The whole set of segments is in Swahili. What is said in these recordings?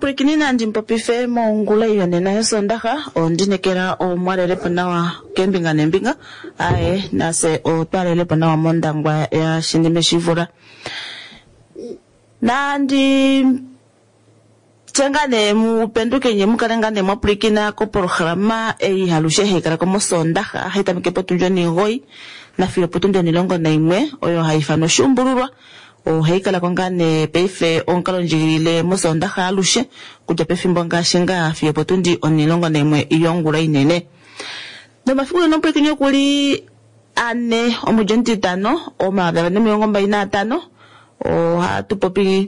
Ompurikini nandi mpopife mongula yonena yosondaha ondinekera omwalele ponawa kembinga nembinga aye nase otwalele ponawa mondangwa ya shindime shivula nandi chengane mupenduke nye mukalengane mwapurikina ko programa halushe hekala ko mosondaha haitamike potunjo ni goi na filo potunjo ni longo na imwe oyo haifano shumbururwa o heikala kongane peife onkalo njigirile mosondaha alushe kuja pefimbo ngashinga fio potundi onilongo nemwe iyongula inene no mafiku no prekinyo kuli ane omujonti tano o maadha ne miongo 25 o hatu popi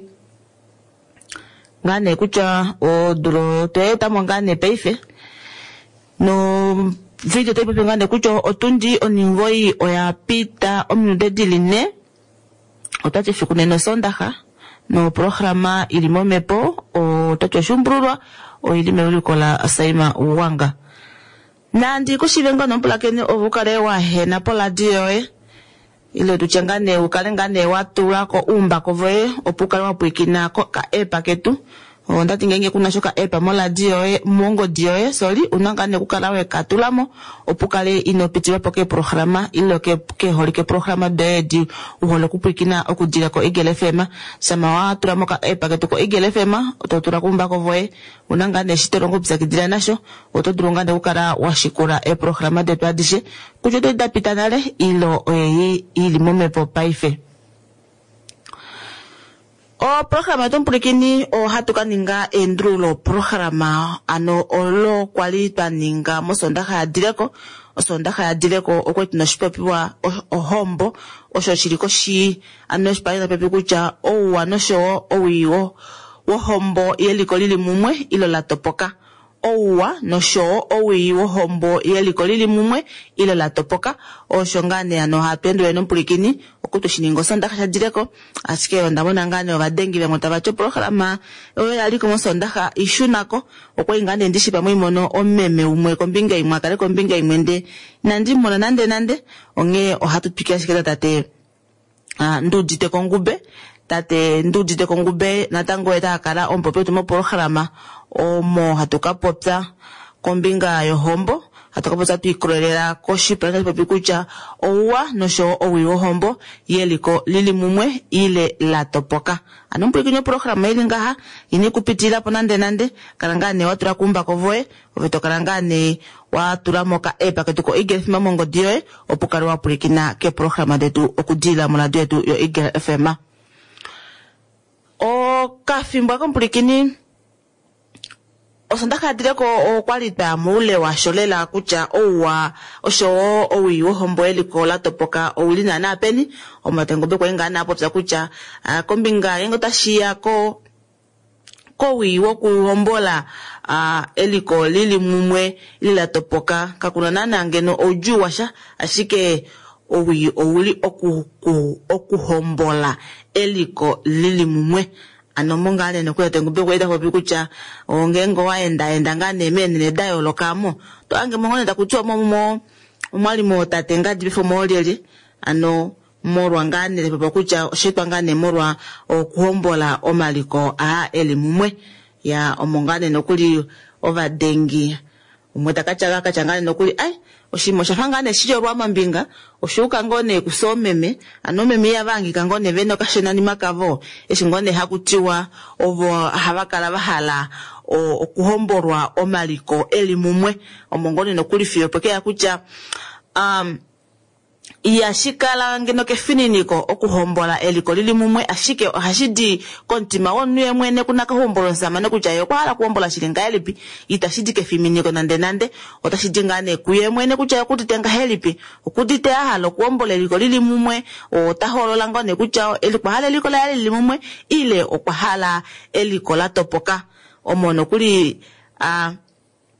ngane kucha o duro toeta mongane peife no video tepe ngane kucho otundi oningoi oya pita ominude diline otache fikuneno sondaha no programa ilimo mepo o tacho shumbrurwa o ilime ulikola asaima uwanga nandi kushivenga nompulakene ovukale wa hena pola dioe ile tuchengane ukalengane watulako umbako voe opukale wapuikina ko ka epa ketu ondati ngenge kuna shoka epa mola dioe mongo dioe sorry unangane kukalawe katulamo opukale inopitiwa poke programa ilo ke holike programa de uhole kupikina okudira ko Igel FM sama watulamo ka epa ketu ko Igel FM ototura kumbako voe unangane shitorongo bisakidira nasho otodurungane kukala washikura programa de twadishe kujoto dapitanale ilo ili momepo paife o programa tompurikini o hatuka ninga endrulo programa ano olo kwalita ninga mosondaha ya direko osondaha ya direko okwetu na shipopiwa ohombo osho shiriko shi ano shipalina pepi kucha owa no showo owiwo wohombo yeliko lili mumwe ilo la topoka owa no showo owiwo hombo yeliko lili mumwe ilo la topoka osho ngane ano hapendwe no mpurikini okuto shiningo sondaha ya direko asike ondamona ngane obadengi bemotaba cho programa oyo yaliko mosondaha ishunako okwe ngane ndishipa moimono omeme umwe kombinga imwe akale kombinga imwende nandi mona nande onge ohatu pikia shiketa tate ndujite kongube tate ndujite kongube natango eta akala ompope tumo programa omo hatuka popsa kombinga yohombo hatuka tuikrolera koshipalana pepi kucha owa nosho owiwo hombo yeliko lili mumwe ile la topoka ano mpurikinyo programa ili ngaha ini kupitila po nande kalangane watura kumba kovoe oveto kalangane watura moka epa ketuko Igel FM mongo dioe opukari wapurikina ke programa detu okudila muladu yetu yo Igel FM o kafimbo kompurikini osondaha direko o kwalita mule wa sholela kucha owa osho owiwo hombo eliko la topoka owilina na peni o matengo be kwenga na popsa kucha kombinga yengo tashia ko wiwo kuhombola eliko lili mumwe lila topoka kakuna nana ngeno ojuwasha ashike owili okuhombola eliko lili mumwe ano mongale no kuya tengo bekweda hobi kucha ongengo waenda ngane menene dayo lokamo to ange mongone da kuchwa mo umwali mo tatenga dibifo molele ano morwa ngane le papa kucha shetwa ngane morwa okuhombola omaliko eli mumwe ya omongane no kuli ovadengi umweta kachangane no kuli ai oshimo shafangane shijo rwa mambinga oshuka ngone kusomeme anomeme yavangi kangone veno kashenani makavo eshingone hakutiwa ovo havakala bahala okuhomborwa omaliko eli mumwe omongone no kuli fio peke yakucha yashikala ngeno kefininiko okuhombola eliko lili mumwe ashike hashidi kontima wonu mwene kuna kahombolo nsama no kuchayo kwala kuhombola shilinga elipi itashidi kefiminiko nande otashidi ngane kuye mwene kuchayo kutitenga helipi okudite ahalo kuhombola eliko lili mumwe otaholola ngone kuchayo eliko hala eliko la lili mumwe ile okwahala eliko la topoka omono kuli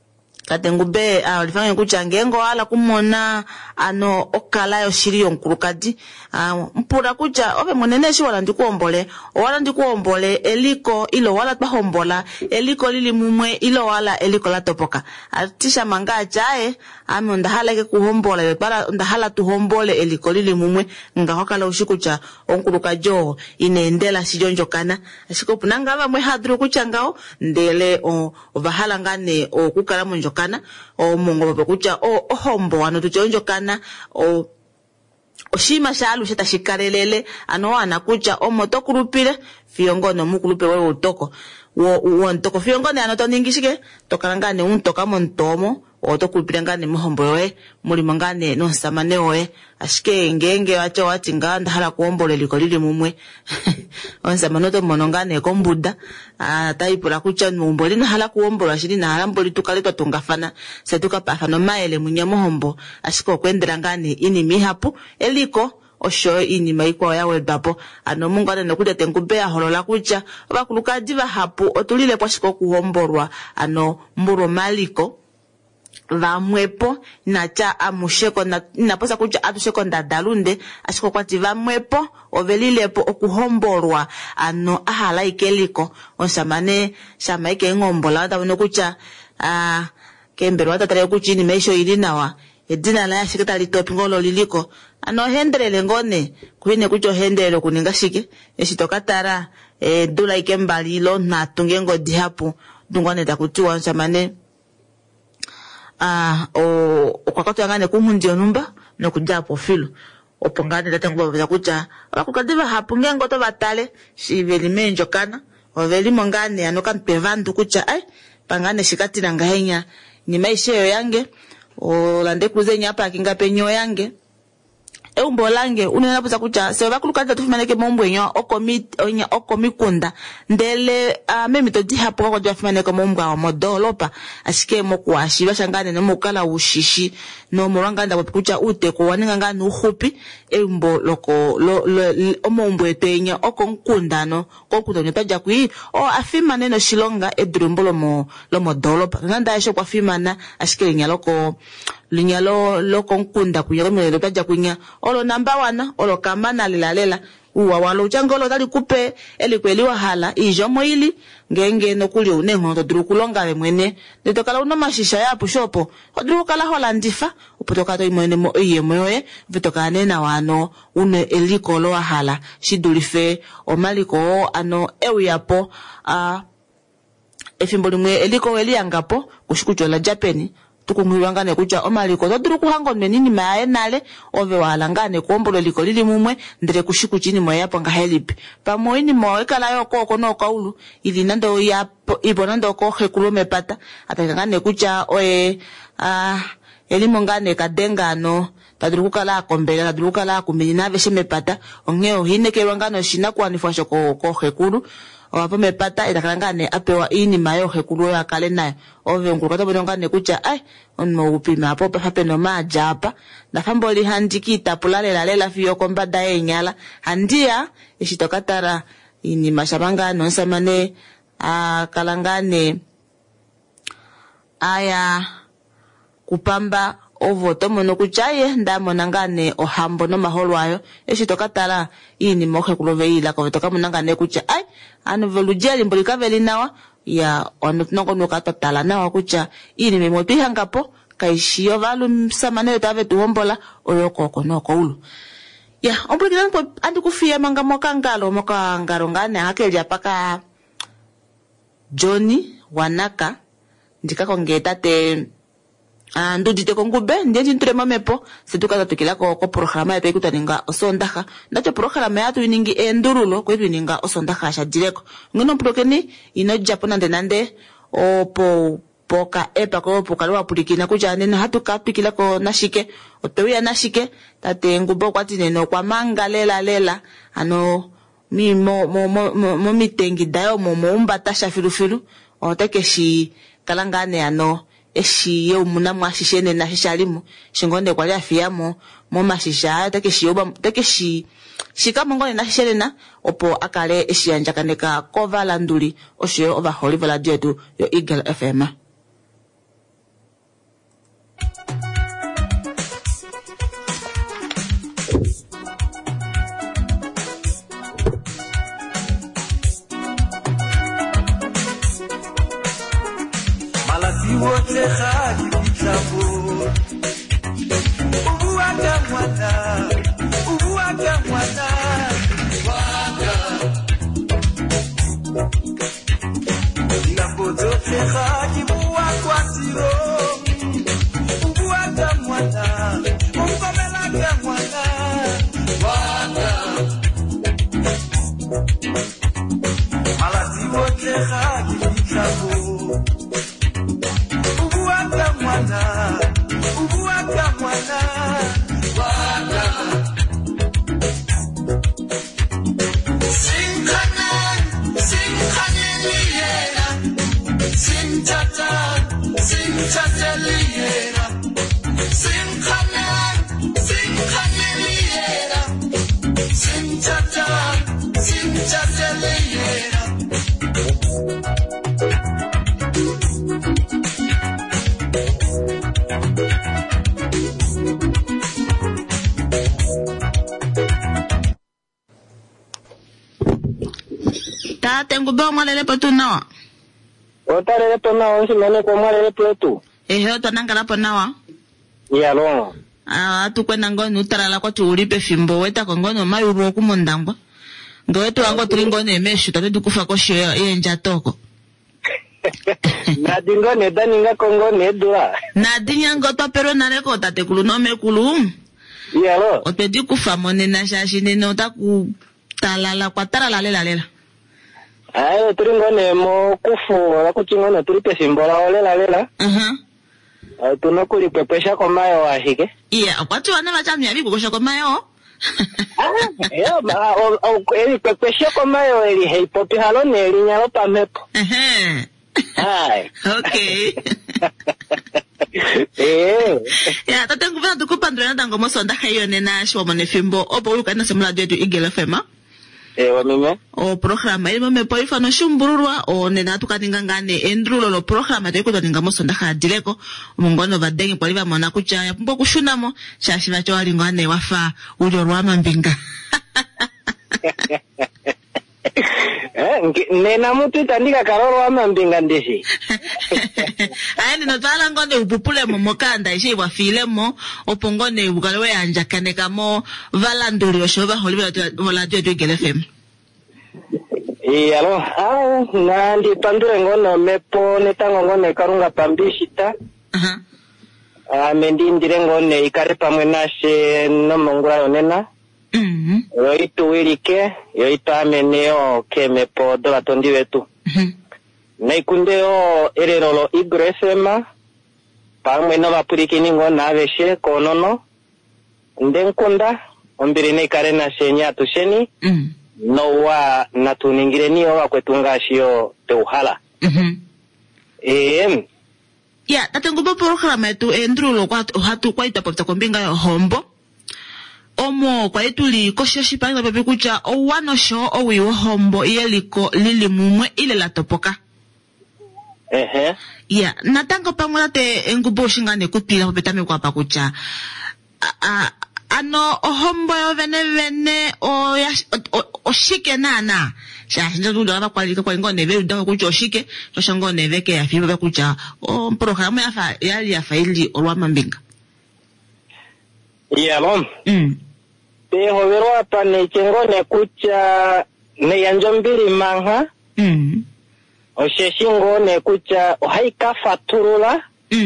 katengube alifanya kucha ngengo ala kumona okala yoshiri yonkulukadi mpura kucha obe mweneneshi wala ndikuombole eliko ilo wala twahombola eliko lili mumwe ilo wala eliko latopoka atisha manga achae ame ondahala ke kuhombola yepara ondahala tuhombole eliko lili mumwe ngahokala ushikucha onkulukadi inendela shijonjokana ashiko punanga bamwe hadru kucha ngao ndele ovahala ngane okukala monjokana omongo bakucha ohombo tuchonjokana oshima shalu shetashikalelele wana kucha omotokulupile fiyongono mukulupe wewe utoko wontoko fiyongone toningishike tokalangane untoka montomo otokulupile ngane muhombo yoe mulimo ngane nonsamane yoe ashike ngenge wacho wati nganda hala kuombola liko lili mumwe onsamane tomono ngane kombuda taipula kucha mumboli na hala kuombola shili na hala mboli tukaletwa tungafana setukapafano maele munya muhombo ashike okwendela ngane ini mihapu eliko osho inima ikwa ya wedbapo mungu nokuja tengube aholola kucha abakulukadi bahapu otulile kwashiko kuhombolwa mburo maliko vamwepo nacha amusheko naposa kucha atusheko ndadalunde ashiko kwati vamwepo ovelilepo okuhombolwa ahala ikeliko onsamane shama ike ngombola wata kucha kembero wata tare kuchi ni meisho ilinawa edina la yashikita litopi ngolo liliko hendelele ngone kuhine kucho hendelele kuninga shike eshitokatara dula ikembalilo na tungengo dihapu dungwane takutiwa onsamane okwakatu yangane kumundi onumba nokujapo filo opongane datanguba bakucha bakukadiva hapu ngengo to batale shiveli menjokana oveli mongane kanpevandu kucha pangane shikatira ngahenya nimaisheyo yange olande kuzenya apa kinga penyo yange eumbo lange unena puza kucha se bakulukada tufimaneke mombwenyo okomikunda ndele memi to dihapo kwa tufimaneke mombwa wa modolopa ashike mokwashi bashangane no mukala ushishi no moranganda kucha uteko waninga ngani uhupi eumbo loko omombwe tenya okonkundano konkunda nyotaja kui afimane no shilonga edrumbo lo modolopa nganda yesho kwa fimana ashike linyalo loko nkunda kunyalo lotaja kunya olo namba wana olo kamana lilalela uwa walo uchangolo tali kupe elikweliwa hala ijomo ili ngenge nokuli unengo todrukulonga bemwene ndetokala unomashisha yapo shopo odrukala holandifa upotoka to imwene mo yemoye vitokane na wano une eliko lo hala shidulife omaliko ewiyapo efimboli mwe eliko weliangapo kushikuchola Japani tukumwirangane kucha omaliko toduru kuhangonwe nini maye nale ove walangane kuombolo liko lili mumwe ndere kushiku chini mwe yapo nga helipi pamoini mwe kala yoko no kaulu ili nando yapo ibonando ko hekulo mepata atakangane kucha elimo ngane kadengano taduru kukala kombela taduru kala kuminina veshe mepata ongeo hineke ngano shina kwanifasho ko hekulu wapo mepata itakalangane apewa ini mayo hekulu ya kale nayo ove ngurukata bonongane kucha onmo upima hapo pape no majapa na famboli handiki tapulale lela fiyo kombada yenyala handia ishitokatara ini mashabanga nonsamane kalangane aya kupamba ovo tomono kuchaye ndamonangane ohambo no maholo ayo eshitokatala ini mohe kuloveila ko toka monangane kucha velujeli mbolika velinawa ya onotnoko no katala nawa kucha ini memopihangapo kaishiyo valu samane tave tuhombola oyokoko no koulu ya ombulikana po andikufia manga mokangalo ngane hakelya paka Johnny Wanaka ndikakongeta te ndudite kongube ndiye nturema mepo setukaza tukila ko programa yetu ikutaninga osondaha ndacho programa yetu iningi endurulo ko ininga osondaha sha direko ngino prokeni ino Japona ndenande opo poka epa ko poka lwa pulikina kujane na hatuka pikila ko nashike opewi nashike tate ngubo kwati neno kwa manga lela mi mo mitengi dayo mo umbata sha filufilu otekeshi kalangane eshi ye umuna mwashishene na shishalimu shingonde kwa liafiyamo mashisha tekeshi shikamo ngone na shishene opo akale eshi yanjakaneka kovala nduli oshiyo ova holivala dietu yo Eagle FM. wote haki kitabu ubuaga mwana waka napozote haki buwa kwa tiro ubuaga mwana umkomelaga mwana waka malati wote haki kitabu ubuaga mwana waka Sing liera Sing tata liera Sing liera Sing tata liera Tengo bom malele petu nawa. Otarele penawa simene ko malele petu. Ehe to nangala penawa. Ya lo. Tu kwenda ngono utarala kwa tuulipe fimbo weta ko ngono mayuro ku mondangwa. Ngowetu wango tulingo nemeshu tatu kufa ko shyo yenja toko. Nadingo ne daninga kongo ne dura. Nadinya ngoto pero nareko tate kulu no mekulu. Ya lo. Otedi kufa monena shashi neno taku talala kwa tarala lela. Ayo turingo ne mo kufu la kuchingo na tulipe simbola lela. Tunokulipepesha kwa mayo wahike. Iya, watu wana wachamia viku kusha kwa mayo. Eli pepesha kwa mayo eli heipopi halone eli nyalo pamepo. Hai. Okay. Ya, tatengu vana tukupa ndrena tango moso ndaka hiyo nena shwa monefimbo. Opo uka ina semula dwedu igele fema. Mime. O programa ili mime po ifano shumbururwa o nena tukatinga ngane endrulo lo programa teko tukatinga moso ndaka dileko mungono vadengi kwa liva mona kucha ya pumbo kushunamo shashiva chowa lingwane wafa uli orwama mbinga. Nena mutu itandika karoro wama mbinga ndishi. Aeni notala ngone upupule mo mokanda ishi wafile mo opongone ukalewe anjakane kamo valanduri oshoba holiwe vola dio igele fem. Alo, na ndi pandure ngono mepo netango ngone karunga pambishita. Mendi ndire ngone ikare pamwe nashe no mongura yonena. Yoitu wilike, yoitu ameneo keme po dola tondi wetu. Na ikundeo ererolo igresema, pamwe no vapuriki ningo na aveshe konono, ndenkunda, ombirine ikare na shenya tusheni, no wa natuningire niyo wa kwetunga shio teuhala. Ya, tatengubo programa etu endrulo kwa hatu kwa itapopta kombinga yo hombo. Omo kwa ituli kosho shipanga pepe kucha o wano sho o wiwo hombo iye liko lili mumwe ile la topoka. Ya, natango pamula te engubo shingane kupila popetame kwa pakucha. Ano o hombo yo vene o shike nana. Shashinja tu dala kwa lika kwa ingo neve udako kucha o shike. Shoshango neve ke ya fiba kucha. O programa ya faili o wama mbinga. Ya lom. Te hovero apa ne chengo ne kucha ne yanjombiri manga. O sheshingo ne kucha o haika faturula.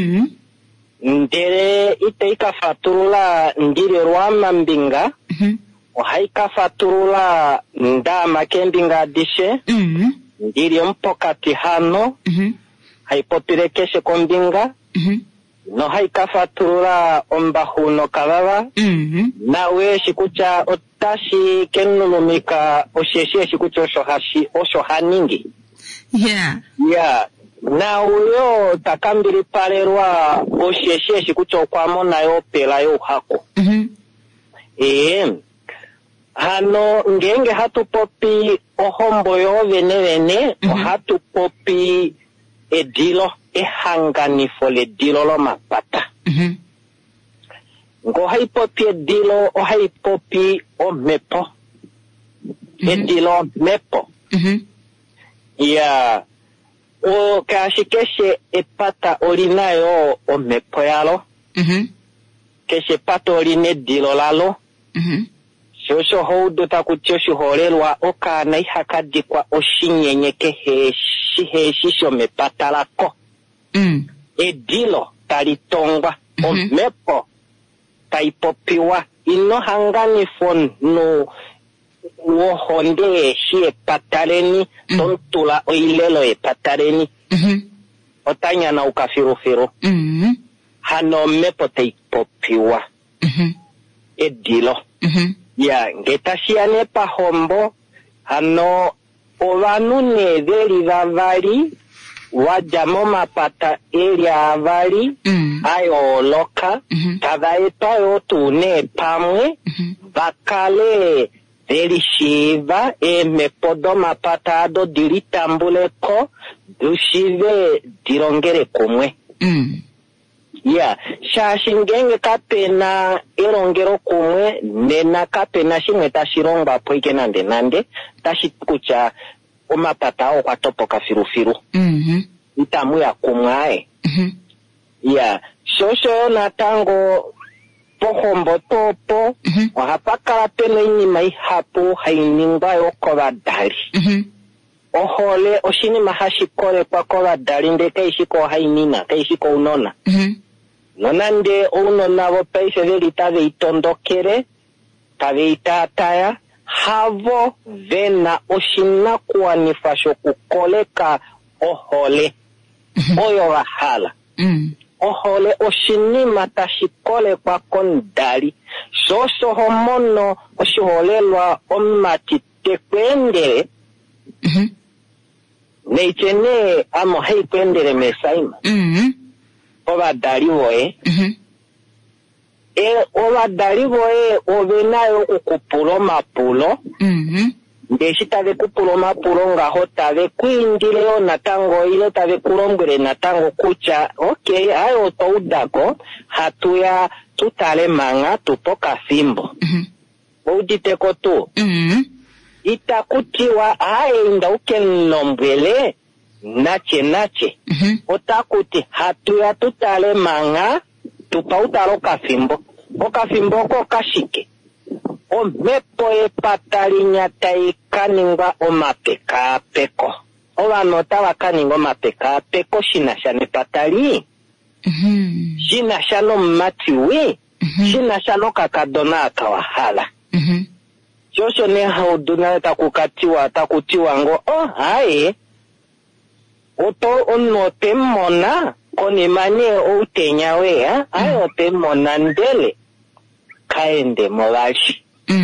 Ndere ite ika faturula ndiri rwama mbinga. O haika faturula nda makembinga dishe. Ndiri mpokati hano. Haipopire keshe kombinga. No haika faturula ombahu no kababa. Nawe shikucha otashi kenulumika osheshie shikucha oshohaningi. Na uyo takambiri palerwa osheshie shikucha okwamo na yo pela yo hako. Hano ngenge hatu popi ohombo yo vene hatu popi edilo ehanganifo le dilo lo mapata. Ngo haipopi edilo o haipopi o mepo. Edilo mepo. Ya o kashikeshe epata olinayo omepo yalo keshe pata oline dilo lalo shosho houdo takutyosho holelwa okana ihakadikwa oshinyenyeke heshisho mepata lako edilo talitongwa omepo taipopiwa ino hanganifo no wohonde eshi epataleni tontula oilelo epataleni otanya na ukafirufiru hano mepo taipopiwa edilo ya ngetashiyane pahombo hano ovanu neveli vavali wajamo mapata elia avali ayoloka tavaetayo tune pamwe bakale delishiva emepodo mapata ado dilitambuleko dushive dilongere kumwe ya shashingenge kapena erongero kumwe nena kapena shimwe tashirongwa poike nande tashikucha omapata o kwatopoka firufiru itamu ya kumwae ya shosho natango pohombo topo wahapakala peno inima ihapu hainingwa yoko badali ohole oshinima hashikole kwa badali ndeke ishiko hainina keishiko unona nonande unona vopaise veli tave itondokere tave itataya havo vena oshina kuwanifasho kukoleka ohole oyo wahala ohole oshinima tashikole kwa kondali shosho homono oshiholelwa omati tekwendere neichene amo hei kwendere mesaima oba dali voe oba dali voe ovenayo kukupulo mapulo ndeshi tave kupulo mapulo ngaho tave kuindileo natango ile tave kulombwele natango kucha okay ayo toudako hatuya tutale manga tupoka fimbo ouditeko tu itakutiwa aenda ukenombwele nache otakuti hatuya tutale manga tupautalo kafimbo okafimbo ko kashike omepo epatalinya taikaningwa omapeka peko ovanota vakaninga omapeka peko shinasha nepatali shinasha nomatiwi shinasha nokakadona akawahala shosho ne hauduna takutiwa ngo hae oto onote mona konimane outenya wea ayote mona ndele kaende movali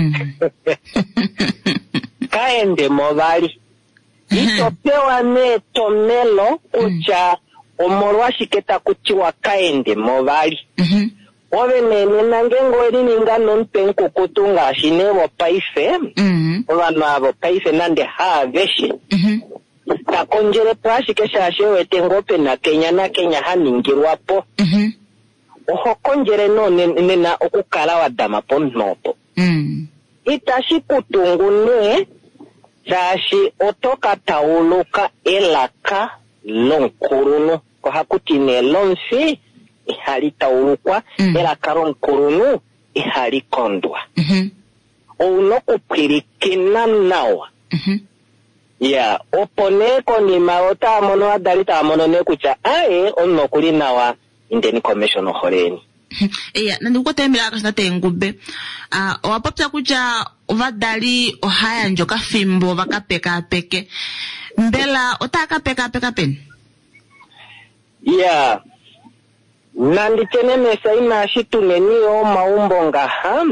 kaende movali itopewa ne tomelo kucha omorwa shiketa kuchiwa kaende movali ove nene nangengo elininga nonpenko kutunga shinevo paife ovano avo paife nande haveshe takonjere pashike shashe wetengope na Kenya haningirwapo oho konjere no nena okukala wadama po nopo itashi kutungune shashi otoka tauluka elaka lonkurunu ko hakutine lonfi ihali taulukwa elaka lonkurunu ihali kondwa ouno kupirikina nawa ya oponeko ni maota mono adali ta mono ne kucha ae onno kuli nawa indeni commission holeni nandi kutemela akashina tengube wapopya kucha ovadali ohaya njoka fimbo vakapeka peke mbela otaka peka pen ya nandi tene mesa ina shituneni o maumbo ngaha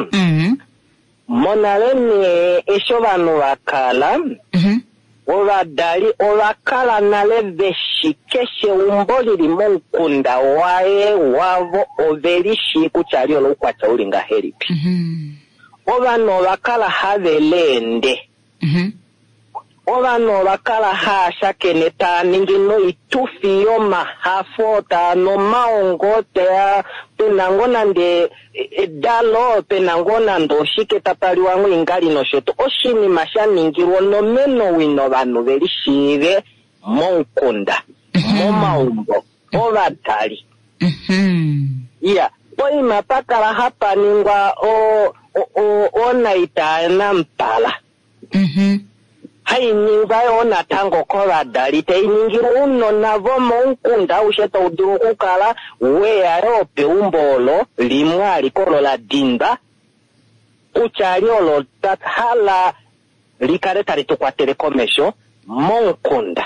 monalene esho vanu vakala ovadali ovakala nale veshikeshe umboli limunkunda wae wavo ovelishi kuchali olukwacha ulinga heripi ovano vakala havelende ovano vakala hashakene taningino itufiyo mahafo tano maongote penangona nde dalo penangona ndoshike tapali wangu ingali no shoto oshini mashaningirwa no meno wino vanu velishive monkunda momaumbo ovatali iya poima pakala hapa ningwa onaita nampala hainingwa ona tango kovadali teiningira uno navo monkunda usheta uduru kukala weya yope umbolo limwe alikolola dimba kuchali olo hala likale talitukwatele komesho monkunda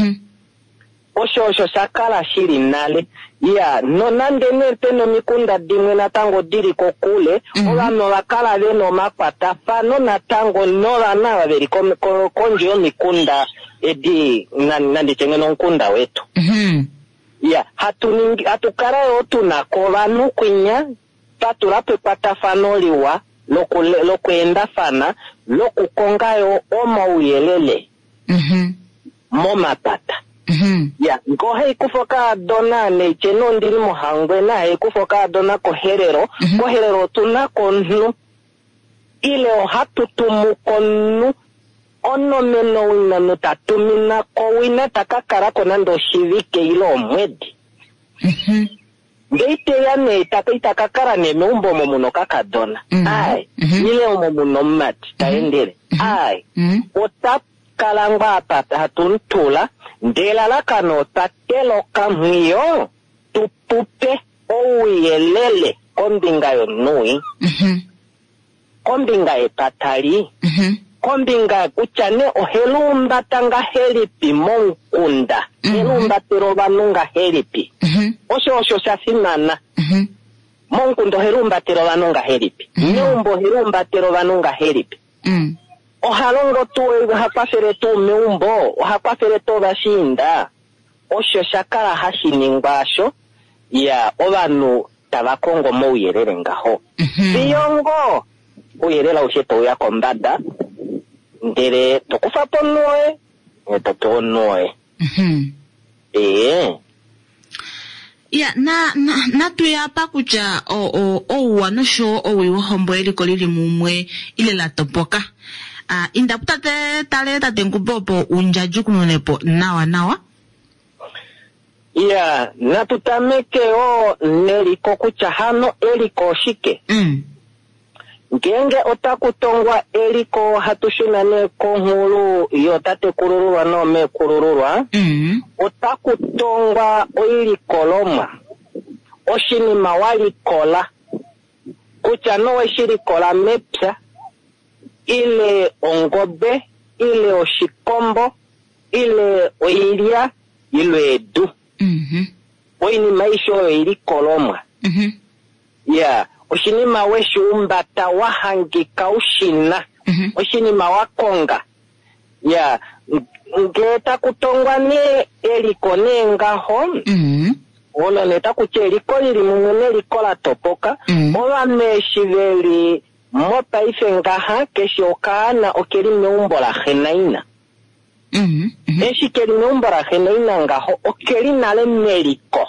osho sakala shili nale ya nonande nepeno mikunda dimwe natango diri kokule olano wakala leno makwata fano natango nola na veri konjo mikunda edi nandi chengeno nkunda wetu ya hatukara yotu nakola nukwinya patulape patafanoliwa lokuenda fana lokukongayo oma uyelele momapata ya ngohe kufoka dona ne cheno ndiri muhangwe na he kufoka dona koherero tunako nnu ile ohatutumu konu ono meno wina nutatumina ko wina takakara konando shivike ilo omwedi ngeite ya ne takakara ne meumbo momuno kakadona ai ile omomuno mati taendele ai otakalangwa apata hatuntula ndela lakano tatelo kamhiyo tupupe ouiyelele kombinga yonui kombinga etatali kombinga kuchane ohelumba tanga helipi monkunda helumba tero vanunga helipi osho shasimana monkunda helumba tero vanunga helipi nyumbo helumba tero vanunga helipi ohalongo tuwe hapafere tu meumbo hapafere to bashinda osho shakala hashiningwasho ya ovanu tabakongo mo uyerere ngaho biyongo uyerera usheto uya kombada ndere tokufa ponoe totonoe ya na tuya pakucha o wanosho o wiwahombo eliko lili mumwe ile la topoka indaputate tale tatengupopo unjaju kunonepo nawa ya natutameke o neliko kucha hano eliko shike ngenge otakutongwa eliko hatushunane konhulu yotate kururwa no me kururwa otakutongwa oilikolomwa oshinima walikola kucha no eshilikola mepya ile ongobe ile oshikombo ile oilia ile edu oini maisho oilikolomwa ya oshinima weshuumbata wahangika ushina oshinima wakonga ya ngeta kutongwa ne eliko nengaho ono neta kuche eliko lili mumwe neliko la topoka ola meshiveli mopa ife ngaha keshi okana okeli meumbo la henaina eshi keli meumbo la henaina ngaho okeli nale meliko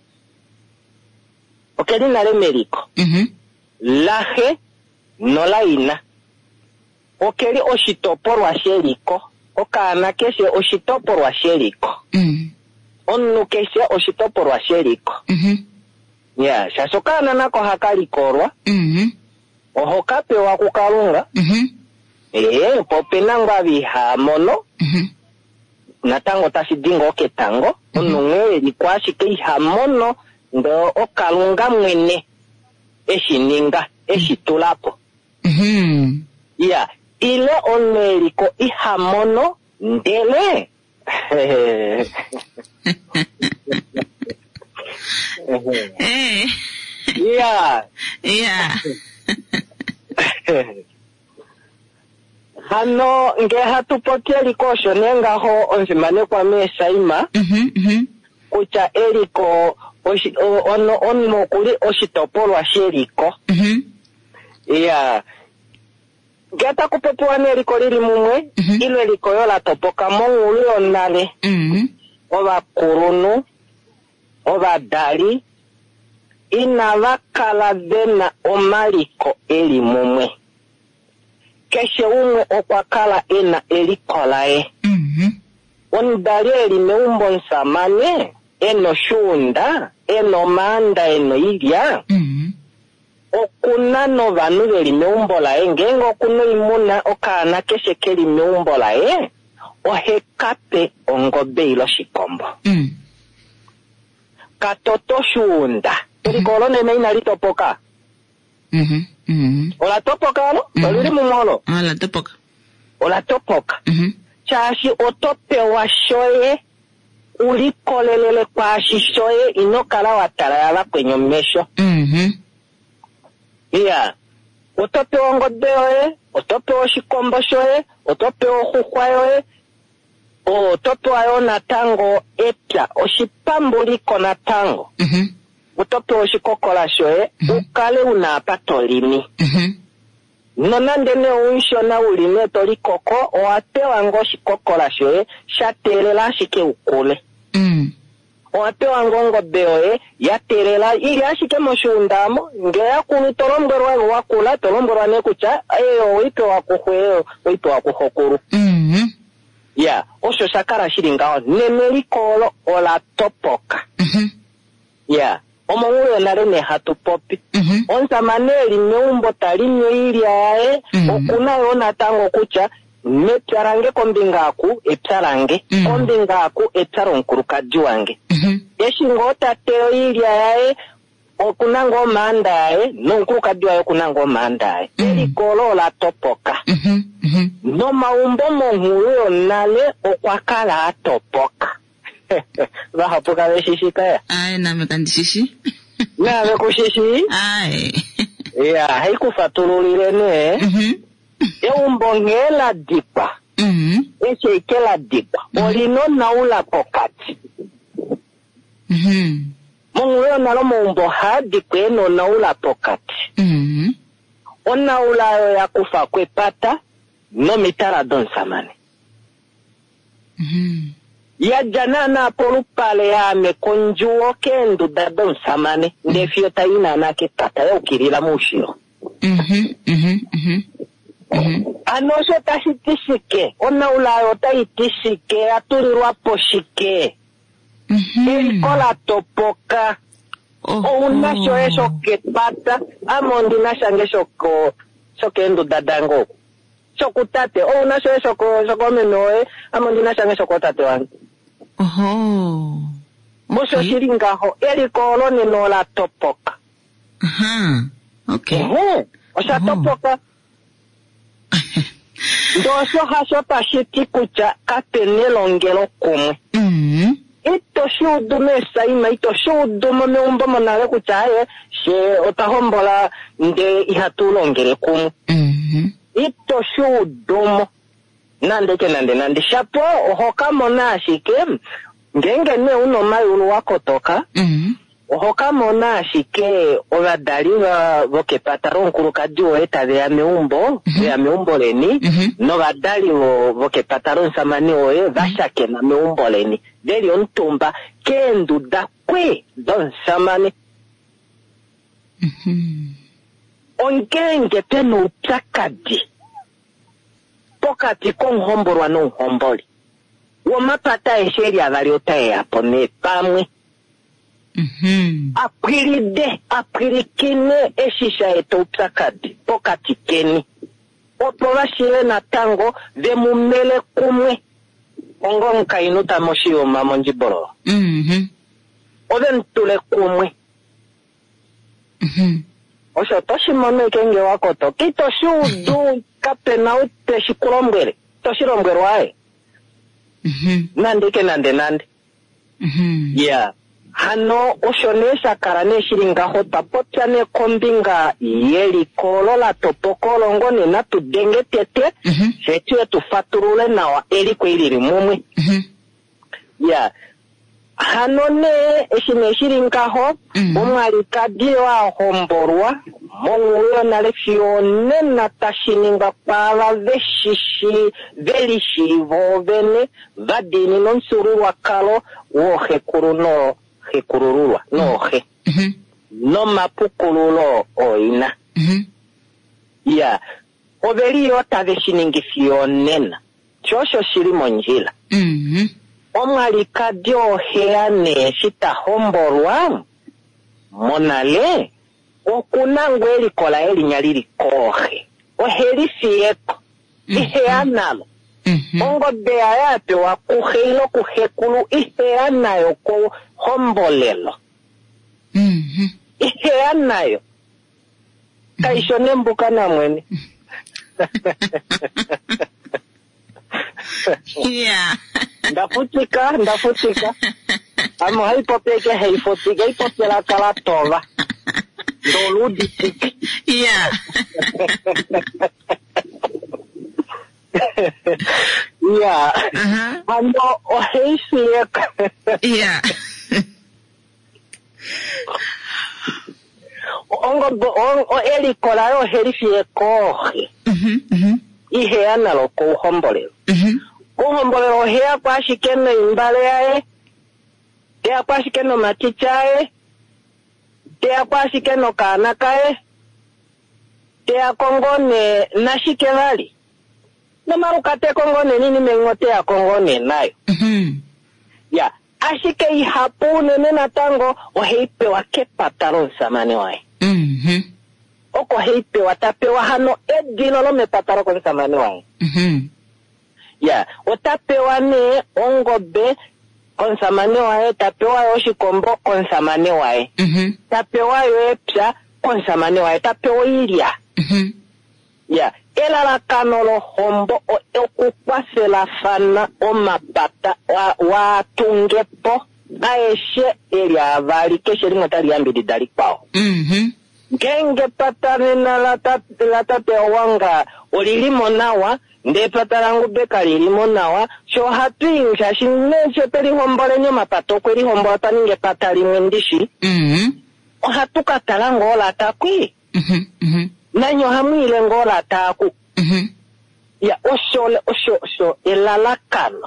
lahe nolaina okeli oshitopolwa sheliko okana keshe oshitopolwa sheliko onu keshe oshitopolwa sheliko ya shashokana nako hakalikolwa oho kapewa kukalunga popena ngwa bihamono natango tashidingo oketango onungwe likwashike ihamono ndo okalunga mwene eshininga eshitulapo ya ile oneliko ihamono ndele ya hano nge hatupoke elikosho nengaho onzimane kwa mesaima kucha eliko ono kuli oshitopolwa sheliko ya geta kupopuwa neliko lili mumwe ilo eliko yola topoka mongulu yonale oba kurunu oba dali inavakala vena omaliko eli mumwe keshe umwe okwakala ena elikolae Ondale limeumbo nsamane, eno shunda, eno manda, eno ilya. Okuna no vanu limeumbo lae, ngengo okuno imuna okana keshe ke limeumbo lae, ohekape ongobe ilo shikombo. Katoto shunda, erikolo nene inalitopoka. Ola topoka no? Olili mumolo? Ola topoka. Ola topoka. Chashi otope wa shoye, ulikolelele kwa shishoye, inokala watarayala kwenye mesho. Yeah. Otope ongobe yoye, otope oshikombo shoye, otope ohuhwa yoye, otope wayo natango epya, oshipambuliko natango. Utope oshikokola shoye, ukale unapato limi. Nonande ne unshona ulime toli koko, oapewa ngo shikokola shoye, shatelela shike ukule. Oapewa ngobe yoye, yatelela, ili ashike moshundamo, ngeya kulutolomberwa wakula, tolomberwa nekucha, oipe wakuhwe, oipe wakuhokuru. Ya, osho shakara shiringao, nemelikolo ola topoka. Ya. Omonguyo nare ne hatu popi. Onsamaneli meumbo talinyo ili ae, okuna yona tango kucha, mepyarange kombingaku, epyarange, kombingaku, epyaronkurukaji wange. Yeshi ngota teo ili ae, okuna ngo manda ae, nonkurukaji wae okuna ngo manda ae. Eli kolo la topoka. No maumbo monguyo nale, okwakala atopoka. Vahapuka veshishi kaya. Ai, namekandishishi. Namekushishi? Ai. Ya, haikufatululile ne. Eumbongela dipa. Echekela dipa. Olino naula pokati. Munguyo nalo mumbo hadi kweno naula pokati. Onaula yo ya kufa kwepata, no mitara don samane. Ya janana polupale ya mekonjuo kendu dadon samane, ndefio taina nake kata ya ukirila mushiro. Anosho tashitishike, ona ulayo taitishike, atulirwa poshike. Erikola topoka, unasho esho kepata, amondi nashange shokendu dadango. Shokutate, unasho esho menoe, amondi nashange shokotate wangu. Muso shiringaho, erikolo nenola topoka. Okay. Osha topoka. Ndosho hasho tashiti kucha kapenelongelo kumwe. Ito shudume saima, ito shudume meumbo manale kuchaye, she otahombola nde ihatulongele kumwe. Ito shudumo. Nande. Shapo, ohoka mona ashike, ngenge ne uno mayulu wako toka, ohoka mona ashike, ogadali voke pataron kurukaji oeta vea meumbo leni, no gadali voke pataron samani oe, vashake na meumbo leni. Deli ontumba, kendu da kwe don samani. Ongenge tenu utakadi. Pokati kong homborwa no homboli. Wamapata esheri avaliota ya pone pamwe. Apirikine eshisha eto utakadi. Pokati keni. Opola shile na tango ve mumele kumwe. Ongo nkainuta moshi oma monjiboro. Ove ntule kumwe. Osho toshimone kenge wakoto. Kito shudu kapena ute shikulombwele. Toshilombwele wae. Nande. Yeah. Hano oshonesha karane shiringaho tapotane kombinga yeli kolola topokolo ngone na tudenge tete. Setue tufaturule na wa eli kwa ili mumwe. Yeah. Hanone eshine shiringaho umwali kadiwa homborwa monguyo nalefiyone natashininga pala velishirivo vene vadini nonsururwa kalo hekururulwa nohe no mapukululo oina ya oveli yota veshiningi fiyonena chosho shiri monjila omwalika dyoheane shitahombolwa monale okuna ngwelikola elinya lili kohe ohelisiyeko iheanalo ongombe yayapewa kuheilo kuhekulu iheanayo kohombolelo iheanayo kaishone mbuka na mwene Yeah. ndafutika amo haipopeke haifotika haipopela kala tova ndoludi Yeah. yeah ando oheisieka Yeah. o elikola yo helisieko iheanalo kuhombolelo kuhombolelo hea kwashikeno imbale yae hea kwashikeno matichae hea kwashikeno kanakae hea kongone nashikevali namarukate kongone nini mengote ya kongone nayo ya ashike ihapune nena tango oheipewa kepatalo nsamane wae oko heipewa tapewa hano edino lo mepatalo konsamane wae ya otapewa ne ongobe konsamane wae tapewa yo shikombo konsamane wae tapewa yo epya konsamane wae tapewa ilia ya elala kanolo hombo okukwasela fana omapata wa tungepo aeshe elia avali keshe limwe taliyambidi dali kwao ngenge patane na latate wanga olilimo nawa nde patarangu beka lilimo nawa sho hatuinga shineche peli hombole nyoma pato kweli hombo taninge patalimwe ndishi ohatuka talango ola takwi nanyo hamwile ngola taku ya osho elalakano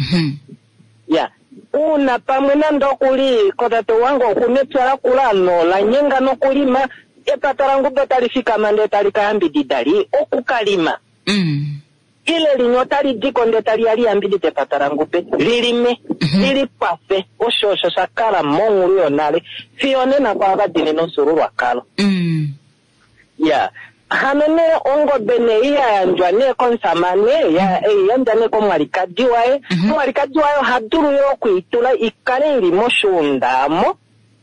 ya una pamwe nando kuli kotato wango kunepyala kulano la nyenga no kulima epatarangu betalifika mande talikaambi didali okukalima ile linyota lidiko ndetali aliambidi te patarangu pe lilime lili pafe osho sakala mongu yonale fione na kwa badine no sururu akalo ya hanone ongo bene iya njwane konsamane ya yandane ko mwalikadiwae mwalikadiwae haduru yo kuitula ikale ili moshundamo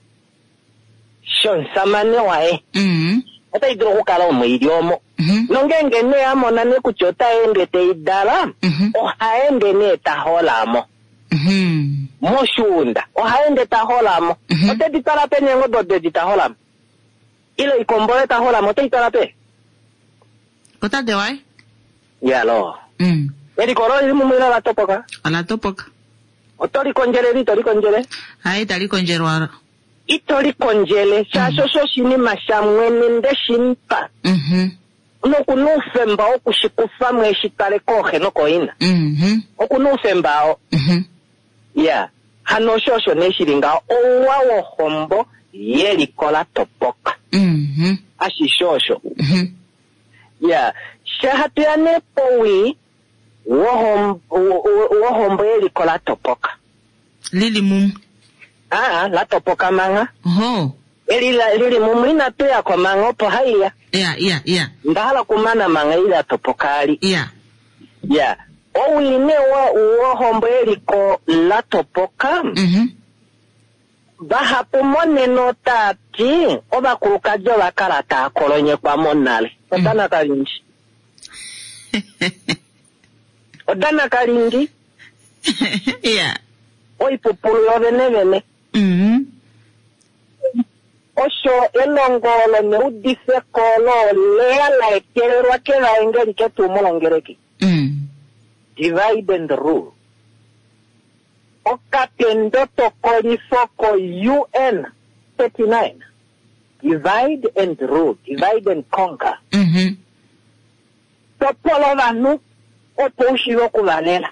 shonsamane wae ata idro kukala omwiliomo nongenge ne amona ne kuchota ende te idala ohaende ne taholamo moshunda ohaende taholamo ote ditala pe nyengo dode ditaholamo ile ikombole taholamo te itala pe Kota de wae? Ya lo. Eri koro ili mumila la topoka? Ala topoka. Otori konjele, itori konjele? Hai, tali konjele wara. Itori konjele, shasho shini mashamwene nde shinpa. Okunufemba okushikufa mweshitale kohe no koina. Okunufemba o. Ya. Hano shosho neshiringa owawo hombo yeli kola topoka. Ashi shosho. Ya, shahatiane powi wohombo eli kola topoka. Lili mum. La topoka manga. Lili mum lina tuya kwa manga opo haiya. Yeah. Ndahala kumana manga ila topokali. Yeah. Owine wohombo eli ko la topoka. Bahapu mone no tati oba kurukajo la karata kolonye kwa monale. Odana kalingi. Odana kalingi. Yeah. Oi pupulu yo vene. Osho elongolo ne udise kolo lea la ekerwa kela engeli ketu molongereki. Divide and rule. Okatendo tokolifoko UN 39. Divide and rule. Divide and conquer. Topolo vanu opo ushiro kuvalela.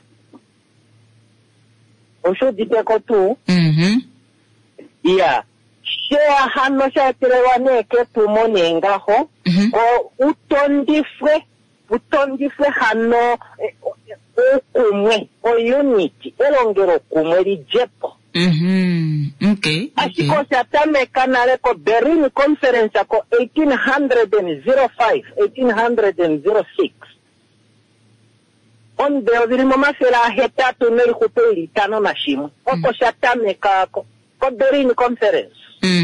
Osho dipeko tu. Yeah. Shea hano sha tirewane ketu monengaho. Ko utondifwe hano Okumwe, o unity, elongero kumwe lijepo. Okay. Ashiko siatame kanale ko Berlin conference ko 1806. Onde odirimo masela hetatu neli kupeli tano na shimu. Oko siatame ko Berlin conference.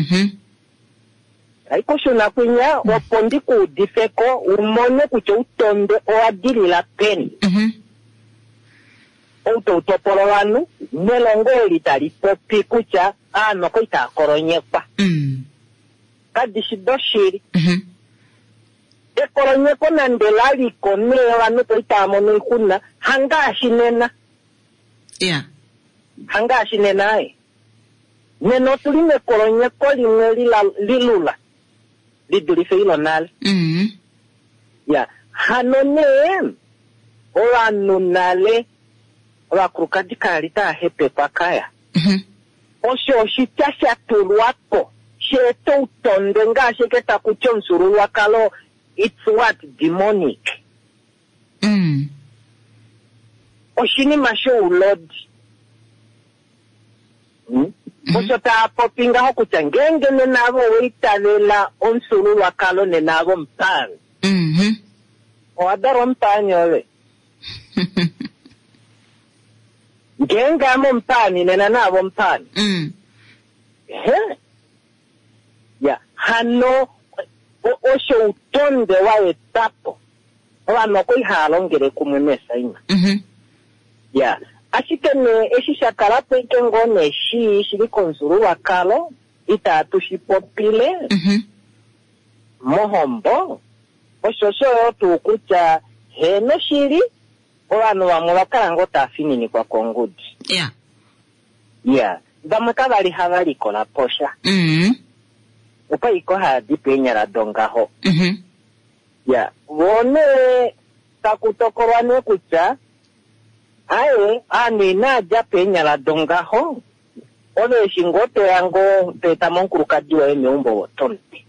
Aiko shuna kunya wapondi ku difeko umone kucho utonde o adili la peni. Utopolo wanu melongo elitali popi kucha ano koita koronyepa. Kadishidoshiri. Koronyepa nandelali kone wanu koita mono ikuna hanga ashinena. Yeah. Hanga ashinena Neno tuline koronyepa lilula. Lidulife ilonal. Yeah. Hanone owanunale wakurukadika alita hepe pakaya. Osho shitasha tuluako. Sheto utondenga sheketa kuchonsuru wakalo. It's what? Demonic. Oshini masho ulod. Osho ta popinga hokucha ngenge nenavo weitalela onsuru wakalo nenavo mpani. Oadaro mpani owe. Genga mo mpani nena nabo mpani. Ya, hano osho utonde wa etapo. Wano koi halongere kumemesa ima. Ya, ashikene eshisha karape kengone shiri konzuru wakalo ita tushipopile. Mohombo. Osho sho tukucha heno shiri. Wano wamulakala ngota finini kwa kongudi. Yeah. Yeah. Damaka bali havali kola posha. Upa iko hadi penyara dongaho. Yeah. Wone takutokorwane kucha. Ae, anina ja penyara dongaho. Ode shingoto yango petamonkurukadiwa meumbo wotonte.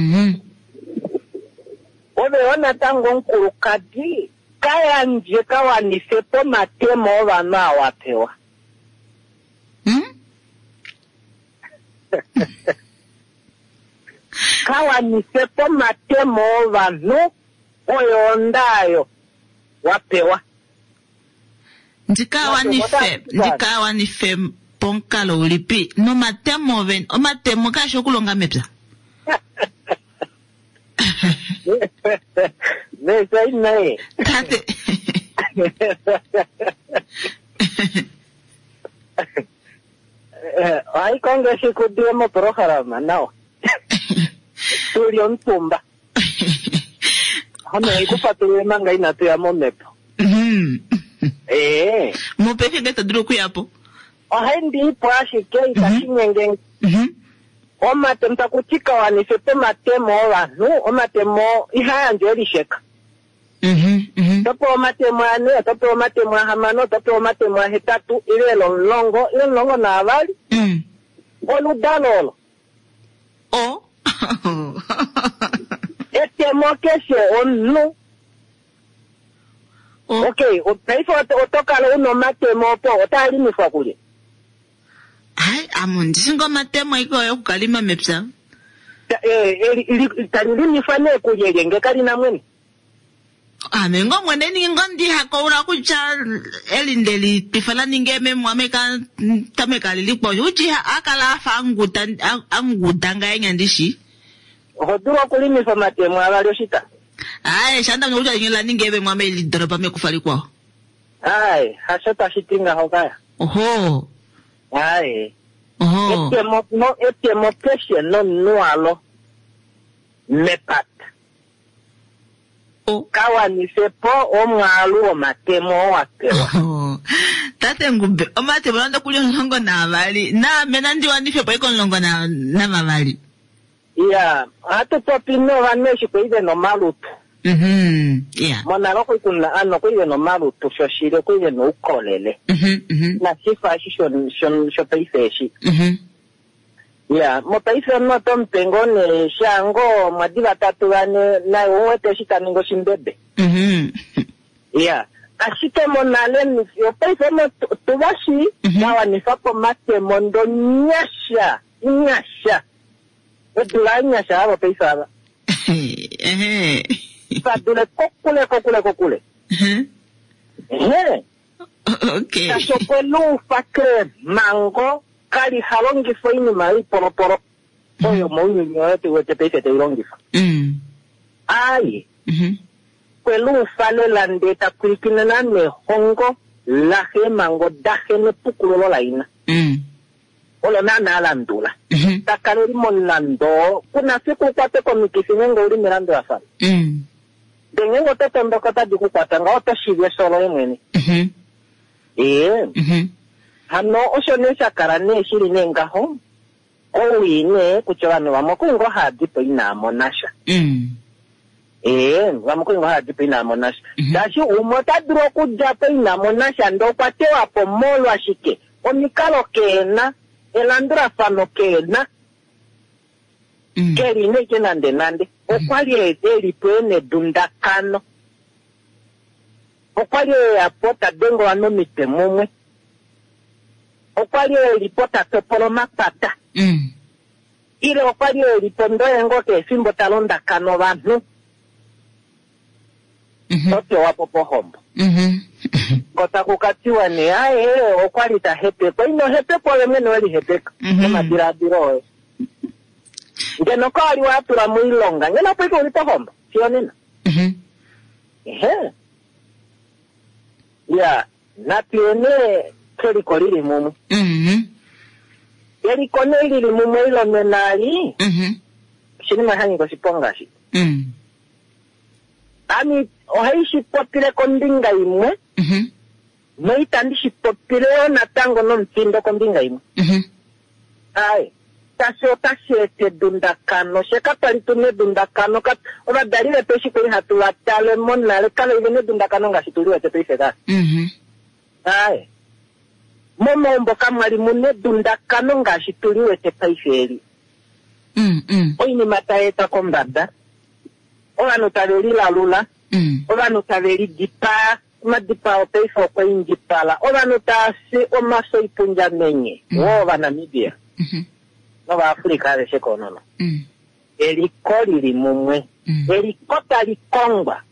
Ode wana tango nkurukadi. Kaya nje kawa nisepo matemo wana wapewa. Kawa nisepo matemo wano oyondayo wapewa. Ndikawa nife ponkalo ulipi. No matemo ven. O matemo kasho kulonga mepsa. Nesa inae. Tate. Ay kongreshi kudiamo programa nao. Tulio ntumba. Hano ikupatuwe manga inatu ya momepo. Mo pefe beta druku yapo. Ohendi ipo ashike itashinyenge. Omate mtakutika wanisepe matemo wanu, omatemo ihaya njoli sheka. Topo omatemo ane, topo omatemo hamano, topo omatemo hetatu, ile longo na avali. Oludalolo. Oh. Etemo keshe onu. Okay, utaifa otokala uno matemo po, otali mifakuli. Hai, amundi singo matemo iko yo kukalima mepsa. Tanili nifane kujenge kali na mwene. Mengo mwene ni ngondi hako ura kucha elindeli pifala ningeme mwameka tameka lilikpo. Uchi akala afa angudanga enyandishi. Hoduro kulimi fa matemo avalio shita. Hai, shanda mnuja ingela ningeme mwame ilidoroba mekufali kwao. Hai, hashata shitinga hokaya. Oho. Ai. Oh. Etemo peshe no nualo. Mepat. Oh. Kawa nisepo omwalu o matemo wakewa. Oh. Tate ngumbe. O matemo nanda kulio nlongo na avali. Na menandi wanifepo iko nlongo na mavali. Yeah. Hatu popino vaneshi kwa hive no malutu. Yeah. Mwana loko ikuna ano kwa hive no malutu shoshire kwa hive no ukolele. Na sifa shope ifeshi. Yeah, motaifa no tompengone shango madiva tatu wane na uwete shita ningo shimbebe. Yeah, Ashike monalen yo pese mo tubashi dawa ni fapo mate mondo nyasha. Edula nyasha aba pese aba. Sadule kokule. Okay. Kasopelu fakre mango kali halongi fo ini mai poro. Oyo mo yote wete pese te ilongi fa. Ai. Pelu fale landeta kuikina na ne hongo lahe mango dahe ne pukulo la ina. Olo na landula. Takalori monlando kuna siku kwate komikisi ngo uri mirando afala. Dengengo tete mbokota diku kwatanga ota shivye solo yemweni. Hano oshonesha karane shiri nengaho. Owine kuchowano wamokungo hadipo ina monasha. Wamukungo hadipo ina monasha. Dashi umota duro kujapo ina monasha ndo kwate wapo molo ashike. Omikalo kena, elandura fano kena. Keri neke nande. Okwali edeli pwene dundakano. Okwali apota dengo wano mitemumwe. Okwali elipota topolo makpata. Ile okwali elipondo yengoke simbo talonda kano vanhu. Ote wapopo hombo. Kota kukatiwa ni okwali ta hepe. Kwa ino hepe kwa wemene weli hepeka. Kama dirabiro Ngeno kali watu la muilonga. Ngeno pweke ulipo hombo. Sio nina. Ya, natione keri koliri mumu. Keri koliri mumu ilo menali. Shini mahani kwa siponga si. Ami, ohaishi popile kondinga imwe. Meitandi si popile na tango no mtindo kondinga imwe. Ai. Tasete dundakano. Sheka palitume dundakano. Oba dalile peshi kuri hatu watale monale. Kala ibene dundakano nga situliwe tepe ifeda. Ae. Momo mboka mwali mune dundakano nga situliwe tepe ifeli. Oyi ni mataeta kombada. Oba nutaveli la lula. Oba nutaveli dipa. Madipa opeifo kwa injipala. Oba nutasi omaso ipunja menye. Oba Namibia. Nova Afrika de sekonono. Elikoli limumwe. Elikota likongwa.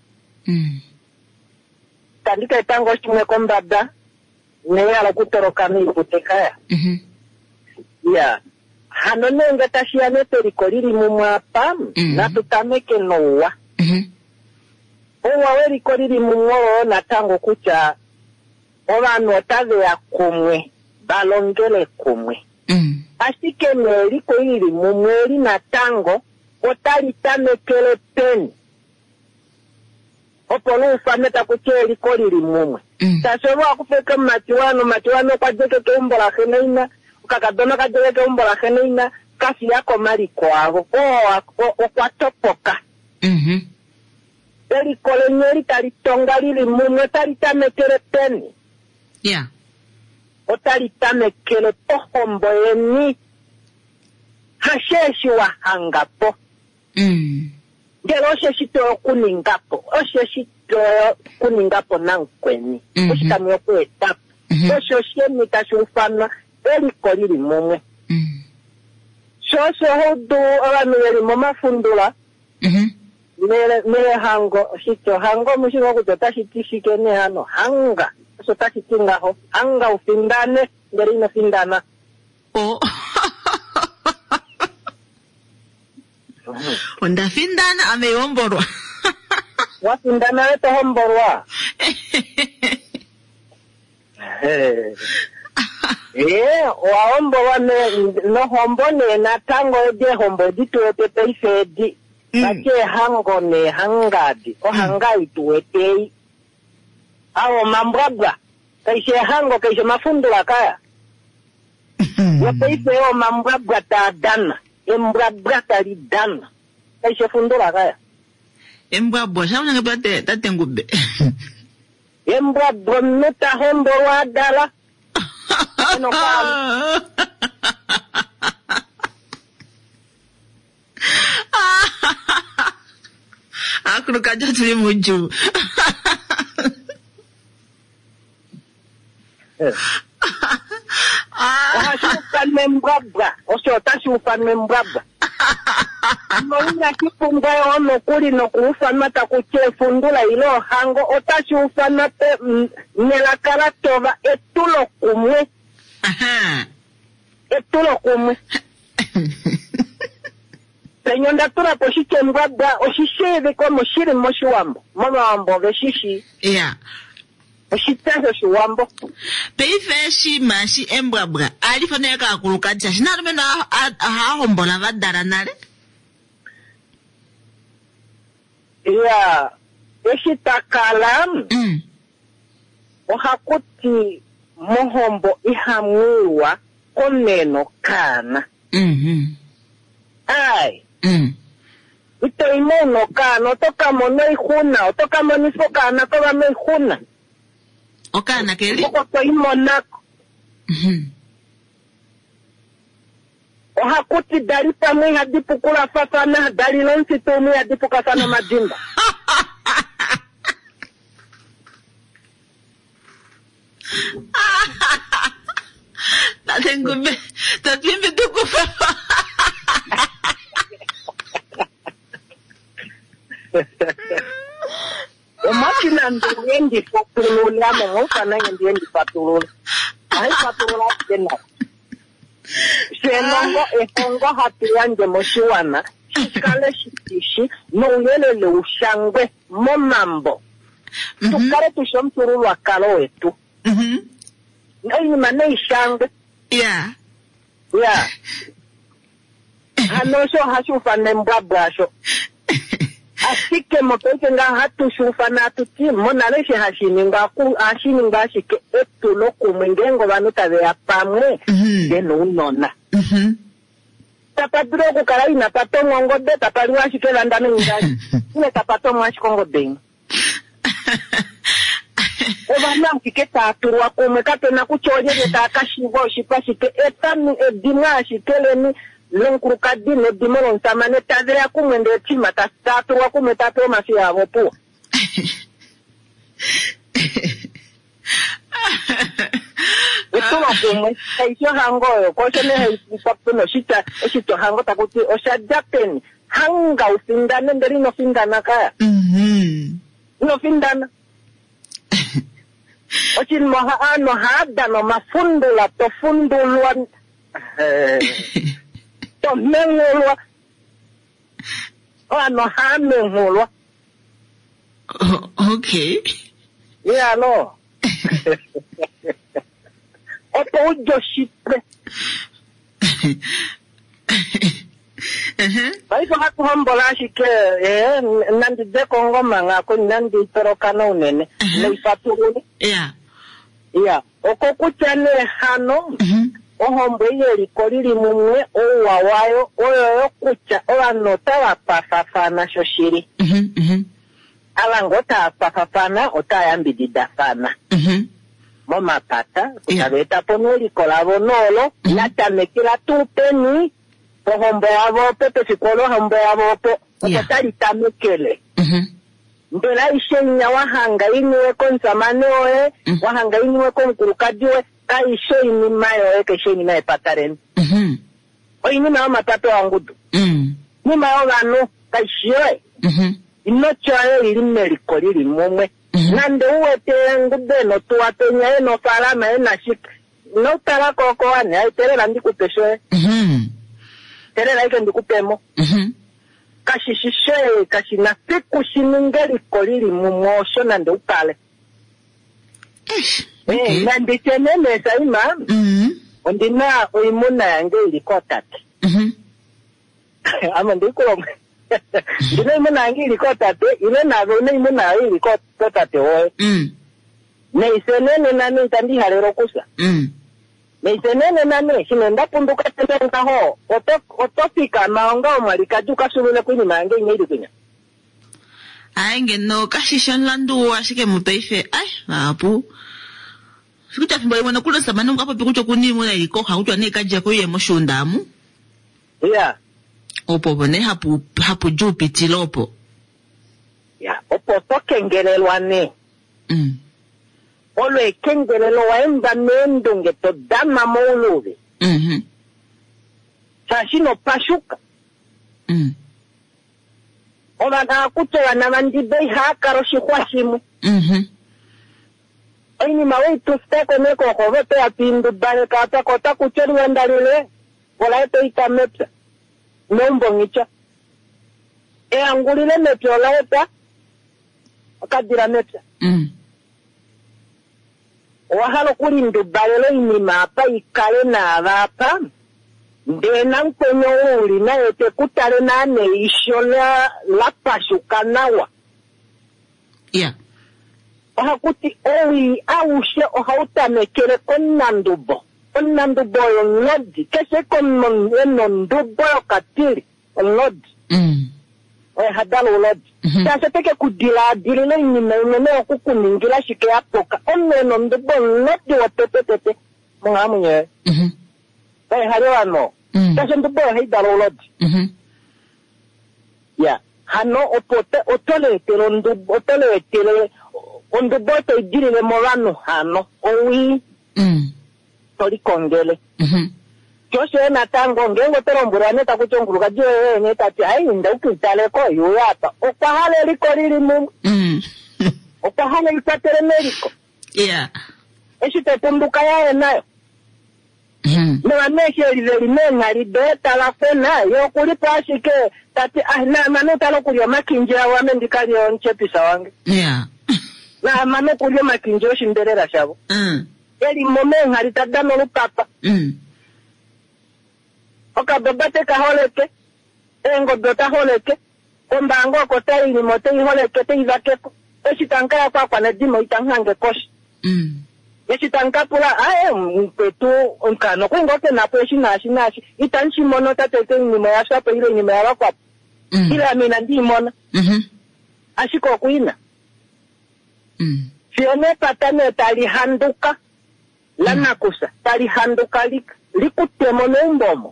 Tandika itango chimwe kombada. Neya la kutoroka mi kutekaya. Ya. Hanonenga tashiane elikoli limumwe apam. Na tutameke noua. Owa elikoli limumwe na tango kucha. Owa notave ya kumwe. Balongele kumwe. Asike mweli ko ili mumweli na tango otali tamekele peni. Opolo ufameta kucheli ko ili mumwe. Tasoro akufeka matiwano kwa jeke ke umbola kheneina, ukakadona ka jeke ke umbola kheneina, kasi yako mari kwavo. Kwa topoka. Eli kole nyeri tali tonga lili mumwe tali tamekele peni. Yeah. Otalitame kele pohombo yeni hasheshi wa hangapo. Ngelo osheshi to kuningapo. Osheshi to kuningapo nankweni. Oshitami yoku etapo. Osheshi mitashufana eli kolili mumwe. Shoshe hudu ola nuweli mama fundula. Mele hango. Shito hango mushingo kutota shitishike ne hano. Hanga. So tashi tingaho, anga ufindane, ngeri ino findana. Onda findana ame omborwa. Wafindana weto homborwa. Wa homborwa no hombone na tango de hombo ditu wepepe ifedi. Kache hango ne hangadi, o hangai tuwepei. Awo mambwagwa kaishe hango kaishe mafundula kaya wapeise yo mambwagwa ta dana embwagwa ta li dana kaishe fundula kaya embwagwa shamu nga pate tate ngube embwagwa meta hombo wa dala eno kama akurukaja tuli muju Ohashukan membrabra. Osho tashukan membrabra. Mwana kipunga ono kuli no kuufana takuchefundula ilo hango otashufana te nyelakara toba etulo kumwe. Etulo kumwe. Senyonda tura poshike mbwabwa oshishebe kwa moshiri moshuwambo. Mama wambo veshishi. Yeah. Oshitazo shuwambo. Peife shi mashi embwabwa. Alifana yaka akulukacha. Shinarumeno ahombola vadara nale. Yeah. Eshitakalam. Ohakuti mohombo ihamwiwa koneno kana. Ay. Ito imono kana. Otoka mono ihuna. Otoka moniso kana. Toga me ihuna. Okana keli? Oto imonako. Ohakuti dari pamwe hadipu kula fasana. Dari lonsi tumi hadipu kasana majimba. Tatengumbe. Tatwimbe tukufa. Makina ndiendi fatulula ya mongoka na ndiendi fatulula. Ai fatulula tena. Senongo ekongo hatuanje moshiwana. Shikale shitishi no yelele ushangwe momambo. Tukare tushomturu wa kalo etu. Nai mane ishangwe. Yeah. Yeah. Hanosho hashufane mbwabwasho. Asike motoke nga hatu shufana tuti monaleshe hashini nga shike etu loku mwengengo vanuta vea pamwe deno unona. Tapadro kukala ina pato mwangode tapaliwa shike landame ngaji. Ine tapato mwashikongo Ovana mkike taturwa kumekate na kuchoje takashivo shipa shike etanu edima shikeleni Lonkurukadine dimolo nsamane tazere kumwende tima tatu wakumetape masi ya vopu. Ito wakumwe, kaisyo hangoyo, koshe nehe ipapuno, shito hango takuti, osha japeni, hanga ufindane, nderi no findana kaya. No findana. Ochin moha ano hada no mafundula, tofundulwa, to mengolwa ano ha mengolwa. Okay. Yeah, no. Opo ujo shipre. Baiko haku hombola shike nandi deko ngoma ngako nandi torokana unene neifaturuni. Yeah. Yeah. Oko kuchane hano ohombo yeli kolili mumwe owawayo oyo kucha owanota wapafafana shoshiri. Alangota wapafafana otayambididafana. Momapata kutabeta ponoli kolabonolo natamekila tupeni pohombo yavope pesikolo hombo yavopo ototali tamekele. Mbela ishenya wahanga iniwe konsamane oe wahanga iniwe konkurukadiwe kaisho ini mayo kesho ini mae pataren. Oini mao matape wangudu. Ni mao gano kaisho inocho ayo ilime likolili mume. Nande uwete ngude no tuwapenya eno farama ena shik. No tara koko wane ay terela ndikupesho terela ike ndikupemo. Kashishishe kashina siku shiningeli kolili mumosho nande upale. Nandi tenene sa ima ondina oimuna yange ilikotate. Ama ndikulo ndina imuna yange ilikotate ile nago ne imuna yange ilikotate oe. Ne isenene nani itandi halero kusa. Ne isenene nani shinenda punduka tenenga ho otopika maonga omalika juka sulule kwenye mange ingeli kwenye. Ainge no kashishon landu ashike mupeife ay apu. Sikuta fimbo yemona kula samanu ngapo pikucho kuni muna iliko hautwa ne kaja ko yemo shundamu. Yeah. Opo bone hapu juu pitilopo. Yeah, opo tokengelelwa ne. olo ekengelelo waenda mendonge to dama mouluvi. Sashino pashuka. Oba na kutoa na mandibei hakaro shikwashimu. Oini mawe tusteko neko kovepe ya pindu bane kata kota kucheri wendalile. Wala eto itamepsa. Nombo ngicha. Angulile mepsa wala eta. Akadira mepsa. Wahalo kuli ndubalelo inima apa ikale na avapa. Ndena mpenyo uli na ete kutale na ane ishola la pashuka nawa. Yeah. Ohakuti owi awushe ohautamakele onnandubo. Onnandubo yonlodi. Kese nondubo katili. Onlodi. Hadalo lodi. Sasa teke kudila adilile inime okukuningila shike ya poka. Nondubo onlodi wa tepe. Mungamu nye. Hariwa no. Sasa ndubo haidalo lodi. Ya. Hano otole ondubote idilile morano hano. Owi. Tori kongele. Jose na tango ngengo teromburane takuchonguluka jiwe netati ainda ukitale ko yuyapa. Okahale liko lili mumu. Okahale ipatele meriko. Yeah. Eshite tumbuka yae nayo. Mwaneshe limenga libeta la fena yo kulipashike tati na manuta lokulyo makinjira wamendikali onchepisa wange. Yeah. Na manu kulyo makinjira shimberera shabo. Eli momenga litadano lupapa. Oka babate kaholeke. Engo dota holeke. Kombango kote ili mote iholeke te izakeko. Eshitankaya kwa nedimo itanhange koshi. Yeshitanka pula mpetu nkano kwingote napo nashi itanchi mono tatete nyuma ya shapo ile nyuma ya wakwa ila mina ndi mona ashiko kuina fione patane tali handuka lana kusa tali handuka likutemo nembomo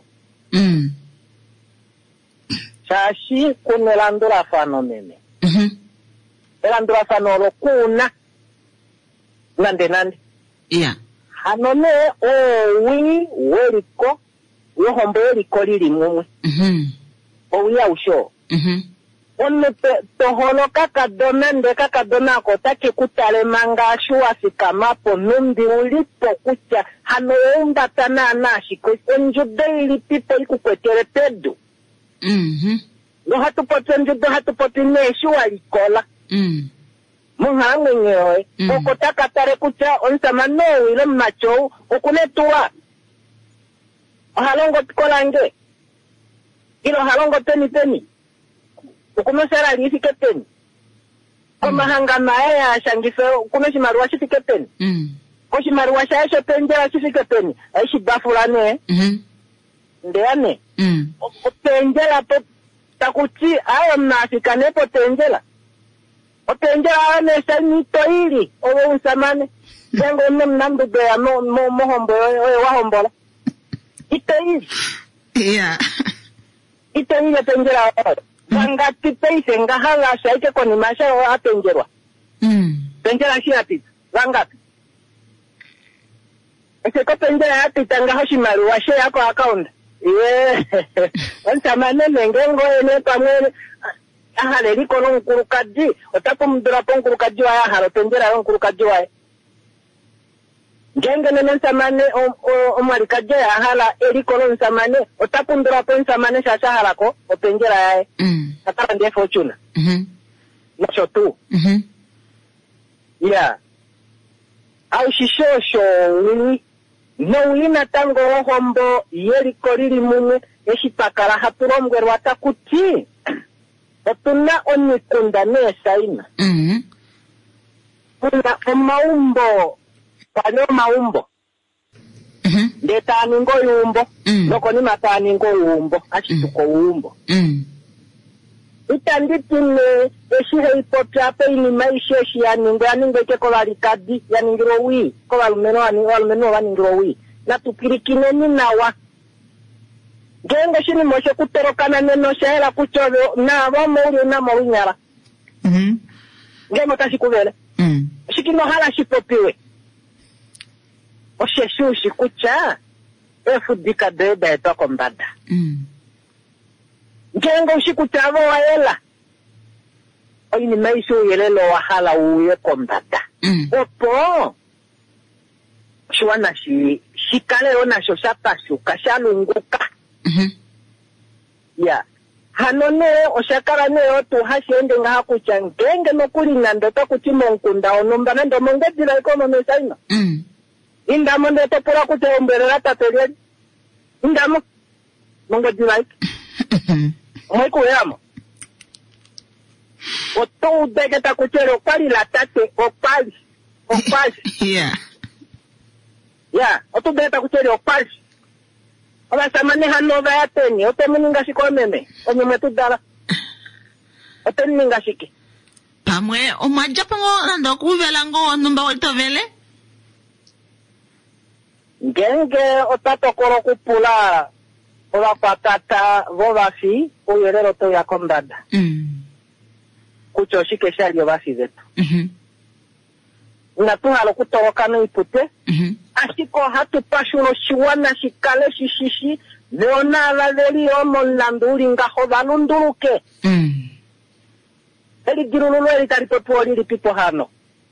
shashi kunelandura fano meme elandura fano lokuna nande yeah. Hanone owi weriko yohombo weriko lili mumwe. Owi ya usho. Onu toholoka kadona kotaki kutale manga ashua sikamapo numbi ulipo kucha hano unda tana anashi kwenjude ili pipo ikukwetele tedu. No hatupote neshua likola. Mungangu nyewe, okotaka tare kucha onsama ile macho, okunetua. Halongo tikolange. Ilo halongo teni. Okumesara lisike teni. Omahanga maaya shangise, okumeshimaruwa shifike teni. Oshimaruwa shaesho penjela shifike teni. Aishi bafulane. Ndeane. Penjela po takuchi, ayo mnafika nepo tenjela. Openja ane sanito ili owe unsamane jengo namdu bea mohombo wahombola ito ili yeah ito ili penjera wanga tipeise ngahala shaike koni masha wa apenjerwa penjera shia pita wanga ese ko penjera hati tanga hoshimaru wa share yako account unsamane mengengo ene pamwe ahale liko nkurukaji otapo mdura po nkurukaji wa ahalo penjera nkurukaji wa ngenge nsamane omarikaje ahala eliko nsamane otapo mdura po nsamane shasha halako openjera yae ataka ndiye fortune nacho tu yeah au shishosho no ina tango hombo yeliko lili mume eshipakala hatulomgwe watakuti otuna onikunda nesa ina. Kuna omaumbo, pano maumbo. Ndetani ngo yumbo, loko ni matani ngo yumbo, achituko yumbo. Itanditine, eshihe ipotrape ini maisheshi ya ningo, ya ningo ike kola rikadi, ya ningiro wii, kola lumeno wa ningiro wii. Na tukirikine ninawa. Gengo shini moshe kutorokana neno shahela kuchove na wamo uli na mawinyara. Gengo tashi kuvele. Shikino hala shipopiwe. osheshushi kucha efudika beda etoko mbada ngengo ushikutavo waela oyini maisho yelelo wahala uye kombada opo shwana shikale onasho shapasuka shalunguka ya hanone oshakala neyo tu hashende ngaha kucha ngenge nokuli nando takuti monkunda onomba nando mongedila ikono mesaino indamo ndete pura kucha omberera tateliani indamo mongedila iko mwaiku yamo oto udege takuchele opali la tate opali ya oto udege takuchele opali obasamane hanova ya teni otemuninga shiko meme onyume tudala otemuninga shiki pamwe omajapango nando kuvela ngo numba walitovele ngenge otatokoro kupula ola patata vovafi uyelero to ya kombada kucho shike shali ovafi zetu natuhalo kutoroka no ipute ashiko hatu pashulo shiwana shikale shishishi leona laveli omo landuri ngaho valunduruke eli dirululo eli taripopo li pipo hano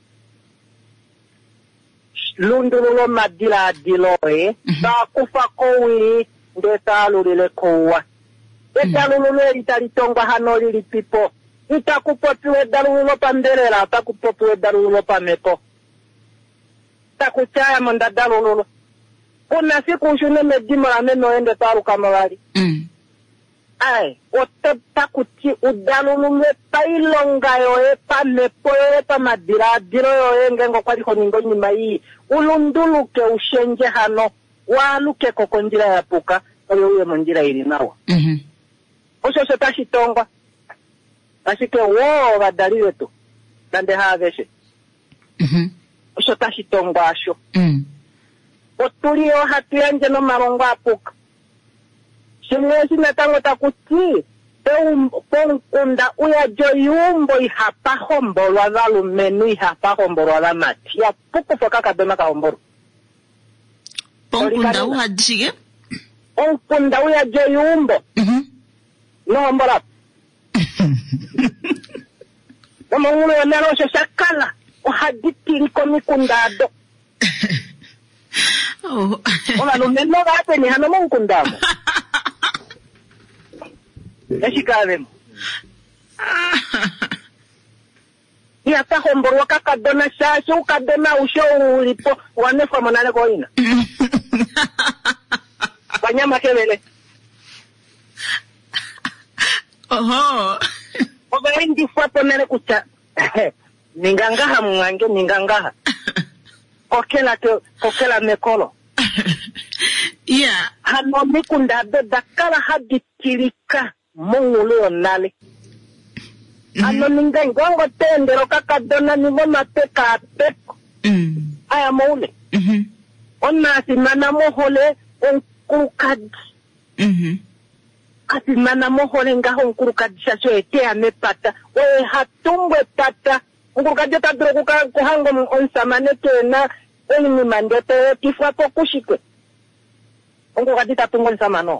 lundululo madila diloe ta kufa kowi ndeta lulile kowa eta lululo eli taritongwa hano li pipo itakupopiwe dalululo panderela itakupopiwe dalululo pameko takuchaya mondadalululo kuna siku ushune medimo la meno ende taru kama wali ai takuti udalululo pailonga yoe pa mepo yoe pa madira diro yoe ngengo kwa liko ningo nyima hii ulunduluke ushenje hano waluke koko njira ya puka kwa uye monjira ili nawa osho tashitongwa ashike woo vadalile tu nande haveshe osho tashitongwa asho otulio hatuyanje no marongo apuka shimwe sinatango takuti ponkunda uya joyumbo ihapa hombolwa valumenu ihapa hombolwa vamati ya puku foka kadona kahombolo ponkunda uhadishige onkunda uya joyumbo no hombola Kama ulo yanalo sa sakala o haditiri ko mikundado. Oh. Ona no menno gape ni hano mo kundamo. Eshikave mo. Ya ta homboro kakadona sa so kadona usho ulipo wane kwa monane ko ina. Banyama kebele. Oho. Oba indi fuapo nene kucha. Ningangaha mwange ningangaha. Kokela mekolo. Yeah. Hano mikunda dakala haditirika munguleo nale. Ano ningangongo tendero kakadona nivo mateka apeko. Aya moule. Ona simana mohole onkurukadi. Asimana mohole ngaho onkurukadi shacho ete amepata. We hatumbwe tata. Onkurukadi tadro kuhango onsamane tena. Eli ni mandete kifwa po kushikwe. Onkurukadi tatungo onsamano.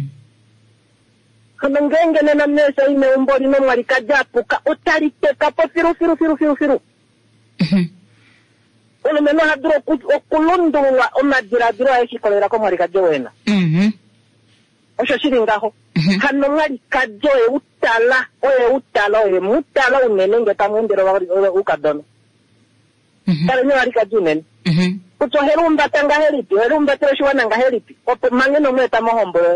Kanongenge nena mnesa ime umbori no marikajapuka. Utariteka po firu. Ono meno hadro okulundulwa omadira eshikolera ko marikajo wena. Osho shiringaho. Hano marikajo utala mutala unenenge tamundero wa ukadono. Kale nyo marikajo nene. Kuto herumba tanga helipi, herumba treshuwa nanga helipi. Opo mangeno mweta mohombolo.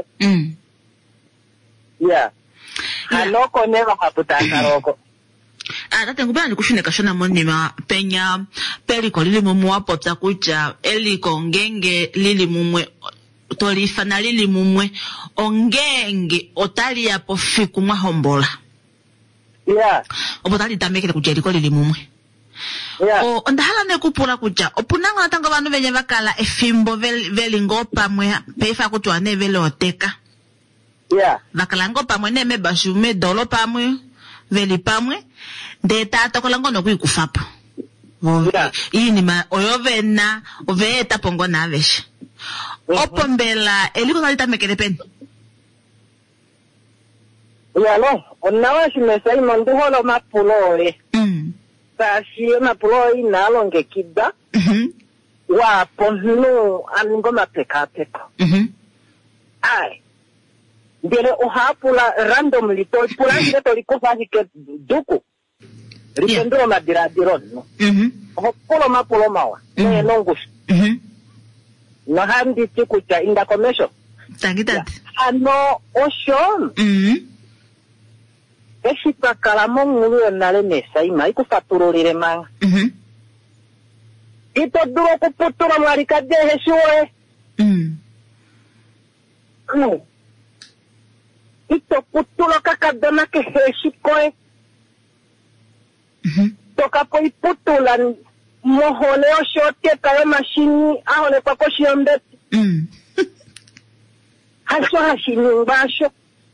Yeah. Hano koneva haputaka roko. Tate ngubani kushune kashona monima penya peliko lili mumu wapota kucha eliko ngenge lili mumwe tolifana lili mumwe ongenge otali ya pofiku mwahombola. Yeah. Opotali tamekele kucha eliko lili mumwe. Yeah. O ondahala ne kupura kucha opunanga natanga vanu venye vakala efimbo veli ngopa mwe peifa kutua ne vele oteka. Yeah. Vakala ngopa mwe neme bashume dolo pamwe veli pamwe de tata kolango no kuikufapo. Yeah. Inima oyovena oveta pongo na vesha. Opombela eliko nalita mekerepen. Ya no, onawa shimesa imondu holo mapulo Sashi mapulo inalo ngekida. Wa ponnu aningo mapeka peko. Ai. Ndere ohapula randomly to pula ndere to liko fasike duku. Ripendro madira diron. Hopolo mapulo mawa. Nongus. No handi tikucha inda commercial. Tangitat. Ano ocean. Esi pakalamo ngulu nale nesa ima iku faturolire manga. Ito duro kuputura marika dehe shue. Ito putulo kakadona ke heshikoe. Toka po iputulan moholeo shote kaya mashini ahole kwa koshiombet. Hasho hashini mbasho.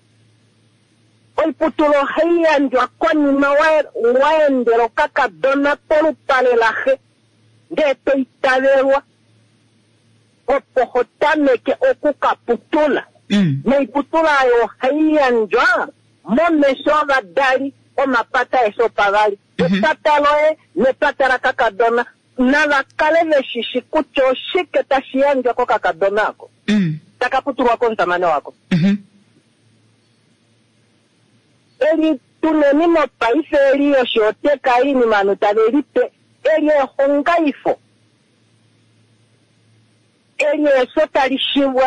Iputulo haya ndio kwani waendero kakadona polu pale laje. Deto itaverwa. Opohotame ke okuka putula. Na iputula yo haya njwa. Mome shoga dari. O mapata eso pagali. Pata loe, ne pata la kakadona. Na la kale le shishi kucho shike tashianja kwa kakadona ako. Takaputu wako ntamane wako. Eli tunenimo paise eli yoshote kaini manutaverite. Eli hongaifo. Eli esotalishiwa.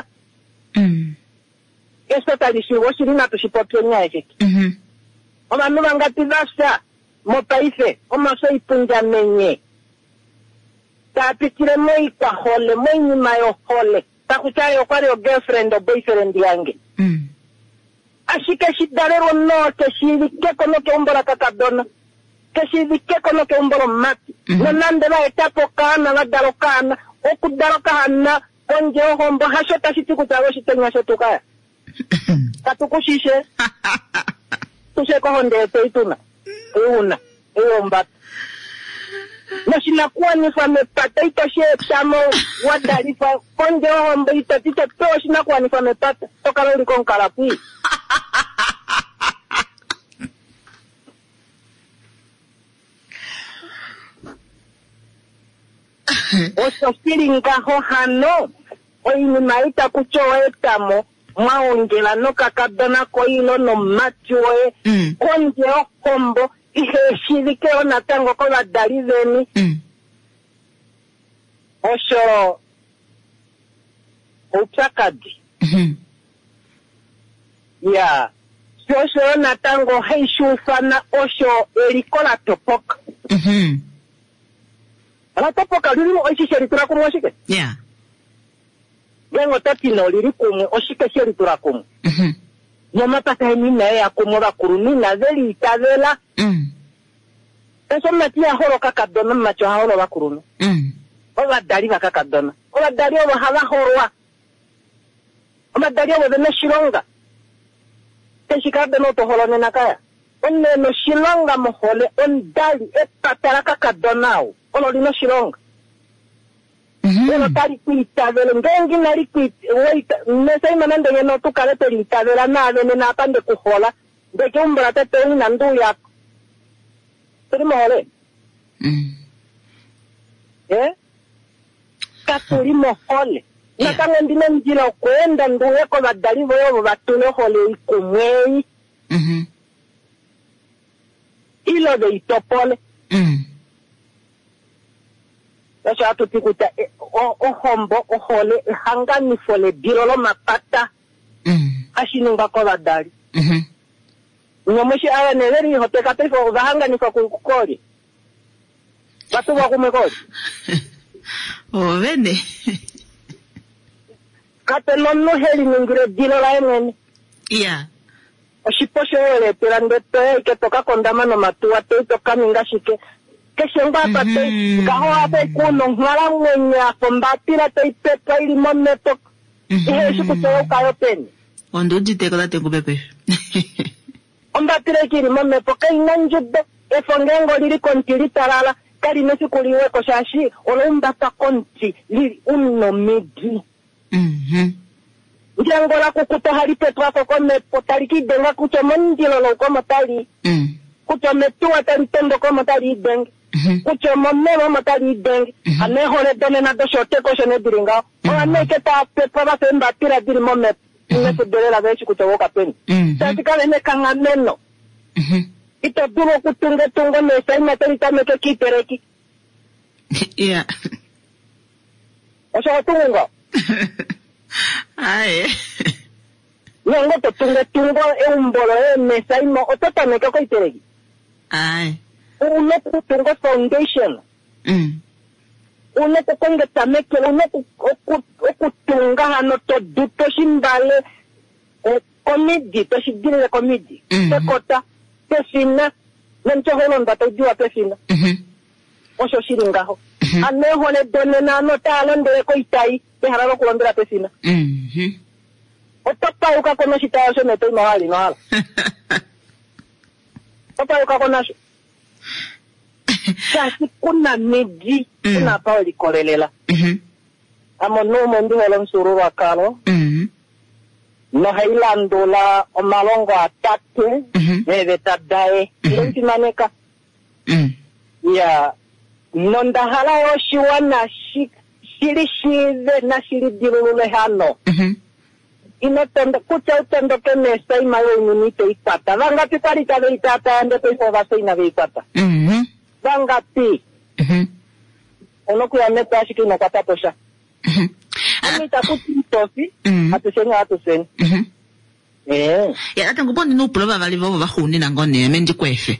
Esotalishiwa shirina tushipopyo nyajiki. Oma nuwa ngati vasa, mo paise, oma so ipunja menye. Ta apitire moi kwa hole, moi nima yo hole. Ta kuchaya kwa yo girlfriend o boyfriend yange. Ashike shidarero no, keshivi keko no ke umbora kakadona. Keshivi keko no ke umbora mati. Nanande la etapo kana, la daro kana, oku daro kana, konje ohombo, hasho tashitiku tawo shitenga shotukaya. Katukushishe. Tuse kohonde teituna. Euna. Eombat. Nashina kuwa nifame pata. Ito shie tamo. Wadarifa. Konde ohombe ito. Tito to shina kuwa nifame pata. Toka lori konkarapi. Oso siringa hohano. Oini maita kuchoe tamo. Maongela no kakadona ko ilo no machoe konje okombo ihe shirike ona tango ko la darizeni osho uchakadi ya osho ona tango heishu sana osho elikola topok ala topoka lulu oishi sheritura kumwashike Vengo tatino liri kumwe oshike sheri turakumu. Nyama pata hemina ya kumura kurumina veli itavela. Eso matia horo kakadona macho horo wa kurumi. Ola dari wa kakadona. Ola dari wa hala horwa. Ola dari wa vene shilonga. Teshikade no to holo nenakaya. Onne no shilonga mohole on dari patara kakadonao. Ono lino shilonga. Bueno, tari kuitavela, ngengi nari kuitavela, nesa imanende ngeno tukale te litavela na vene na pande kuhola, deke umbra te te ina ndu yako. Turi mohole. Katuri mohole. Nakanga ndine mjila kuenda ndu yako vadalivo yobo vatune hole ikumwei. Ilo de itopole. Sasa atu tikuta ohombo ohole hangani fole birolo mapata ashinunga kwa wadari Nyomeshi aya neveri hoteka tefo hangani kwa kukukori watu wakumekori vene kate nono heli ngire birola emeni oshiposho ele pirandete ke toka kondama no matua te toka mingashike Keshenga pate gaho ape kuno ngala mwenya kombatira te pepa ili mometo ihe shikucho kayo peni ondo jiteko la tengo pepe ombatira kiri mometo kai nanjude efongengo liri kontiri tarala kali nesikuliwe ko shashi olomba pa konti li unno midi njangola kukuta hali petra ko kome potaliki denga kucho mondilo lo ko motali kucho metua tali tendo ko motali deng kucho momema motali deng ane hole done na do shote ko shone diringa o ane ke ta petra ba se mbatira diri momet ne se dele la vechi kucho woka pen tati kale ne kanga meno ito duro kutunga tunga me sai materita me ke kitereki yeah o so tunga ai Nongo to tunga umbolo me sai mo otota me ko kitereki ai uno kutunga foundation uno kukonga tameke uno kutunga hano to duto shimbale komidi to shigire komidi te kota te fina nencho holonda to jua te fina osho shiringaho ane hone done na no talo ndere ko itai te hararo kulondera te fina otapa uka kono shitayo se meto mahali no hala otapa uka kono Kasi kuna midi kuna pauli kolelela amo no mondi holon suru wakalo no hailando la omalongo atate neve tadae lenti maneka ya nonda hala yoshi wana shiri shive na shiri dirulule hano ino tendo kucha utendo ke mesa imayo inunite ipata vanga pipari tabe itata ande peso vase inabe ipata Vangati. Ono kuya meta ashiki no kwatatosha. Amita kutitosi, atuseni. Ya ata nguboni no puloba bali bobo bahuni na ngone mendi kwefe.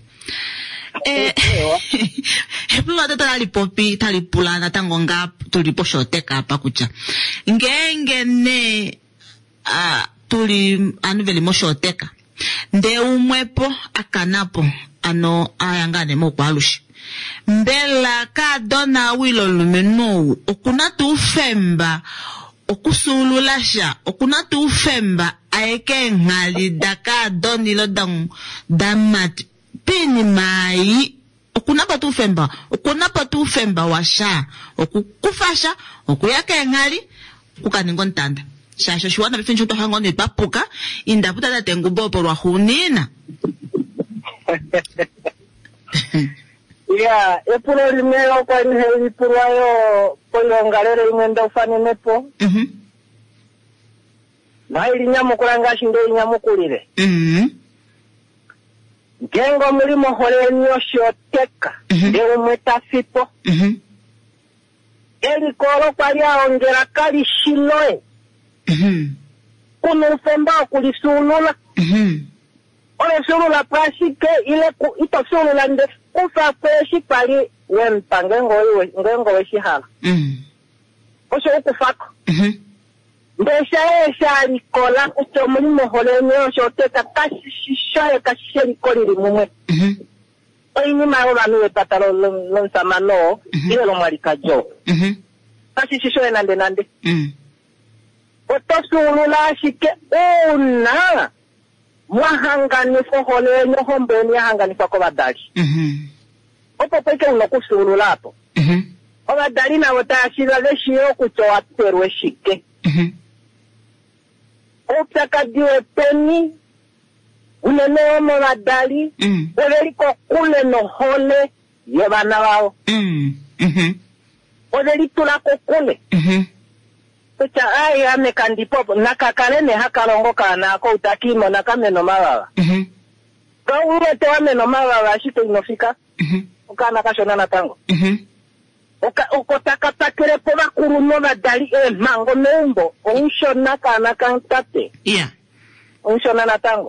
Hebu watu tali pulana tango nga tulipo shoteka hapa kucha. Ngenge tuli anuveli mo shoteka. Nde umwepo akanapo ano ayangane mo kwalushi. Mbela ka dona wilo lumenu okunatu ufemba okusulusha okunatu ufemba aeke ngali daka doni lo damat pini mai okunapa tu ufemba washa okukufasha okuyake ngali kukaningo ntanda shasho shwana bifincho to hango ni papuka indaputa da tengu bobo lwa hunina Ya, epuro rimeo kwa ni ipuro ayo koyo ngalere imenda ufane nepo. Maili nyamu kulanga shinde nyamu kulire. Gengo mulimo hole nyosho teka. Ewe mweta fipo. Eli koro kwa lia ongera kali shiloe. Kunu ufemba kulisulula. Ole sulula prasike ile ito sulula nde. Ufa kweshi pali wempa ngengo weshi hala. Osho ukufako. Ndesha esha likola ucho mulimo holeni osho teta kashi shishoye kashi likoli limumwe. Oini maola nuwe patalo lonsamano ile lomwalika jo. Kashi shishoye nande. Otosu ulula shike una. Mwahanganifo holeni hombeni hanganifo kwa badali. Opo peke unokusulu lapo. Obadali na watashira veshio kuchoa terwe shike. Opsaka diwe peni. Uneneo mwabadali. Odeliko kule no hole. Yebana wao. Odeliko lako kule. Kucha ai ame kandipopo. Nakakalene hakarongo kanako utakimo nakameno mawawa. Kwa uwe te wameno mawawa shito inofika. Ukana kashona na tango. Ukotaka takere poba kuruno na dali mango meumbo. Unshona kana kantate. Yeah. Unshona na tango.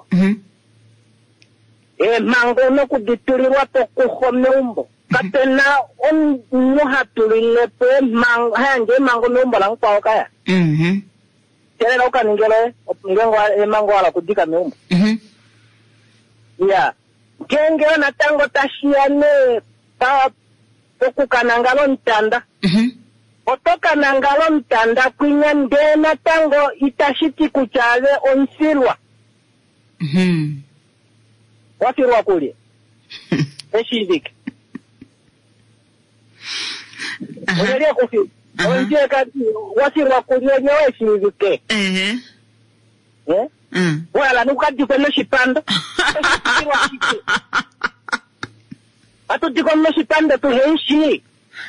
Mango no kudituri wapo kuho meumbo. Katena nuhaturi lepe hange mango meumbo lang pa okaya. Kere na uka ningele mango wala kudika meumbo. Yeah. Genge na tango tashiane pa okuka nangalo ntanda. Otoka nangalo ntanda kwinya ndena tango itashiti kuchale onsirwa. Wasirwa kuli. Eshidiki. Unalia kufi. Onje kati wasirwa kulia nyewe shivike. Wala nukati kweno shipando. Atu tiko mno shipando tuheishi.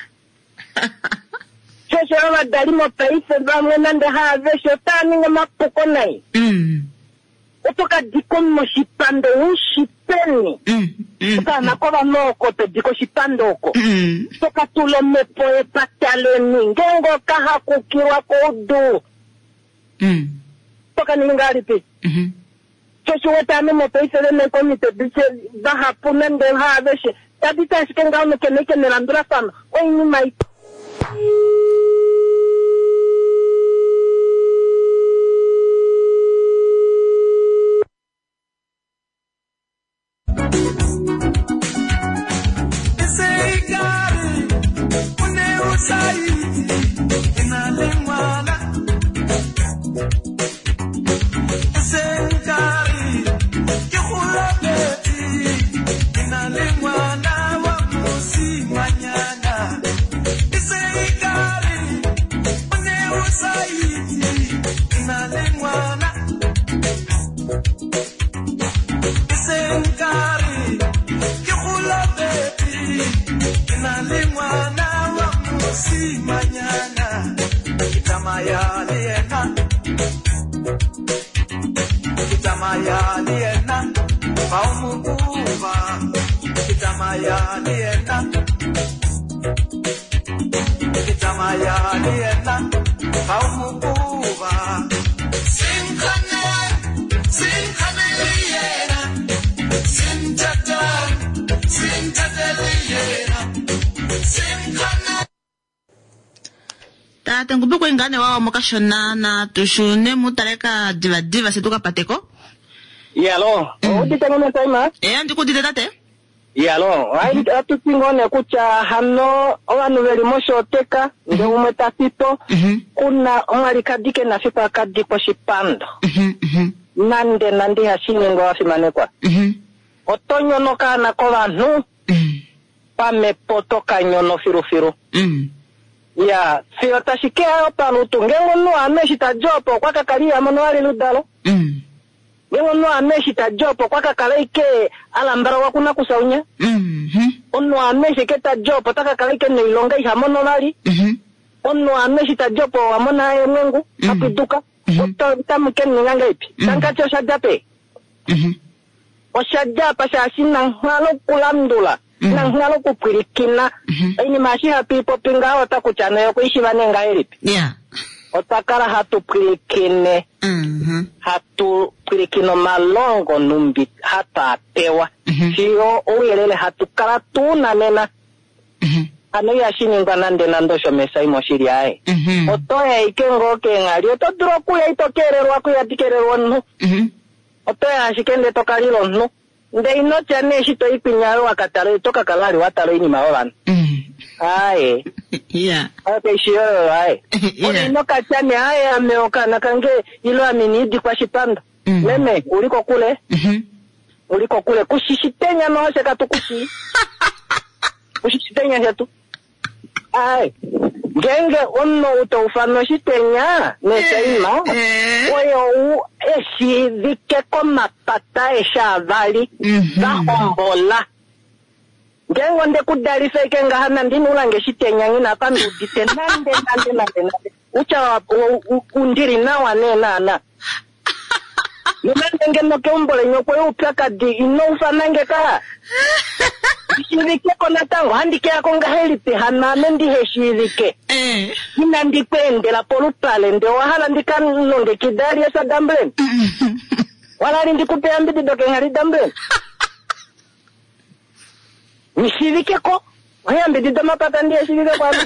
Shosho wa dalimo paise vamwe nande hawe shotani nga mapuko nai. Utoka diko mno shipando ushipeni. Utoka nakoba noko te diko shipando oko. Utoka tulo mepoe patale ni. Ngengo kaha kukiwa kudu. Utoka ningari pi. Shosho wata ame paise vene komite biche baha punende hawe she. Tabita shikenga ume keneke nilandura sana. Oyi ni mai. Tengubu ko ingane wa mukashona na tushune mutareka diva situka pateko. Yalo, udite ngone taima? Andi kudite tate? Yalo, ai atu singone kucha hano owanu veli mosho teka nde umeta pito kuna omali kadike na fipa kadiko shipando. Nande hashini ngo afimane kwa. Otonyo no kana ko bantu pame potoka nyono firu. Ya, si otashikea palutu ngengo no ameshita jopo kwa kakalia manuali ludalo. Ngengo no ameshita jopo kwa kakalaike alambara wakuna kusaunya. Ono ameshiketa jopo taka kalaike nilonga ihamono nali. Ono ameshita jopo amona mwengu hapiduka. Tamuken nganga ipi. Tankacho shajape. Oshajapa shashina ngalo kulamdula. Nang ngalo kupirikina ini mashi happy popinga otakuchana yoko ishivanenga elipi. Yeah. Otakara hatu pirikine. Hatu pirikino malongo numbi hata atewa. Siyo uilele hatu karatu na nena. Ano yashininga nande nandosho mesa imoshiri ae. Otoya ikengo kengali. Otoduro kuya itokererwa kuya tikererwa nnu. Otoya ashikende tokalilo nnu. Nde inocha neshito ipinyaro wakataro toka kalari wataro ini maolan. Ae. Yeah. Ate shiyo ae. Oni noka chane ae ameoka nakange ilo aminidi kwa shipanda. Meme uliko kule. Uliko kule kushishitenya no hose katukushi. Kushishitenya hetu. Ae. Genge ono utofano shitenya neseima. Oyo eshi dike koma pata esha vali. Bahombola. Gengo nde kudari feke ngahana ndinu ulange shitenya ngina pandu dite nande. Ucha undiri na wane na. Nubende ngeno keumbole nyokwe upyaka di inofa nange ka. Shirike kona tango handike ya konga helipe haname ndi heshirike. Hina ndipende la polupale nde wahala ndika nonde kidari ya sa damblen. Wala ndikupe ambidi doke ngari damblen. Nishirike ko waya mbidi dama pata ndi heshirike kwa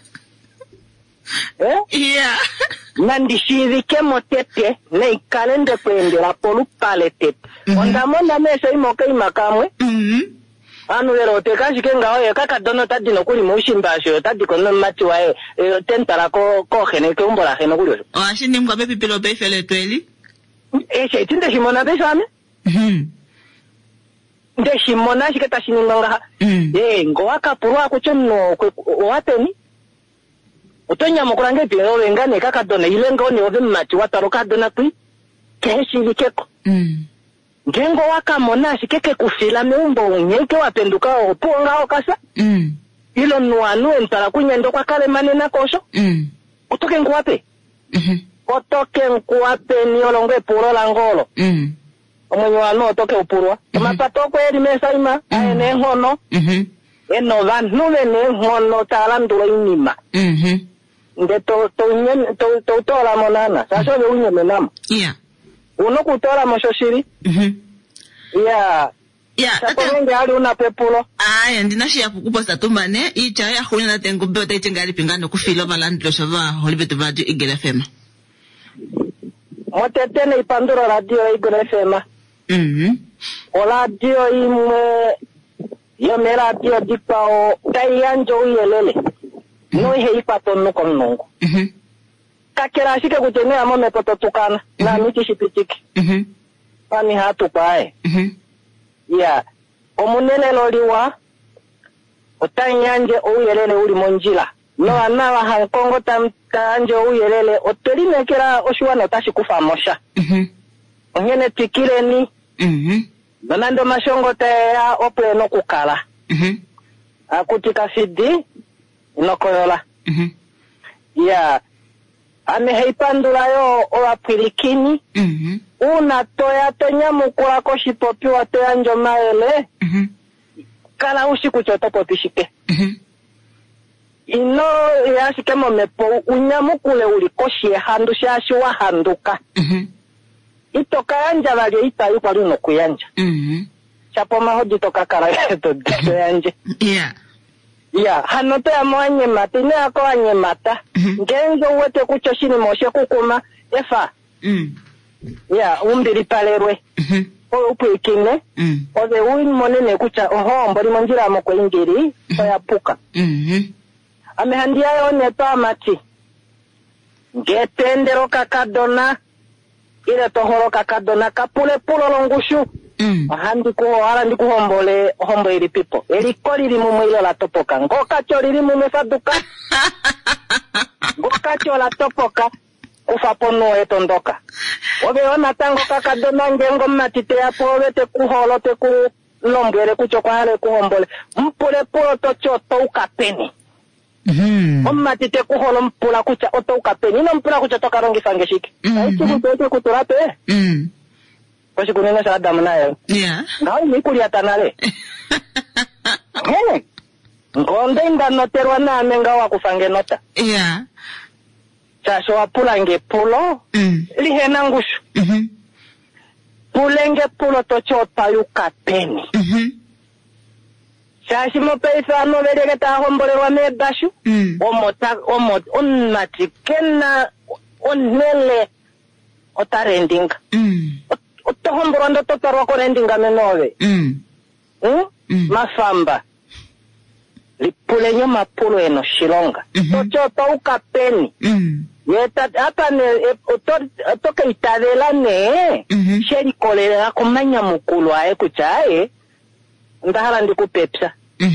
Yeah. Nandi shirike motepe na ikalende kwende la polupale tepe. Ondamona mesa imoke imakamwe. Anu lero teka shikenga oye kaka dono tadi no kuli mushimbasho tadi kono mati wae tentara ko hene ke umbola hene kuli. Washini mwa bepi pilo befele tweli. Tinde shimona besame. Nde shimona shiketa shininga. Ngo wakapurwa kuchomno wateni. Otonya mukurange piro wengane kakadona ilengo ni ove mati watarokadona kwi keshi likeko. Ngengo waka mona shikeke kufila meumbo nyeke wapenduka oponga okasa. Ilo nuanu entara kunyendo kwa kale manena kosho. Otoke nkuwape. Otoke nkuwape ni olonge puro langolo. Omonyo wano otoke upurwa. Mapatoko eri mesa ima. Aene ngono. Eno vanule ne ngono talandula inima. Nde to tola monana. Sasa le unye menama. Yeah. Uno kutola moshoshiri. Yeah. Yeah. Saponenge hali una pepulo. Aya, ndinashia kukupa satumane. Icha ya huli na tengumbe wata ichengali pingano kufilo balandilo shava holibetu vaju Igele FM. Motetene ipandura radio Igele FM. O radio imwe yome radio dipao taiyanjo uyelele. No ihe ipato nuko mnongo. Kakera shike kutene amome pototukana. Na miti shipitiki. Pani hatu pae. Yeah. Omunene loliwa. Otanyanje uyelele uli monjila. No anawa hankongo tanje uyelele. Otelimekera oshuano tashi kufa mosha. Onyene tikile ni. Banando mashongo te ya opwe no kukala. Akutika fidi. Inokoyola. Yeah. Ame heipandula yo owa pilikini. Una toya tonya mukula koshipopi wa toya njomaele. Kala ushiku choto popishike. Ino yashike momepo unyamukule uli koshi handu shashi wa handuka. Itoka yanja valio itayu kwa lino kuyanja. Chapo mahodi toka kara yeto yanje. Yeah. Yeah, hanoto ya mwanye mata, ine yako wanye mata. Ngenzo uwete kuchoshini moshe kukuma, efa. Yeah, umbili palerwe. Upu ikine. Oze uini monene kucha, mboli monjira moko ingiri, soya puka. Amehandia yone toa mati. Ngetendero kakadona, ile tohoro kakadona, kapule pulo longushu. Handi kuhombole ili pipo. Elikoli li mumu ilo la topoka. Ngokacho li mumu saduka. Ngokacho la topoka. Kufapono etondoka. Obe ona tango kakadona ngengo matite ya powe te kuholo te kulombwele kuchokwa hale kuhombole. Mpule pulo tocho touka peni. Matite kuholo mpula kucha otouka peni. Ino mpula kucha toka rongi fangeshiki. Aichi kutoete kuturape. Kwa siku nene sa Adam na yo. Yeah. Ngao mikuli atanale. Ngonde inda noterwa na amenga wa kufange nota. Yeah. Chaso wapula nge pulo. Lihena ngushu. Pulenge pulo tochota yuka peni. Chashi mopeisa no verege ta hombole wa medashu. Onatikena onele otarendinga. Otohomborondo totarwa korendinga menove. Mafamba. Lipulenyo mapulo eno shilonga. Tochota ukapeni. Yeta hapa ne otoke itadela ne. Sheri kolera kumanya mukulu ae kuchae. Ndahala ndikupepsa.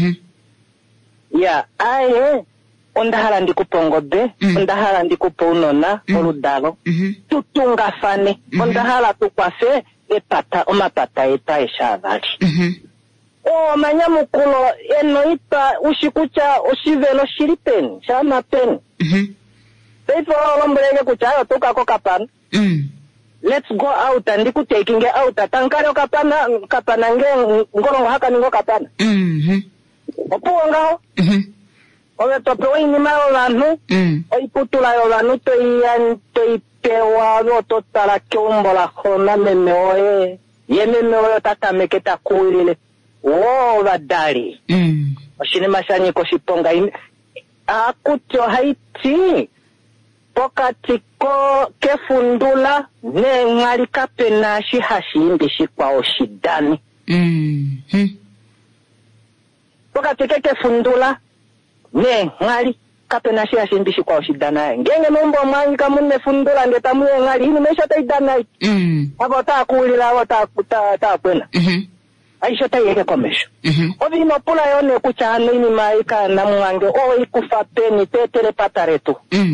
Ya ae. Ondahala ndikupongobe. Ondahala ndikuponona. Oludalo. Tutunga fane. Ondahala tukwafe. Omapata eta eshavali. Manya mukulo eno ita ushikucha ushivelo shiripeni. Shama peni. Peifo olombrege kuchayo tuka kokapan. Let's go out andiku taking out. Tankare kapana nge ngolongo haka ningo kapana. Opuwa ngao. Owe topewa inima yolanu. Oiputula yolanu toipewa totala kiumbola kona memeoe. Ye memeoe tatameketa kuilile. Vadari. Oshinema shanyiko shiponga ime. Akutyo haiti. Pokatiko kefundula. Ne ngali kapenashi hashimbi shikwa oshidani. Pokatike kefundula. Ne ngali kapenashi hashimbi shikwa oshidana. Ngenge mumbo mwangi kamune fundula. Ngetamuye ngali. Hini mesha taidana. Abo ta kuulila. Abo ta kwena. aisho tayeke komesho obi no pula yone kuchana ini maika na mwange o ikufa peni tetere pataretu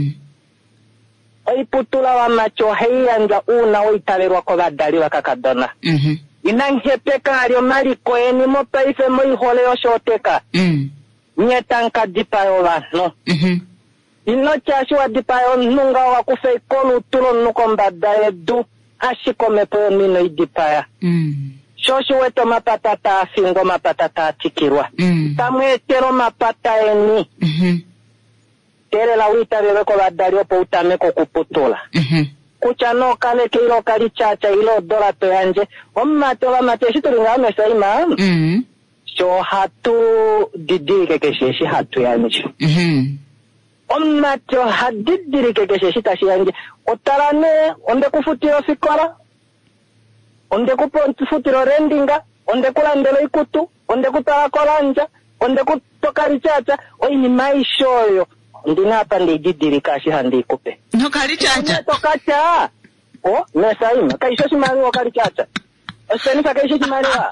oiputula wa macho heianja una oitalerwa ko badali bakakadona inanghepeka alio maliko eni mo paife mo ihole yoshoteka nyetanka dipayo vano ino chashwa dipayo nunga wa kufe kolu tulo nukombada edu ashikome po mino idipaya shoshu weto mapatata afingo mapatata atikirwa tamwetero mapata eni tere la wita reweko badali opo utameko kuputula kuchano kale kiro kali chacha ilo dola toyanje omate wa mate shituringa amesa ima so hatu didike kesheshi hatu yanje omate hadidike kesheshi tashi yanje otarane onde kufutiro fikora onde kufutiro rendinga onde kulandelo ikutu onde kutala koranja onde kutokali chacha oini maishoyo ndina hapa ndidiri kashi handi kupe no kali chacha tokacha mesa ima kaisho shimari wa kali chacha Ospenisa kaisho shimari wa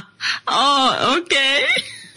okay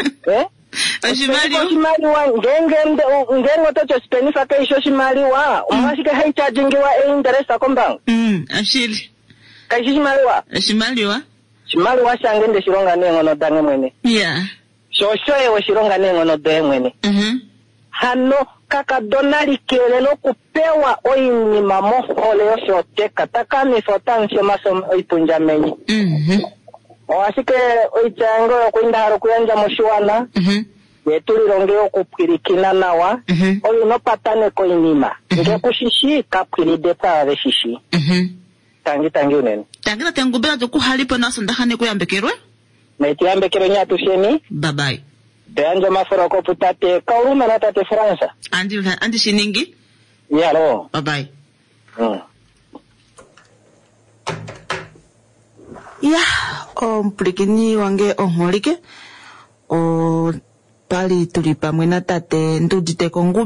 shimari wa ngengo tocho Ospenisa kaisho shimari wa umashike hai charging wa interest akombang ashili kaisho shimari wa shangende shironga nengo no dange mwene shoshoe we shironga nengo no dange mwene hano kaka donali kelelo kupewa oini mamohole yoshoteka taka mifotansio maso oipunjamenyi oasike oichango yokuindaharo kuyanja moshuana yetulilonge okupirikina nawa oyu no patane koinima nge kushishi kapkilide pave shishi tangi unene tangina tengubela tukuhalipo naso ndahane kuyambekerwe metiyambekero nyatusheni bye te anje maforo ko putate kauruma na tate Fransa andi shiningi yalo bye ya mplikini wange onholike pali tulipa mwena tate ndudite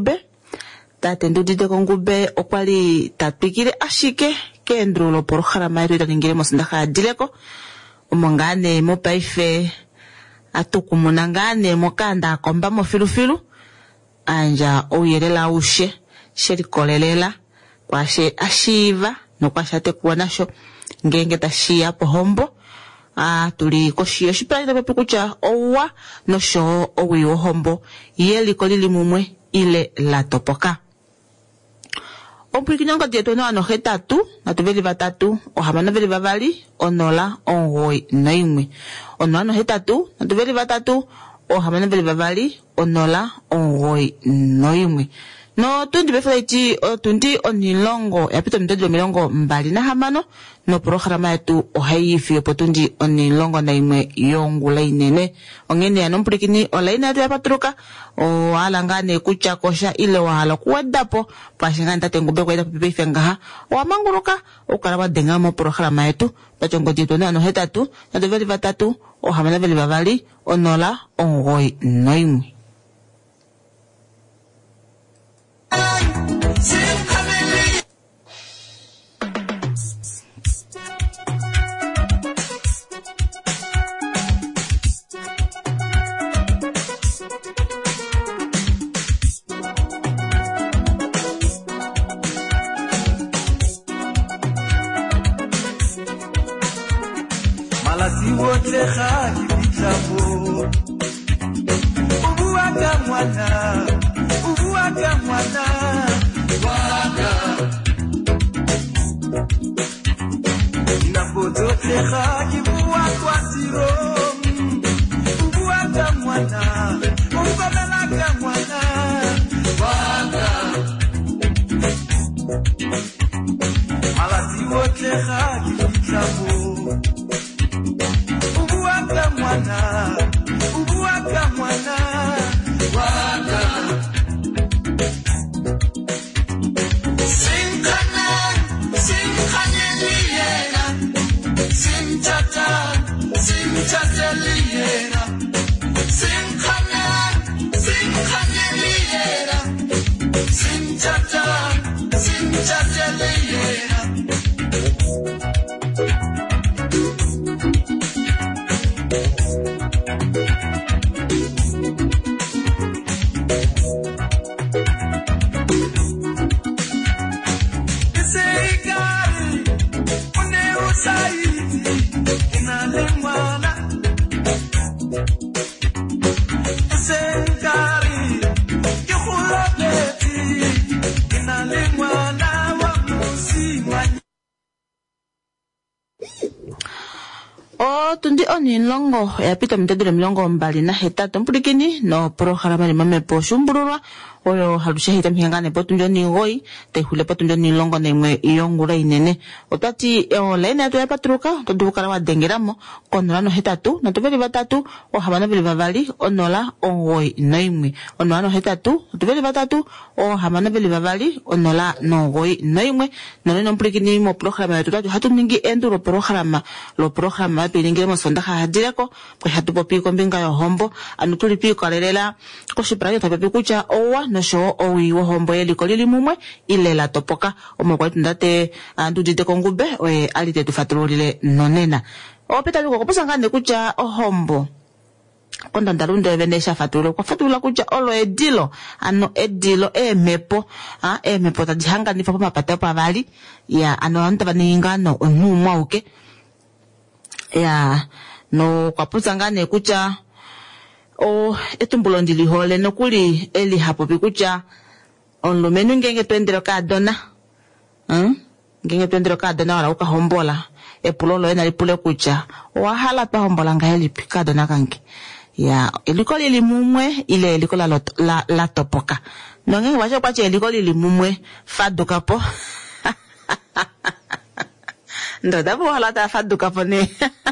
kongube okwali tatwikile ashike kendrulo poroharama yetu itaningile mosindaha dileko omongane mopaife atukumuna ngane mokanda akomba mofilufilu anja ouyelela ushe shelikolelela kwashe ashiva nokwashe atekuwa nasho ngenge tashiya pohombo tuli koshiyo shipalita pepe kucha owa nosho owi ohombo yeliko lili mumwe ile latopoka ompulikinyongo tieto no ano hetatu natuveli batatu ohamano veli bavali onola ongoi noimwe ono ano hetatu natuveli batatu ohamano veli bavali onola ongoi noimwe no tundi befulaiti tundi onilongo yapita mitodio milongo mbali na hamano no programa yetu ohaifi opo tundi onilongo na imwe yongula inene ongene ya nompulikini olaina yetu yapatruka alangane kucha kosha ile wahala kuwedapo pashinga ntate ngube kweda pepe ifengaha wamanguruka ukala wadenga mo programa yetu pachongo tieto no ano hetatu natuveli batatu ohamana veli bavali onola ongoi noimwe Tundi oni longo ya pita mtedule mlongo mbali na hetatu mpurikini no programa ni mame po shumburura oyo halusha hita mihangane po tunjo ni ngoi te hule po tunjo ni longo na imwe iyongura inene otati laine atu ya patruka todukara wa dengeramo konora no hetatu na tuveli batatu o hamana veli vavali onola ongoi no imwe onola no hetatu tuveli batatu o hamana veli vavali onola no ngoi no imwe no mpurikini mo programa ya tutatu hatu ningi endu lo programa pilingi mo sonda hadireko kwa hatu popi kombinga yo hombo anu tulipi kolelela koshipranyo tapepi kucha owa no sho owi wo hombo yeliko lili mumwe ilela topoka omokwa tundate andudite kongube we alite tufatululile nonena opeta biko kopusangane kucha ohombo konda ndalunde venesha fatulo kwa fatula kucha olo edilo ano edilo emepo emepo tadihanga nifa pa mapata pa vali ya ano anta vaningano onumwa uke ya no kwa pusangane kucha etumbulo ndili hole no kuli eli hapo bikucha onlo menu ngenge twendero ka dona ngenge twendero ka dona wala uka hombola epulolo ena lipule kucha wahala pa hombola ngaheli pika dona kangi ya elikoli limumwe ile elikola la topoka no ngenge wacho kwache elikoli limumwe faduka po ndo dabu hala ta faduka po ne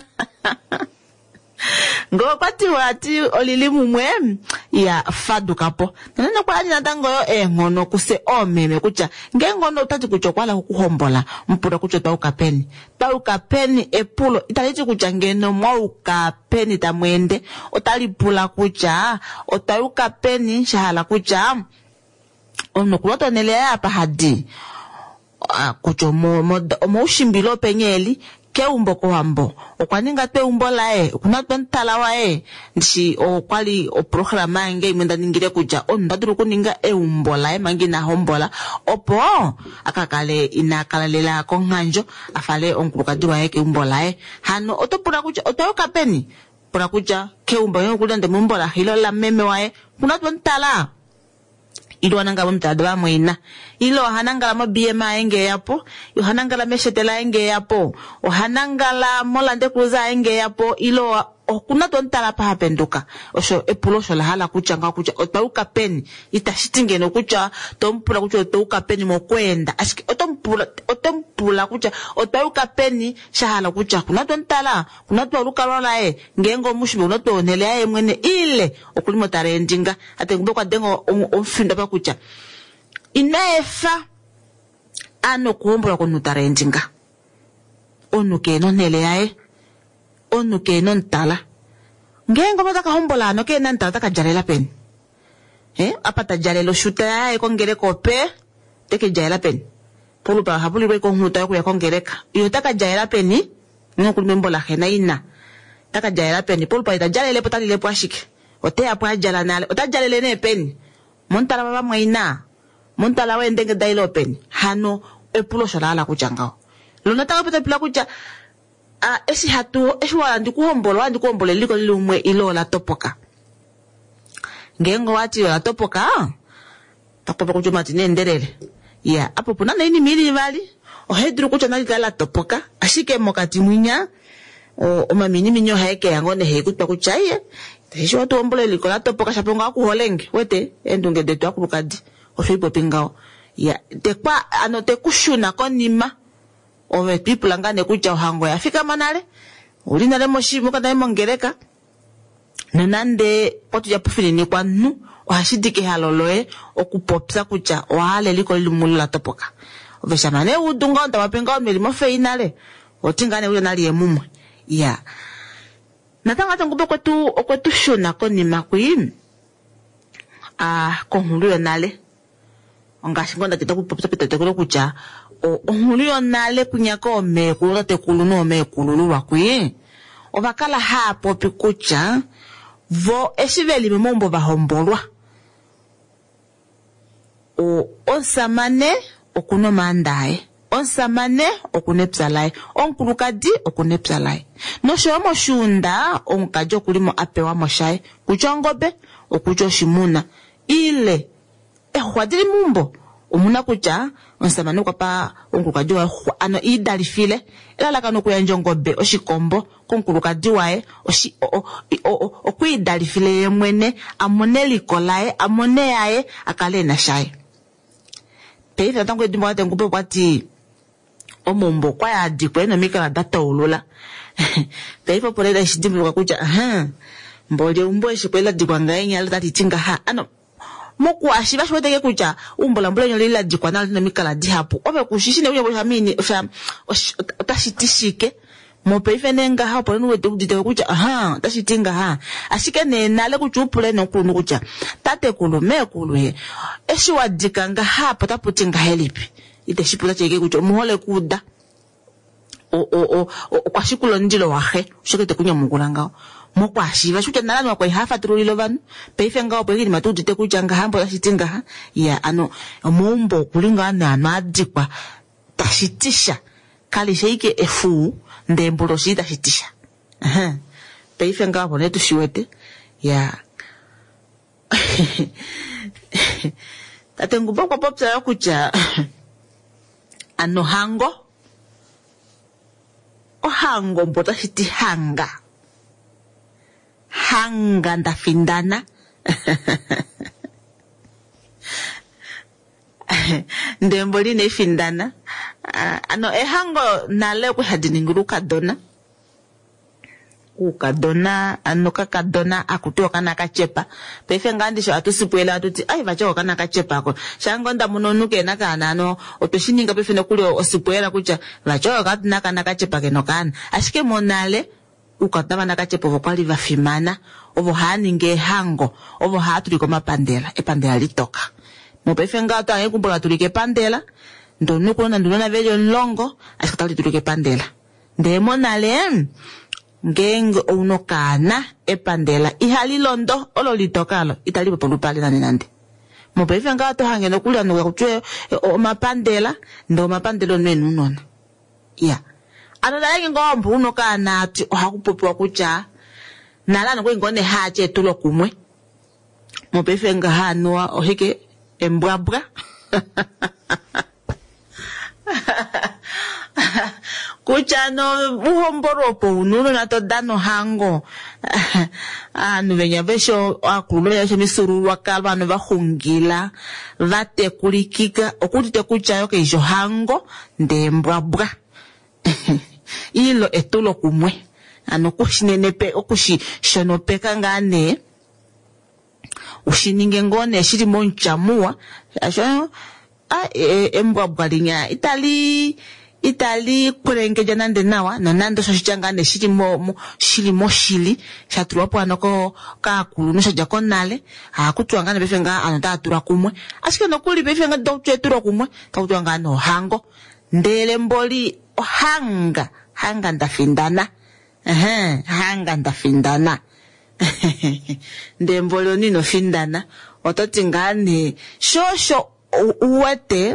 ngo pati wati olilimu mwe ya faduka po nana kwa ajina tango yo ngono kuse omeme kucha ngengono utati kuchokwala kuhombola mpura kucho tauka peni epulo italichi kucha ngeno mwauka peni tamwende otalipula kucha otauka peni shahala kucha ono kuloto nelea hapa hadi kucho mo ushimbilo penyeli keumbo kohambo okwaninga teumbo lae kuna twentala wae ndishi okwali programa nge imenda ningire kuja ondaduru kuninga eumbo lae mangina hombola opo akakale inakalalela konganjo afale onkuluka wae keumbo lae hano otopura kuja otoyoka peni pura kuja keumbo yokulande mumbola hilo la meme wae kuna twentala ilo hananga mtadwa mwina ilo hananga la BMI enge yapo yo hananga la meshetela enge yapo o hananga la molande cruza enge yapo ilo okuna tontala pa hapenduka osho epulosho la hala kuchanga kucha otauka peni itashitinge no kucha tompula kucha otauka peni mokwenda ashiki otompula kucha otauka peni shahala kucha kuna tontala kuna twaluka lola ngengo mushibe kuna tonele mwene ile okulimo tarendinga ate ngumbe kwa dengo omfinda pa kucha inefa ano kuombula ko nutarendinga onuke no nele onuke no ntala ngengo mataka hombola no ke nanta taka jalela pen apata jarelo shuta kongere kope teke jalela pen pulu ba habuli ko huta ko ya kongereka iyo taka jalela peni ngokulme mbola hena ina taka jalela peni pulu pa ita jalele potali le pwashike ote apwa jala nale otajalele ne peni montala baba mwaina montala wendenge dailo peni hano epulo shalala kuchangao lona taka pota pula kucha esi wala ndikuhombola liko lumwe ilo la topoka ngengo wati la topoka takopa kuchuma tinenderele ya apo puna na ini mili vali ohedru kucha nalika la topoka ashike mokati mwinya o mamini minyo haeke yangone hekutwa kuchaye teshi watu ombole liko la topoka shaponga kuholenge wete endunge detu akulukadi oshipo pingao ya tekwa anote kushuna konima ove people ngane kucha uhango ya fika manale ulina le moshimo kada mongereka nanande potu ya pufini ni kwanu ohashidike haloloe okupopsa kucha wale liko lumula topoka ove shamane udunga onda wapenga melimo feinale otingane uyo nali emumwe ya natanga tangube kwetu shona konima kwim konhulu nale ongashingonda kitakupopsa pitatekolo kucha onhulu nale kunyako mekulu te kulu no mekulu wakwi ovakala haa popi kutya vo eshiveli memombo vahombolwa onsamane okuna omaandaye, onsamane okuna epya laye, omukulukadi okuna epya laye, noshowo moshuunda omukadzi okulimo apewa moshaye, kutya ongombe okutya oshimuna. Ile ehwa dili mumbo omuna kutya onsamane okwapa omukulukadi waye ano iidalifile elalakano okuyandja ongombe oshikombo komukulukadi waye okwiidalifile ye mwene amone liko laye amone yaye akale ena shaye. Peife natango edimbo katengupe kwati omumbo kwaya adikwe nomikala dataulula peife opo leda ishidimbuka kutya mbole umbo eshikwela dikwa ngaye nyala tatitinga ano mokwashi bashweteke kutya umbulambula nyo lila dikwa nalo nomikala dihapu obe kushishine uye boshamini otashitishike mopeife nenga hapo nuwete kuditewe kutya tashitinga ashike nenale kutya upule nokunu kutya tate kulu mekulu ye eshiwadika nga hapo taputinga helipi ite shipula cheke kutya muhole kuda kwashikulo ndilo wahe ushokete kunya mungulangao mokwashi bashuta nalani wakwa hafa turulilo vanu peife ngao pekili matudite kutya nga hambo tashitinga ya ano mumbo kulinga na adikwa tashitisha kali sheike efu ndembulo shita shitisha peife ngao pone tushiwete ya tatengupa kwa popsa ya kutya ano hango ohango mbota shiti hanga ndafindana ndemboli nefindana ano ehango nale kuhadiningulu ukadona ano kakadona akutiwa kana kachepa peife ngandisho atusipuela atuti vacho kana kachepa ako shango ndamunonuke nakana ano otoshininga peife nokuli osipuela kutya vacho katina kana kachepa kenokana ashike monale ukatava nakachepa ovo kwali vafimana ovo haninge ehango ovo haatuliko mapandela epandela litoka mopeife ngato ayekumbula tulike epandela ndonukuna ndunona velyo nlongo ashike talitulike epandela ndemonale ngenge unokana epandela ihalilondo olo litokalo italipo polupale nande mopeife ngato hange nokulya nuka kutwe omapandela ndo omapandela onwenu unona anodaleke ngombo unokana ati ohakupopiwa kutya nalana kwengone hache tulo kumwe mopeife nga hanua ohike embwabwa kutya no uhomboropo ununo nato dano hango anu venya vesho akulume yasho misururu wakalo anu vahungila vatekulikika okutite kutya yoke isho hango ndembwabwa ilo etulo kumwe ano kushinenepe okushishonopeka ngane ushininge ngone shiri monchamua asho embwabwa linya itali kurengeja nande nawa nando shoshangane shiri moshili shatulwapo anoko kakulu noshaja konale akutwangane befenga anotatura kumwe ashike nokuli befenga dokutwa kumwe takutwangane ohango ndele mboli hanga ndafindana hanga ndafindana ndembolo nino findana ototi ngane shosho uwete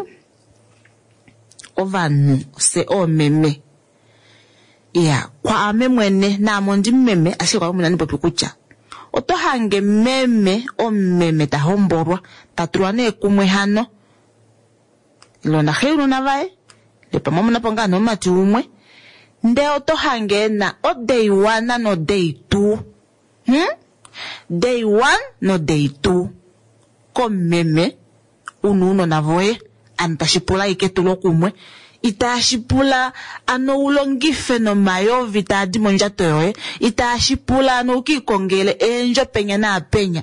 ovanu se omeme kwa ame mwene na amondi mmeme ashike kwa muna nipopi kutya otohange meme omeme tahomborwa tatulwa ne kumwe hano ilona heiru na vae lepa mamuna ponga no mati umwe nde otohange na o day 1 no day 2 day 1 no day 2 komeme ununo na voe antashipula iketulo kumwe itashipula ano ulongife no mayovi tadi monjato yoe itashipula ano ukikongele enjo penya na penya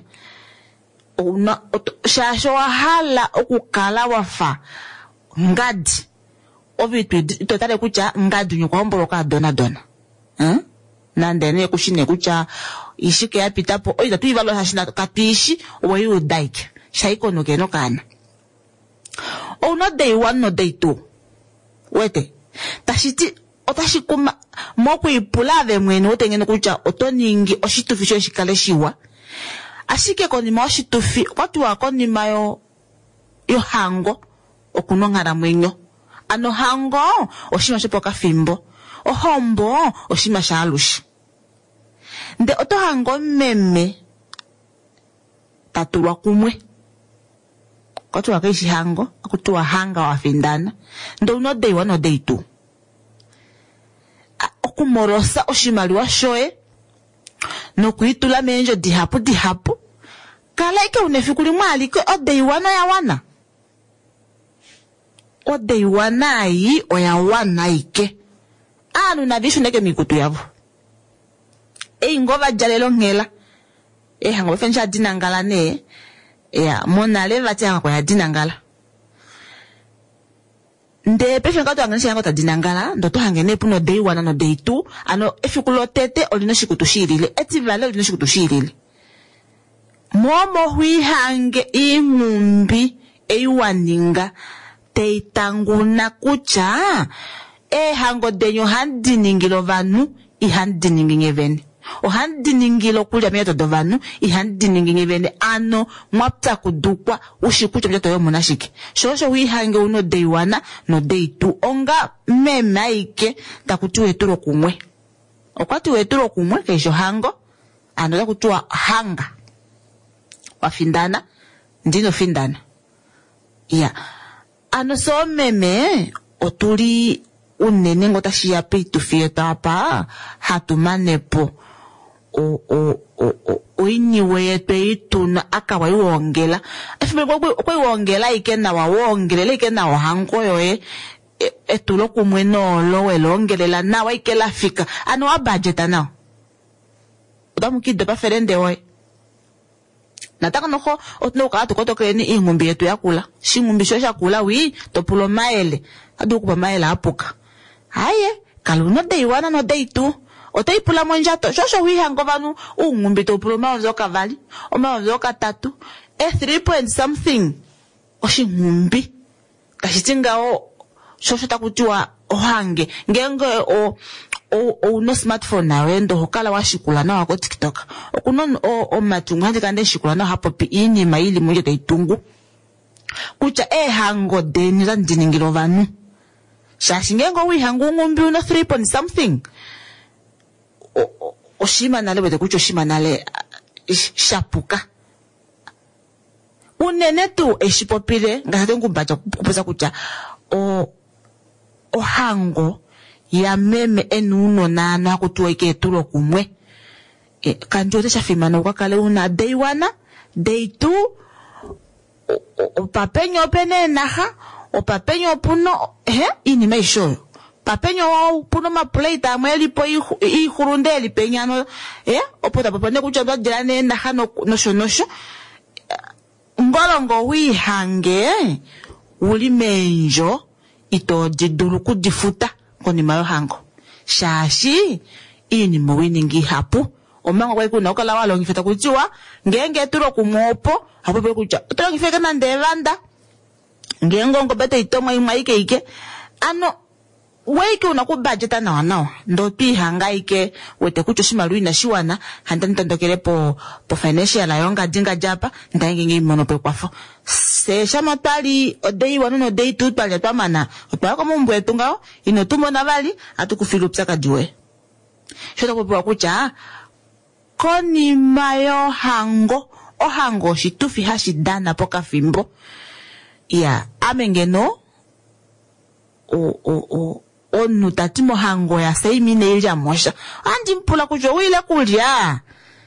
shasho wahala okukala wafa ngadi ovitu itotale kucha ngadi nyukwa omboloka dona nandene kushine kucha ishike ya pitapo oida tuivalo hashina kapishi owa yu daike shaiko nukeno kana no day 1 no day 2 wete tashiti otashikuma mokuipulave mwene utengene kucha otoningi oshitufi sho shikale shiwa ashike konima oshitufi kwatuwa konima yo hango okunongala mwenyo ano hango oshima shopoka fimbo ohombo oshima shalushi nde oto hango meme tatulwa kumwe kwatuwa kaishi hango akutuwa hanga wafindana ndo uno day 1 no day 2 okumorosa oshimaliwa shoye nokuitula menjo dihapu kala ike unefikuli mwaliko o day 1 ya wana o day 1 ayi oya wana ike anu navishu neke mikutu yavo ngova jalelo ngela hango fensha dinangala ne monale vati hango ya dinangala nde pefe ngato anganisha yango ta dinangala ndo to hangene puno day 1 no day 2 ano efikulo tete olino shikutu shirile etivale olino shikutu shirile momo hui hange ingumbi eiwaninga teitanguna kucha hango denyo handiningilo vanu ihandiningi ngevene ohandiningilo kulya metodo vanu ihandiningi ngevene ano mwapta kudukwa ushikucha mjato yo monashiki shosho hui hange uno day 1 no day 2 onga memaike takuti weturo kumwe okwati weturo kumwe kesho hango ano takutua hanga wafindana ndino findana ano so meme otuli unene ngota shia pitu fieta apa hatumanepo oinyiwe yetu ituna akawa iwongela efime kwa iwongela ikena wawongelela ikena wahango yoye etulo kumwe nolo welongelela nawa ikela fika ano wa budgeta nao udamukide pa ferende woye nataka noko otno ka to koto kreni ingumbi yetu yakula shingumbi sho shakula wi topulo maele aduku pa maele apuka haye kaluno day 1 no day 2 otaipula monjato shosho wi hango vanu ungumbi topulo maonzo kavali o maonzo katatu 3 point something oshingumbi kashitinga shosho takutiwa ohange ngenge no smartphone nawe ndo hokala washikula na wako TikTok okuno matungu handi kande shikula na hapo pi inima ili mwenye taitungu kucha hango deni za ndiningilo vanu shashingengo wi hangu ngumbi una 3 point something oshima nale wete kucho shima nale shapuka unene tu eshipopile ngate ngumbacha kupesa kucha hango ya meme enuno nano hakutuwa ike tulo kumwe kanjo te shafimana ukakale una day 1 day 2 opapenyo pene naha opapenyo puno inima ishoyo papenyo puno maplate amweli po ihurundeli penyano opota papane kuchamba jirane naha nosho ngolongo wihange uli menjo ito jiduru kudifuta konima yo hango shashi ini mwiningi hapu omango kwa kuna okala walo ngifeta kutiwa ngenge turo kumopo hapo pe kucha turo ngifeka na ndevanda ngengo ngobete itomwa imaike ike ano weike unakubudgeta nawa ndo twihanga ike wete kucho shimalu ina shiwana handa ntandokele po financial ayonga dinga japa ndainge ngimono pe kwafo se shama tali day 1 no day 2 twalya twamana otwako mumbwe tungao ino tumona vali atukufilu psaka diwe shota kupewa kucha koni mayo hango ohango shitufi hashidana poka fimbo amengeno onu tatimo hango ya seimine ilya mosha andi mpula kujo wile kulya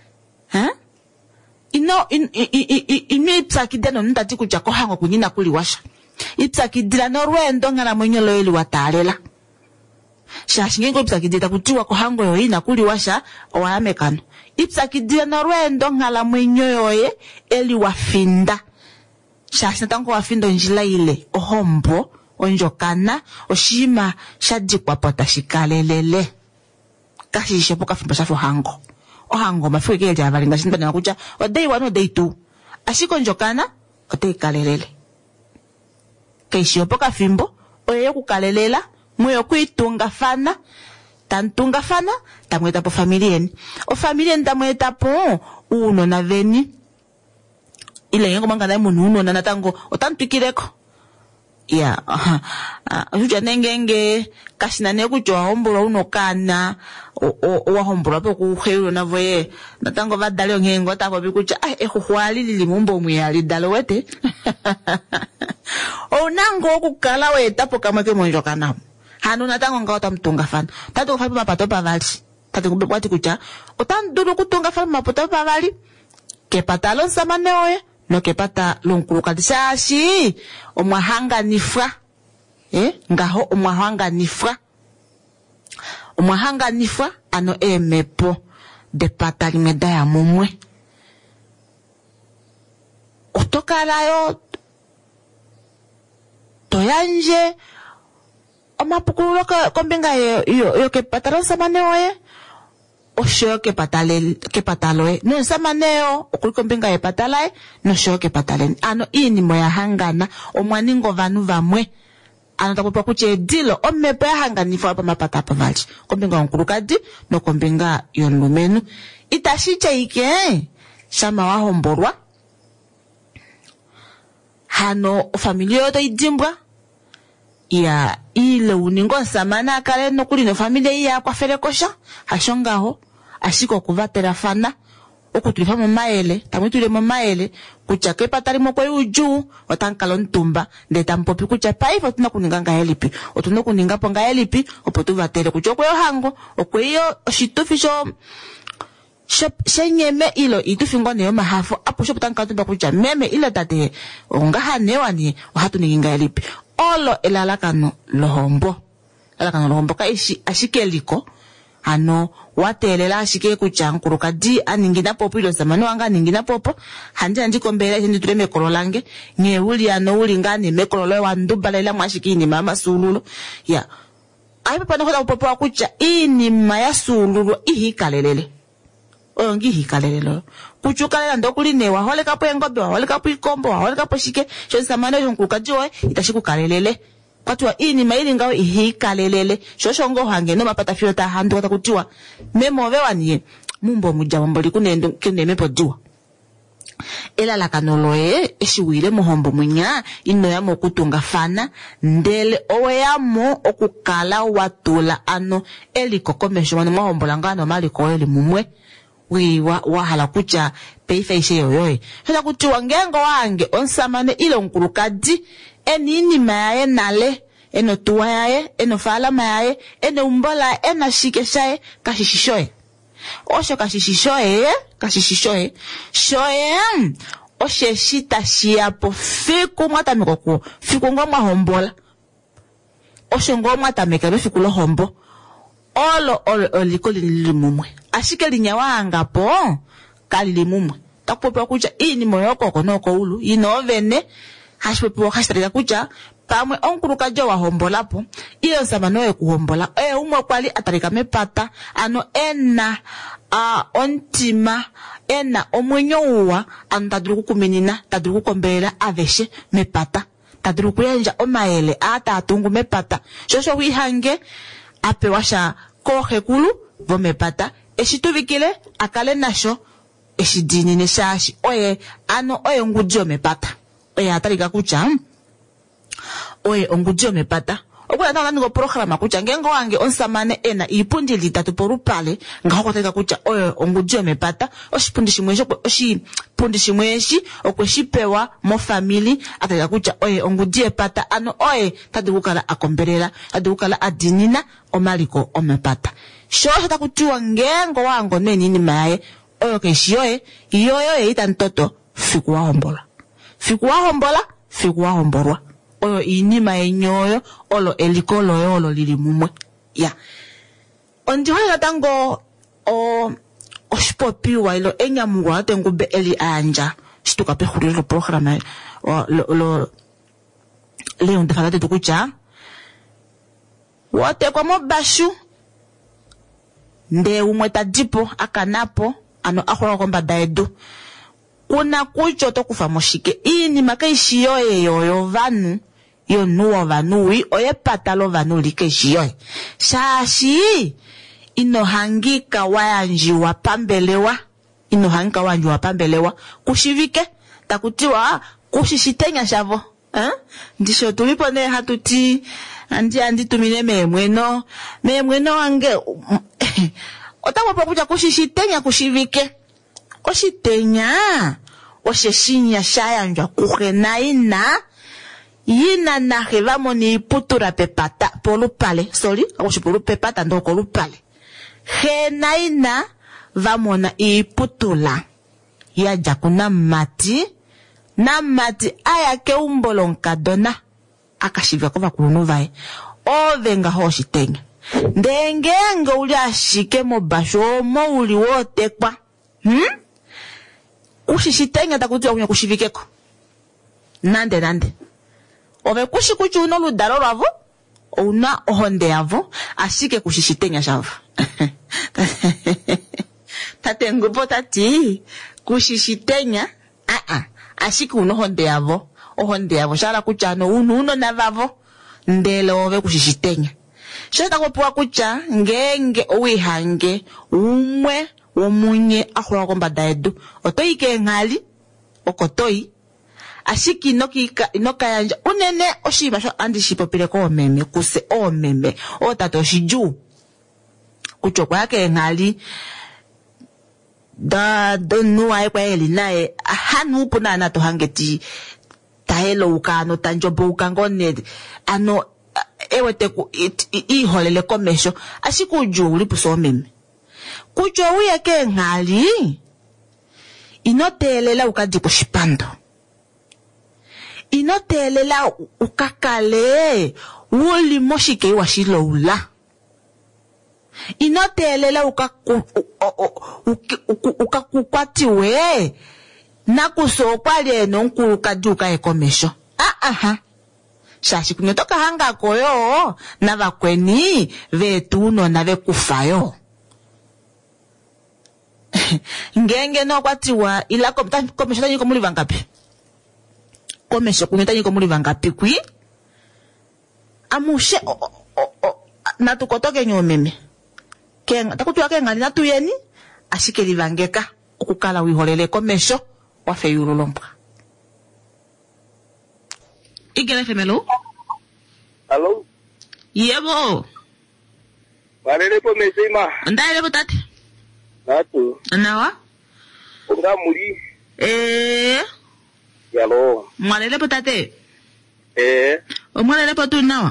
ino ipsakideno nitati kuja ko hango kunyina kuliwasha ipsakidila norwendo ngala mwenye loeli watalela shashingengo ipsakidita kutiwa ko hango yoina kuliwasha owayamekano ipsakidila norwendo ngala mwenye yoye eli wafinda shashina tango wafindo njila ile ohombo onjokana oshima shadikwa pota shikalelele kashishe poka fimbo shafo hango ohango mafike kele avalinga shinda na kucha o day 1 o day 2 ashiko njokana o day kalelele kaishe poka fimbo oye kukalelela mwe okuitunga fana tantunga fana tamweta po familieni o familieni tamweta po unona veni ile yengo mangana munhu unona natango otantwikireko ya uja nengenge kashina nekujo wahombolo unokana wahombolo po kuhelo na voye natango vadale ngengo tako bikuja ehuhwali lilimumbo mwali dalo wete onango okukala weta po kamwe ke monjoka namo hanu natango ngawata mtunga fana tatu kufapi mapato pavali tatu kubwati kuja otandulu kutunga fana mapato pavali kepata lonsamane oye no kepata lonkuluka shashi omwahanga nifra ngaho omwahanga nifra ano emepo de pata limeda ya mumwe otokalayo toyanje omapukululo kombinga yo kepata lonsamane oye osho kepataloe no samaneo okulikombinga epatalae no sho kepatalen ano inimo ya hangana omwaningo vanu vamwe ano takupa kuche dilo omepo ya hanganifa pa mapata pavali kombinga onkulukadi no kombinga yonlumenu itashicha ike shama wahomborwa hano familia yoto idimbwa ya ile uningo samana kale no kuli no familia ya kwa fere kosha hashongaho ashiko kuvatera fana okutulifa mu maele tamwitule mu maele kucha kepatali mo kwe uju watankalo ntumba ndeta mpopi kucha paifa tuna kuninga ngaelipi otuna kuninga po ngaelipi opotu vatere kucho kwe hango okweyo oshitufi shenyeme ilo itufingo neyo mahafo apo shoputanka tumba kucha meme ilo tate ongaha newani ohatu ninga elipi olo elalakano lohombo ka ashikeliko ano watelela ashike kucha nkuruka di aningina popo ilo zamano wanga ningina popo handi kombela hindi tule mekolo lange nye uli ano uli ngani mekolo loe wandubalela mwashiki inima masululo ya aipa panokoda popo wakucha inima ya sululo ihikalelele oyongi hikalelelo kuchukalela ndokuli waholeka po engobe waholeka po ikombo waholeka po shike sho zamano nkuruka diwe itashikukalelele patwa inima ili ngao ihikalelele shoshongo hange no mapata fiota handu wata kutiwa memove waniye mumbo mujawamboli kune mepo diwa ela la kanoloe eshiwile muhombo munya ino ya mokutunga fana ndele owe ya mo okukala watula ano eli kokomesho wani muhombo langano maliko eli mumwe wahala kucha peifa ishe yoyoe hila kutiwa ngengo wange onsamane ilo nkulukadi enini maye nale eno tuwa yae eno falama yae eno umbola ena shike shae kashishishoe osho kashishishoe shoe oshe shita shiapo fiku mwata mikoku fiku ngomwa hombola osho ngomwa tamekebe fiku lo hombo olo oliko lilimumwe ashike linyawanga po kalilimumwe takupopewa kucha ini moyoko konoko ulu inovene hashipepewa hashitarika kucha pamwe onkuluka jo wahombolapo iyo nsabano ekuhombola umwe kwali atarika mepata ano ena ontima ena omwenyo uwa ano tadulu kukuminina tadulu kukombela aveshe mepata tadulu kuyenja omaele atatungu mepata shosho wihange apewasha kohekulu vo mepata eshituvikile akale nasho eshidinine shashi oye ngudio mepata oye atarika kucha oye ongudio mepata okula tanga ngo programa kucha ngengo wange onsamane ena ipundi litatu porupale ngako teka kucha oye ongudio mepata oshipundi shimweshi okweshipewa mo family ateka kucha oye ongudie pata ano oye tadukala akombelela tadukala adinina omaliko omepata shosha takutiwa ngengo wango nenini maye oyo keshiyoe iyoyo itantoto fikuwa hombolwa oyo inima enyoyo olo elikolo yolo lili mumwe ya ondihoya tango oshipopiwa ilo enyamungwa tengube eli anja shituka pehulilo lo programa lo leo ndefalate tukucha wote kwa mobashu nde umwe tadipo akanapo ano akhora komba daedu kuna kucho tokufa moshike ini makaishi yoyo vanu yo nuwa vanui oye patalo vanuli keshiyo shashi ino hangika wayanjiwa pambelewa kushivike takutiwa kushishitenya shavo ndisho tulipo ne hatuti andi tumine memweno wange otawopa kuja kushishitenya kushivike oshitenya osheshinya shayanjwa kuhena yina nahe vamoni iputura pepata polupale akushipulu pepata ndoko lupale hena ina vamona iputula yaja kuna mati ayake umbolo nkadona akashivya kova kulunu vae ovenga hoshitenya ndengenge uli ashike mobasho omo uli wotekwa kushishitenya takuti wakunya kushivikeko nande ove kushikuchi uno ludalo lwavo una ohonde yavo ashike kushishitenya shavo tate ngupo tati kushishitenya ashike uno ohonde yavo shala kuchano uno navavo ndele ove kushishitenya sheta kupuwa kucha ngenge uihange umwe womunye ahula kombada yedu otoyi kengali okotoyi ashiki inokayanja unene oshiba sho andi shipopile ko omeme kuse omeme otato shiju kuchokwa yake ngali da nuwa ekwa eli nae hanu upuna na to hangeti taelo ukano tanjobo ukangone ewete ku iholele komesho ashiku juli puso omeme kucho uye ke ngali inotelela ukadi kushipando inotelela ukakale wuli moshike wa shiloula inotelela ukakukwatiwe nakusokwale nonkukadi ukaekomesho shashi kunyotoka hanga koyo na vakweni vetuno na vekufayo ngenge no kwatiwa ila komesho tanyi komuli vangapi komesho kunyotanyi komuli vangapi kwi amushe natukotoke nyomeme kenga takutiwa kenga natuyeni ashike livangeka okukala wiholele komesho wafe yululompa Igele femelo? Hello? Yebo. Walele po mesema. Ndaile po tati? Natu. Nawa? Unga muri. Yalo. Mwalele po tate? Mwalele po tu nawa?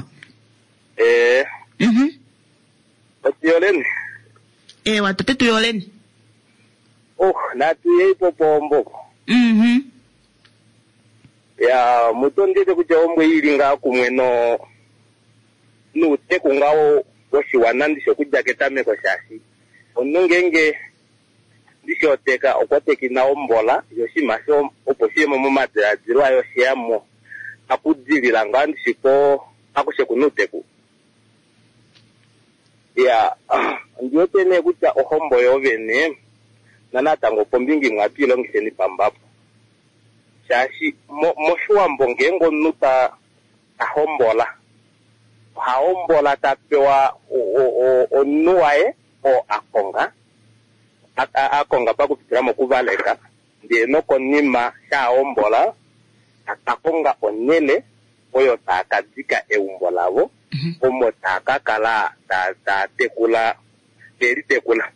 Wati yolen? Watate tu yolen. Natu ye po pombo. Ya mutondete kuja omwe ilinga kumweno nute kungawo washiwana ndisho kujaketa meko shashi onungenge ndisho teka okwateki na ombola yoshimasho oposhiyemo mumadrazirwa yoshiyamo akudzilila nga ndishiko akusheku nuteku ya ndiotene kucha ohombo yovene nanatango pombingi mwapilongiseni pambapo shashi moshiwambo ngengo nuta ahombola tapewa onuwae o akonga pakupitira mokuvaleka ndiye nokonima shaahombola akakonga onele oyo taakadzika eumbo lavo omo taakakala taatekula teritekula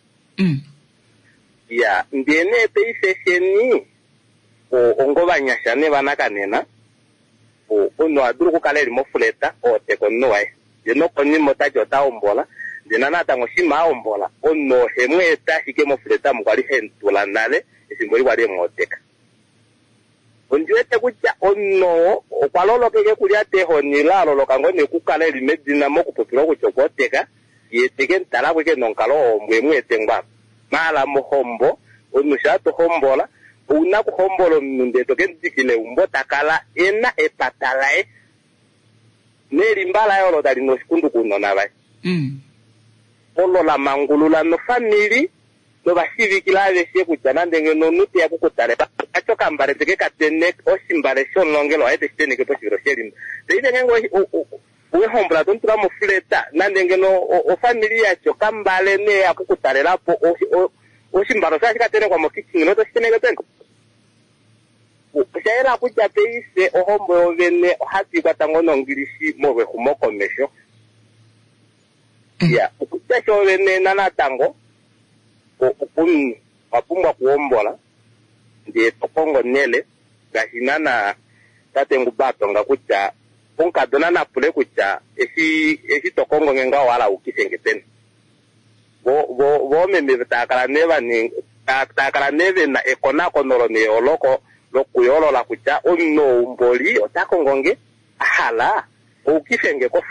ya ndiye ne peifesheni ongovanyasha ne vanakanena ono aduru kukala eli mofuleta oteko nowae ndino konimo tati otaombola ndina natango shima aombola ono hemweta hike mofuleta mukwali hentula nale esimbo likwali emwoteka ondiwete kutya ono okwalolokeke kulya tehonila aloloka ngo nekukala eli medina mokupupila kutya okwoteka yeteke ntala kweke nonkalo ombwe mwete ngwa mala mohombo ono shatohombola una kuhombolo mnunde toke ndikile umbo takala ena epatalae neri mbala yolo dali no sikundu kuno na vai la mangulula no family no basivikila beshe kutana ndenge no nuti ya kukutale acho kambare teke katene osimbare shonongelo aite stene ke posibiro sherin deide ngengo uwe hombla tontura mu fleta nandenge no o familia cho kambale ne akukutale lapo osimbaro sa katene kwa mokitini no to stene ke tenko shaira kuja peise ohombo ovene hati kwatango nongirishi mowe humoko mesho ya kuja ovene nanatango wapumba kuombola ndiye tokongo nele gashinana tatengu bato nga kucha onkadona na pule kucha esi tokongo ngenga wala ukisengeten bo meme takala neve na ekona konoro ne oloko lokuyolo la kucha onno umboli otakongonge ahala ukisenge ko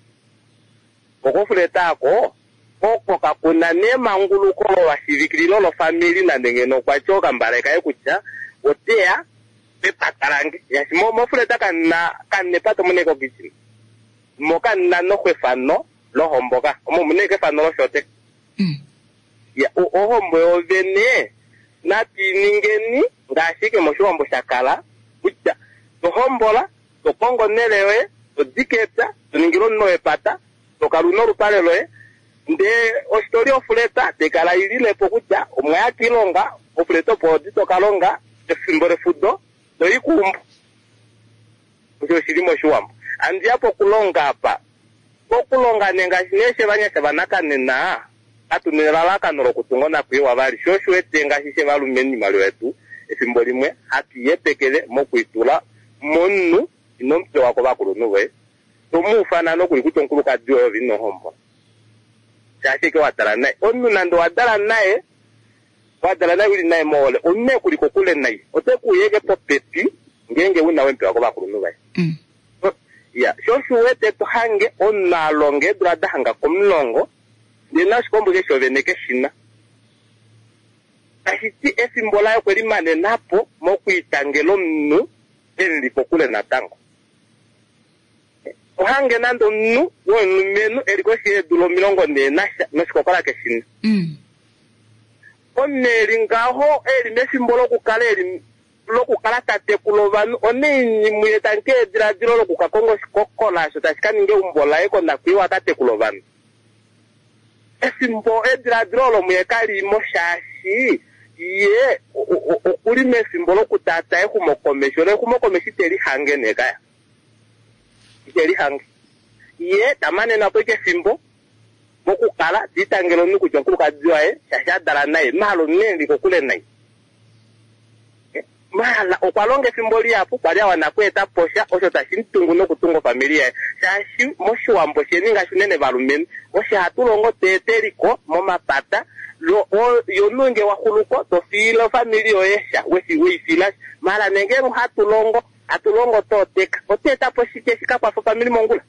flet ako poko kakuna ne mangulu ko wasivikililo lo family na ndenge no kwachoka mbareka ekucha otea pepatarangi yasimo mo fuleta kanne pato muneko kichini moka na no kwefano lo homboka mo muneke fano lo shote ya o hombo ovene na tiningeni ngashike mo shombo shakala kucha to hombola to kongo nelewe to diketa to ningiro no epata to kaluno rupale loe nde ostori ofuleta dekala ilile pokuja omwaya kilonga ofuleta podito kalonga efimbore fudo no ikumbu kujo shilimo shuambo andi hapo kulonga hapa pokulonga nenga shineshe banyasha banakanena atunelalaka noro kutungona kwiwa bali shoshu etenga shishe balumeni malo yetu efimbo limwe haki yepekele mokuitula monu inompe wako bakulunuwe tomufana no kulikutonkuluka dio bino hombo chashike watala naye onu nando wadala naye uli naye mole onne kuliko kule naye oteku yege popeti ngenge una wempe wako bakulu baye ya shoshu wete to hange onna longe drada hanga komlongo dina shikombo ke shoveneke shina ashiti efimbola yo kweli mane napo mokuitangelo mnu eli kokule na tango ohange nando nu wonu menu erikoshi dulo milongo ne nasha nosikokola keshin oneri ngaho eri mesimbolo kukala eri lokukala tate kulovanu oneni muyetanke diradiro lokukakongo shikokola sho tashikaninge umbola eko nakwiwa tate kulovanu esimbo ediradiro lo muyekali moshashi ye okuli mesimbolo kutata ehumokomesho lehumokomesho teri hange negaya jeri hangi ye tamane na poke fimbo boku kala ditangelo ni ku jonkulu ka diwae shasha dala nae malo nendi ko kule nae mala okwalonge fimbo li apu kwali wana kweta posha osho tashintungu no kutungo familia shashi moshi wambo sheninga shunene balumen oshi hatulongo teteriko momapata lo yonunge wakuluko to filo familia oyesha we fila mala nengero hatulongo atulongo toteka oteta posike shika kwa family mongula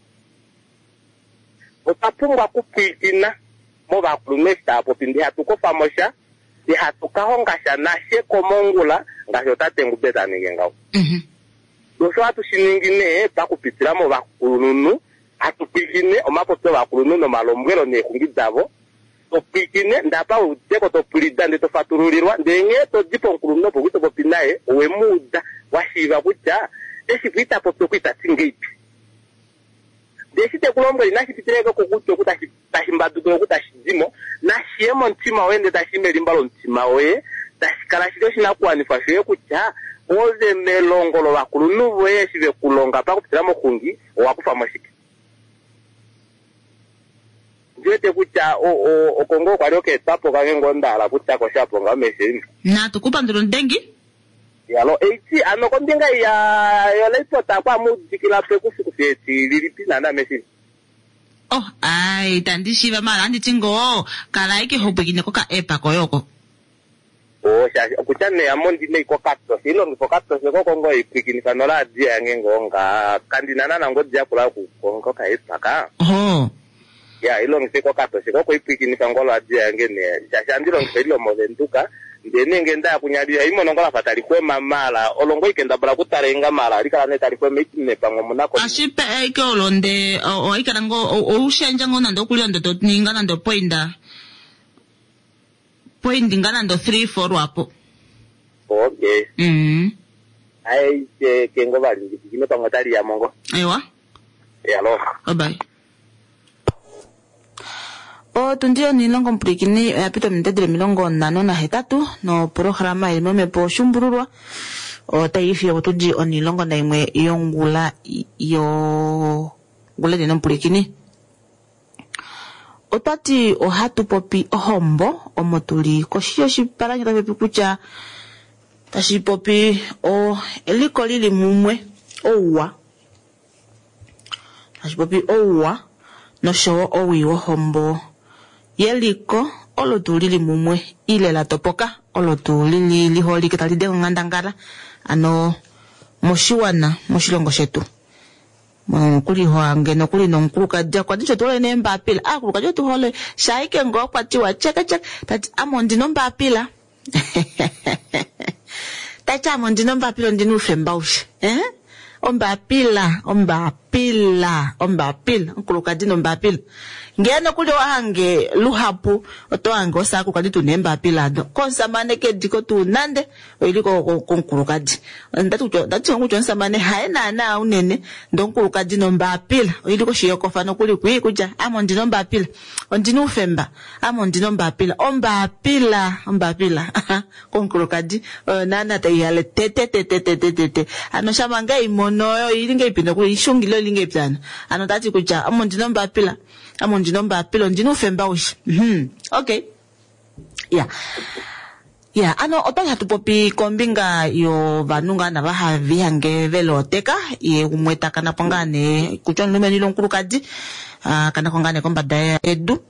otapungwa kupikina mo bakulumesta apo pindi hatuko famosha di hatukahonga shana sheko mongula ngasho tatengu beta ningengao doso atushiningine pakupitira mo bakulunu atupikine omapoto bakulunu no malombwelo ne kungidavo topikine ndapa uteko topulida nde tofatululirwa ndenge to dipo nkuluno pokito popinae owe muda washiva kucha esivita potokuita tsingipi desite kulombo inashipitireko kokuto kutashimbaduko kutashizimo nashiemo ntima wende tashimelimbalo ntima we tashikala shito shinakuanifa shoye kucha oze melongolo bakulu we shive kulonga pakupitira mokungi owakufa moshiki njete kucha okongo kwalioke tapo kangengo ndala kucha koshapo nga meseni na tukupa ndiro ndengi yalo eiti anokondinga ya leipota kwa mudikila pekusiku feti lilipina na mesini oh ai tandishiva mala andichingo kala iki hopekine koka epa koyoko oh shashi kuchane ya mondi ne kokato silo ngipokato se kokongo ipikini kanola dia ngengo nga kandinana na ngodia kula ku kongo ka epa ka oh ya ilo ngisiko kato se koko ipikini kangola dia ngene shashi andilo ngelo movenduka ndene ngenda kunyadia imonongola fatali kwema mala olongo ikenda bala kutarenga mala likala netali kwema itine pango munako ashipe eke olonde o ikarango o ushenja ngona ndo kulionde to ninga na ndo poinda point ngana ndo 3-4 wapo. Okay. Ai kengo bali ndikine pangatali ya mongo. Ewa. Alo. Bye. Tundio nilongo mplikini apito mtedele milongo nano na hetatu no programa ilmome po shumbururwa taifi ya utuji onilongo na imwe yongula yo ngula dino mplikini otati ohatu popi ohombo omotuli koshio shipara nyata pepi kucha tashi popi eliko lili mumwe owa tashi popi owa no showo owi ohombo yeliko olotulili mumwe ile la topoka olotulili liholi ketalide ngandangala ano moshiwana moshilongo shetu kuli hoange no kuli nonkuluka dja kwa dicho tole ne mbapila kuluka jo tuhole shaike ngo kwatiwa cheke tati amondi no mbapila tacha amondi no mbapila ndinu fembaushi ombapila nkuluka dino mbapila ngeno kuli wahange luhapu otohange osaku kadi tunemba pilado konsamane kediko tunande oiliko konkulukadi ndati nsamane haena na unene ndonkulukadi nomba pila oiliko shiyoko fano kuli kuja amondi nomba pila ondinu ufemba amondi nomba pila omba pila konkulukadi nana tayale tete ano shamanga imono ilinge ipino kuli shungilo ilinge ipana ano tati kuja amondi nomba pila amondi nomba pilo ndinu femba ushi. Okay. Ano otali hatupopi kombinga yo vanunga na vaha vihange veloteka ye umweta kana pongane kuchon lumeni lonkulukadi kana pongane kombada edu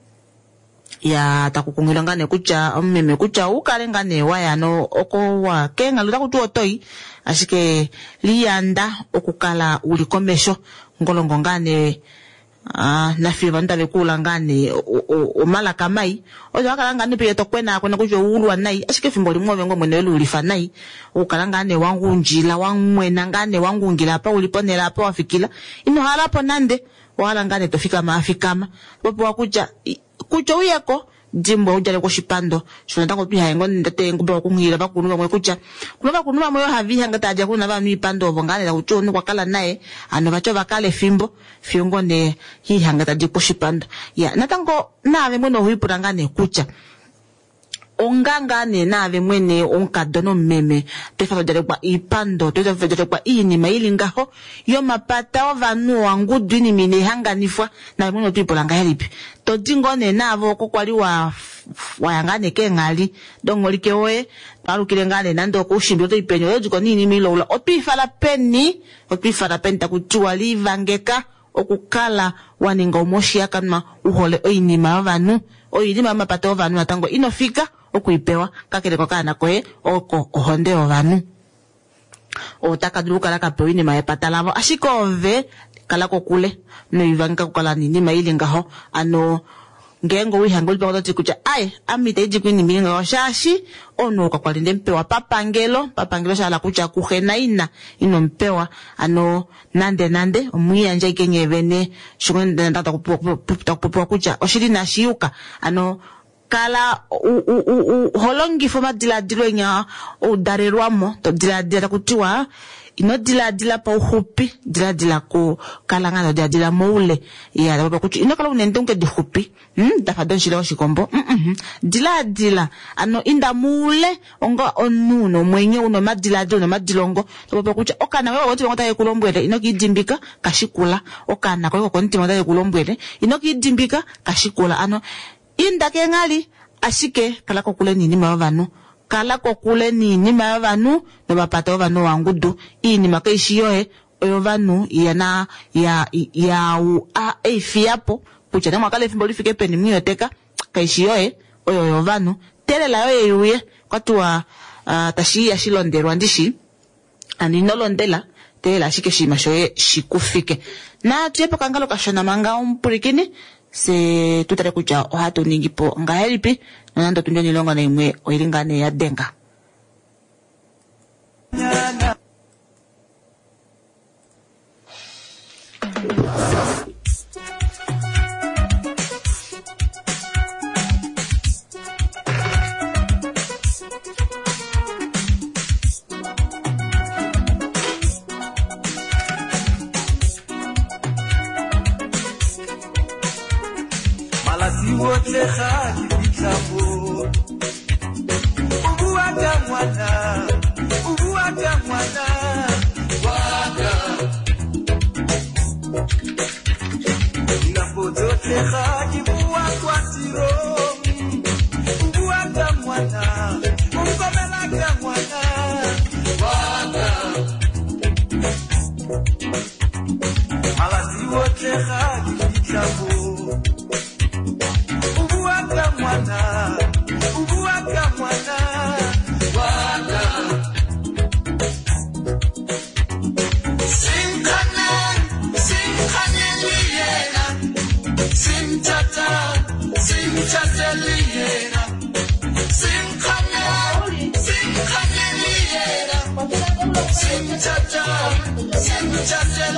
ya takukungila ngane kucha mmeme kucha ukale ngane waya no oko wa kenga luta kutu otoi ashike liyanda okukala ulikomesho ngolongo ngane na fiva ndave kula ngane o malaka mai ojo akala ngane pe tokwena kwena kujo ulwa nai ashike fimbo limwe ngo mwene ulifa nai ukala ngane wangu njila wangwena ngane wangu ngila pa uliponela pa wafikila ino halapo nande wala ngane tofika maafikama popo wakuja kujo uyako jimbo ujale ko shipando shona tango piha ngo ndate ngumba kungira bakunuma mwe kucha kunuma kunuma mwe havi hanga taja kuna ba mi pando bongane la uchoni kwa kala naye ano bacho bakale fimbo fiongo ne hi hanga taji ko shipando ya natango nave mwe no huipurangane kucha onganga ne nave mwene onkadono meme tefalo jale kwa ipando tefalo jale kwa ini maili ngaho yo mapata ovanu wangu dini mine hanga nifwa na mwe no tuipuranga helipi to dingo ne navo kokwali wayangane ke ngali dongoli ke oe palukile ngale nando ko ushimbi to ipenyo yojiko nini miloula otwifala peni takuchua livangeka okukala waninga umoshi yakanma uhole oinima vanu oinima mapata ovanu natango inofika okuipewa kakele kokana koe oko ohonde ovanu otakaduluka laka pewi inima epata lavo ashiko ove kala kokule no ivanga kukala ninima ili ngaho ano ngengo wihango lipa kucha ai amite ijikwini milinga washashi ono kwa kwalinde mpewa papangelo shala kucha kuhena ino mpewa ano nande omuya nja ikenye vene shungende ndata kupupua kucha oshiri na shiuka ano kala holongi foma diladilo nya udarerwamo to diladila kutiwa ino diladila pa uhupi diladila ko kala ngalo diladila moule ya baba kuchu ino kala unende unke dihupi dafa don shile oshikombo diladila ano inda mule onga onuno mwenye uno madiladilo no madilongo baba kuchu okana wewe wote ngota yekulombwele ino kidimbika kashikula okana kwa konti ngota yekulombwele ino kidimbika kashikula ano inda ke ngali ashike kala kokule nini mavanu no bapata ovanu wangudu ini makaishiyoe oyo vanu yana ya eifiapo kucha na mwakale fimbo lifike peni miyoteka kaishiyoe oyo vanu telela yoye yuye kwatuwa tashi ya shilonderwa ndishi ani nolondela telela shike shimashoye shikufike na tuyepo kangalo kashona manga umpurikini se tutare kucha ohatu ningipo ngahelipi nando tunjoni longa na imwe oilingane ya denga wote hadi vitabu ubuaga mwana waka inapotote hadi buwa kwa tiro ubuaga mwana ungomelaga mwana waka malati wote hadi vitabu ubuaga mwana waka Simkhane liyena simthatha liyena simkhane liyena simthatha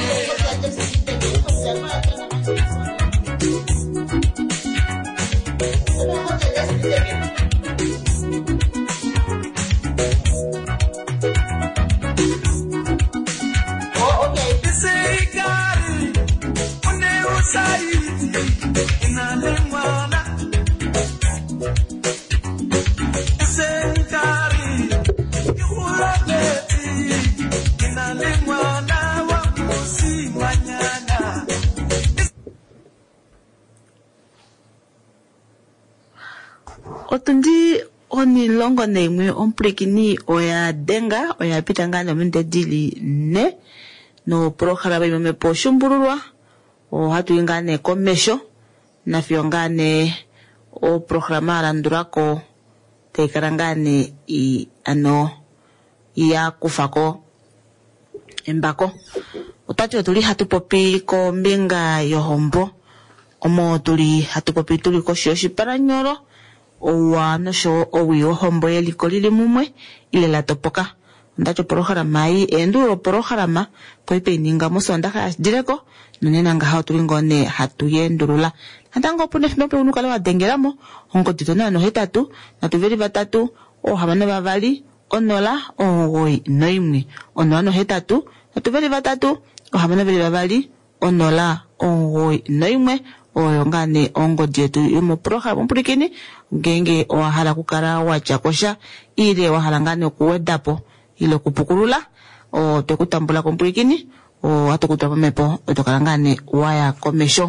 Otundi oni longo nemwe omplikini oya denga oya pitangana mende dili ne no programa imeme po shumburulwa o hatu ingane komesho na fiongane o programa landurako tekarangane ya kufako embako otati otuli hatu popi ko mbinga yohombo omo tuli hatu popi tuli ko shoshi paranyoro owa nosho owi ohombo yeliko lili mumwe ile la topoka ndacho programa yi enduro programa poipe ninga musonda ka direko nonena nga hatu lingone hatu yendurula hatango pune fimpe unukala wa dengeramo hongo titona no hetatu na tuveri batatu o habana bavali onola ogoi noimwe onola no hetatu na tuveri batatu o habana bavali onola ogoi noimwe oyo ngane ongodi yetu yomo programa mpurikini ngenge owahala kukala wachakosha ile wahala ngane kuwedapo ile kupukulula o tekutambula kompurikini o atukutwa mepo otokala ngane waya komesho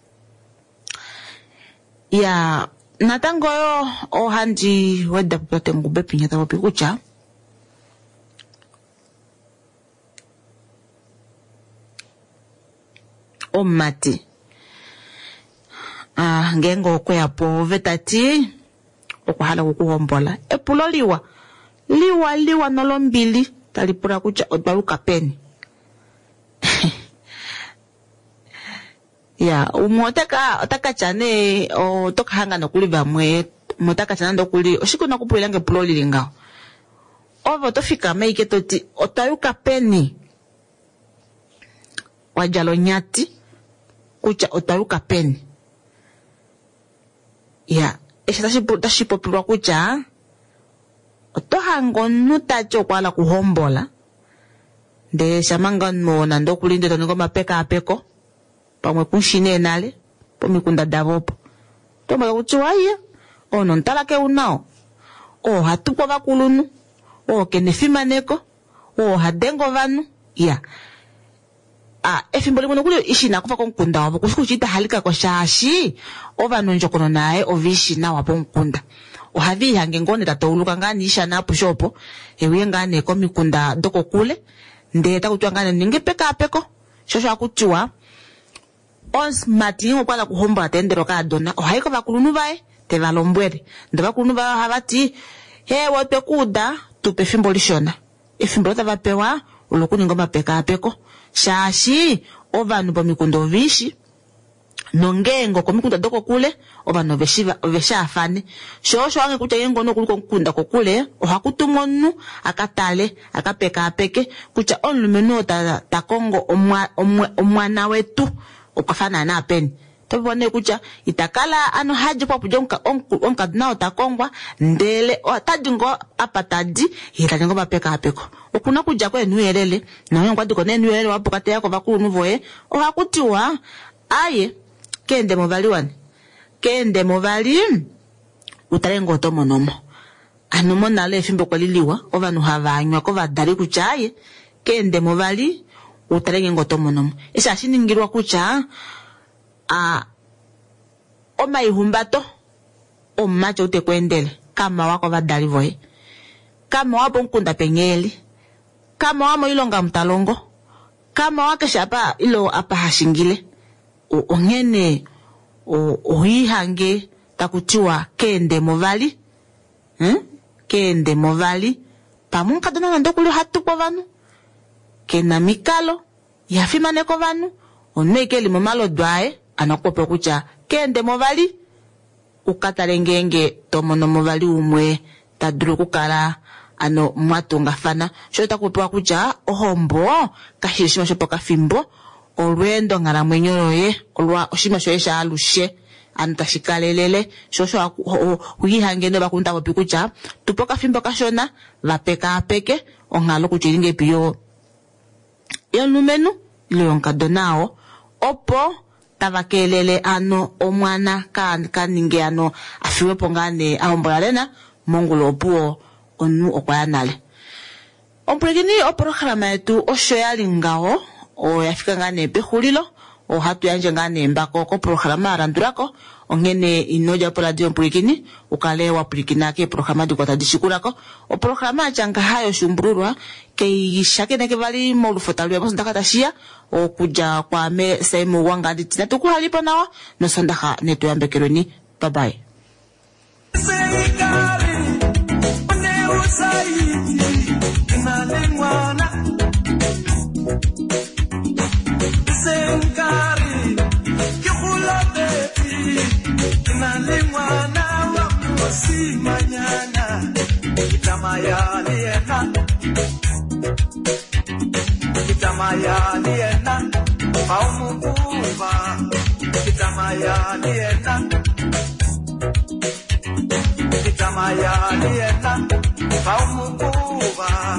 ya natango yo ohandi wedapo platengu bepinya tapo pikucha o mati ngengo kweya po vetati okuhala kukuhombola epulo liwa nolombili talipura kucha odwaluka peni ya otaka chane otoka hanga nokuli bamwe motaka chana ndokuli oshikuna kupuilange epulo lilingao ovo tofika meike toti otwaluka peni wajalo nyati kucha otwaluka peni ya esha tashipopilwa kucha otohango nutacho kwala kuhombola nde shamanga nona ndokulinde toningo mapeka apeko pamwe kunshine nale pomikunda davopo tomba kuchiwaya ono ntalake unao o hatupo bakulunu o kenefimaneko o hadengo vanu ya efimbo limwe nokuli ishina kufa konkunda wabo kusikuchita halika ko shashi ovanu njokono naye ovishina wapo nkunda ohavi hange ngone tatouluka ngani ishana pushopo ewe ngane komikunda doko kule ndeta kutwa ngane ninge peka apeko shosho akutiwa ons mati ngokwala kuhomba tendero ka dona ohaiko bakulunu bae te balombwere ndo bakulunu ba habati he wote kuda tupe fimbo lishona efimbo tavapewa ulokuni ngoma peka apeko shashi ovanu pomikundo vishi nongengo komikunda doko kule ovanu vesha afane shosho wange kucha yengo no kuliko nkunda kokule ohakutungonu akatale akapeka apeke kucha onlumeno ta Kongo omwana wetu okafana na apeni tobone kucha itakala ano haje kwa pujonka onkadnao takongwa ndele otadingo apatadi hitadingo bapeka apeko okuna kuja kwa enuelele na wewe kwadi kone enuelele wapokate yako bakulu nuvoe ohakutiwa aye kende mobaliwane kende movali utalenga otomonomo ano monale efimbo kwaliliwa ovanu havanywa ko vadali kuchaye kende movali utalenge ngotomonomo esha shiningirwa kucha omaihumbato omacho utekwendele kama wako vadali voye kama wapo nkunda penyeli kama wamo ilonga mtalongo kama wake shapa ilo apa hashingile ongene ohihange takutiwa kende movali kende movali pamunka dona nandokuli hatu kwa vanu kena mikalo yafimaneko vanu onwekeli momalo dwae anakope kucha kende movali ukatalengenge tomono movali umwe taduru kukala ano mwatungafana sho takupewa kucha ohombo kahishima shopo kafimbo olwendo ngala mwenyo yoye olwa oshima shoye sha alushe antashikalelele shosho huyihangene bakunda bopi kucha tupoka fimbo kashona vapeka apeke ongalo kuchiringe piyo yonumenu ilionkado nao opo tavakelele ano omwana kaninge ano afiwe pongane ahombolalena mongulo opuo onu okwayanale ompulekini oprograma yetu osho yalingao oyafika ngane pehulilo hatu yanje ngane mbako ko programa arandurako ongene inoja po radio mpulekini ukale wa pulikina ke programa dikota dishikulako o programa changa hayo shumbrurwa ke shakene ke bali molufota lwe bosonda katashia okuja kwa me semu wanga ditina tukuhalipo nawa no sondaha neto yambekeroni bye bye mañana kitamayaliena paumukuva kitamayaliena paumukuva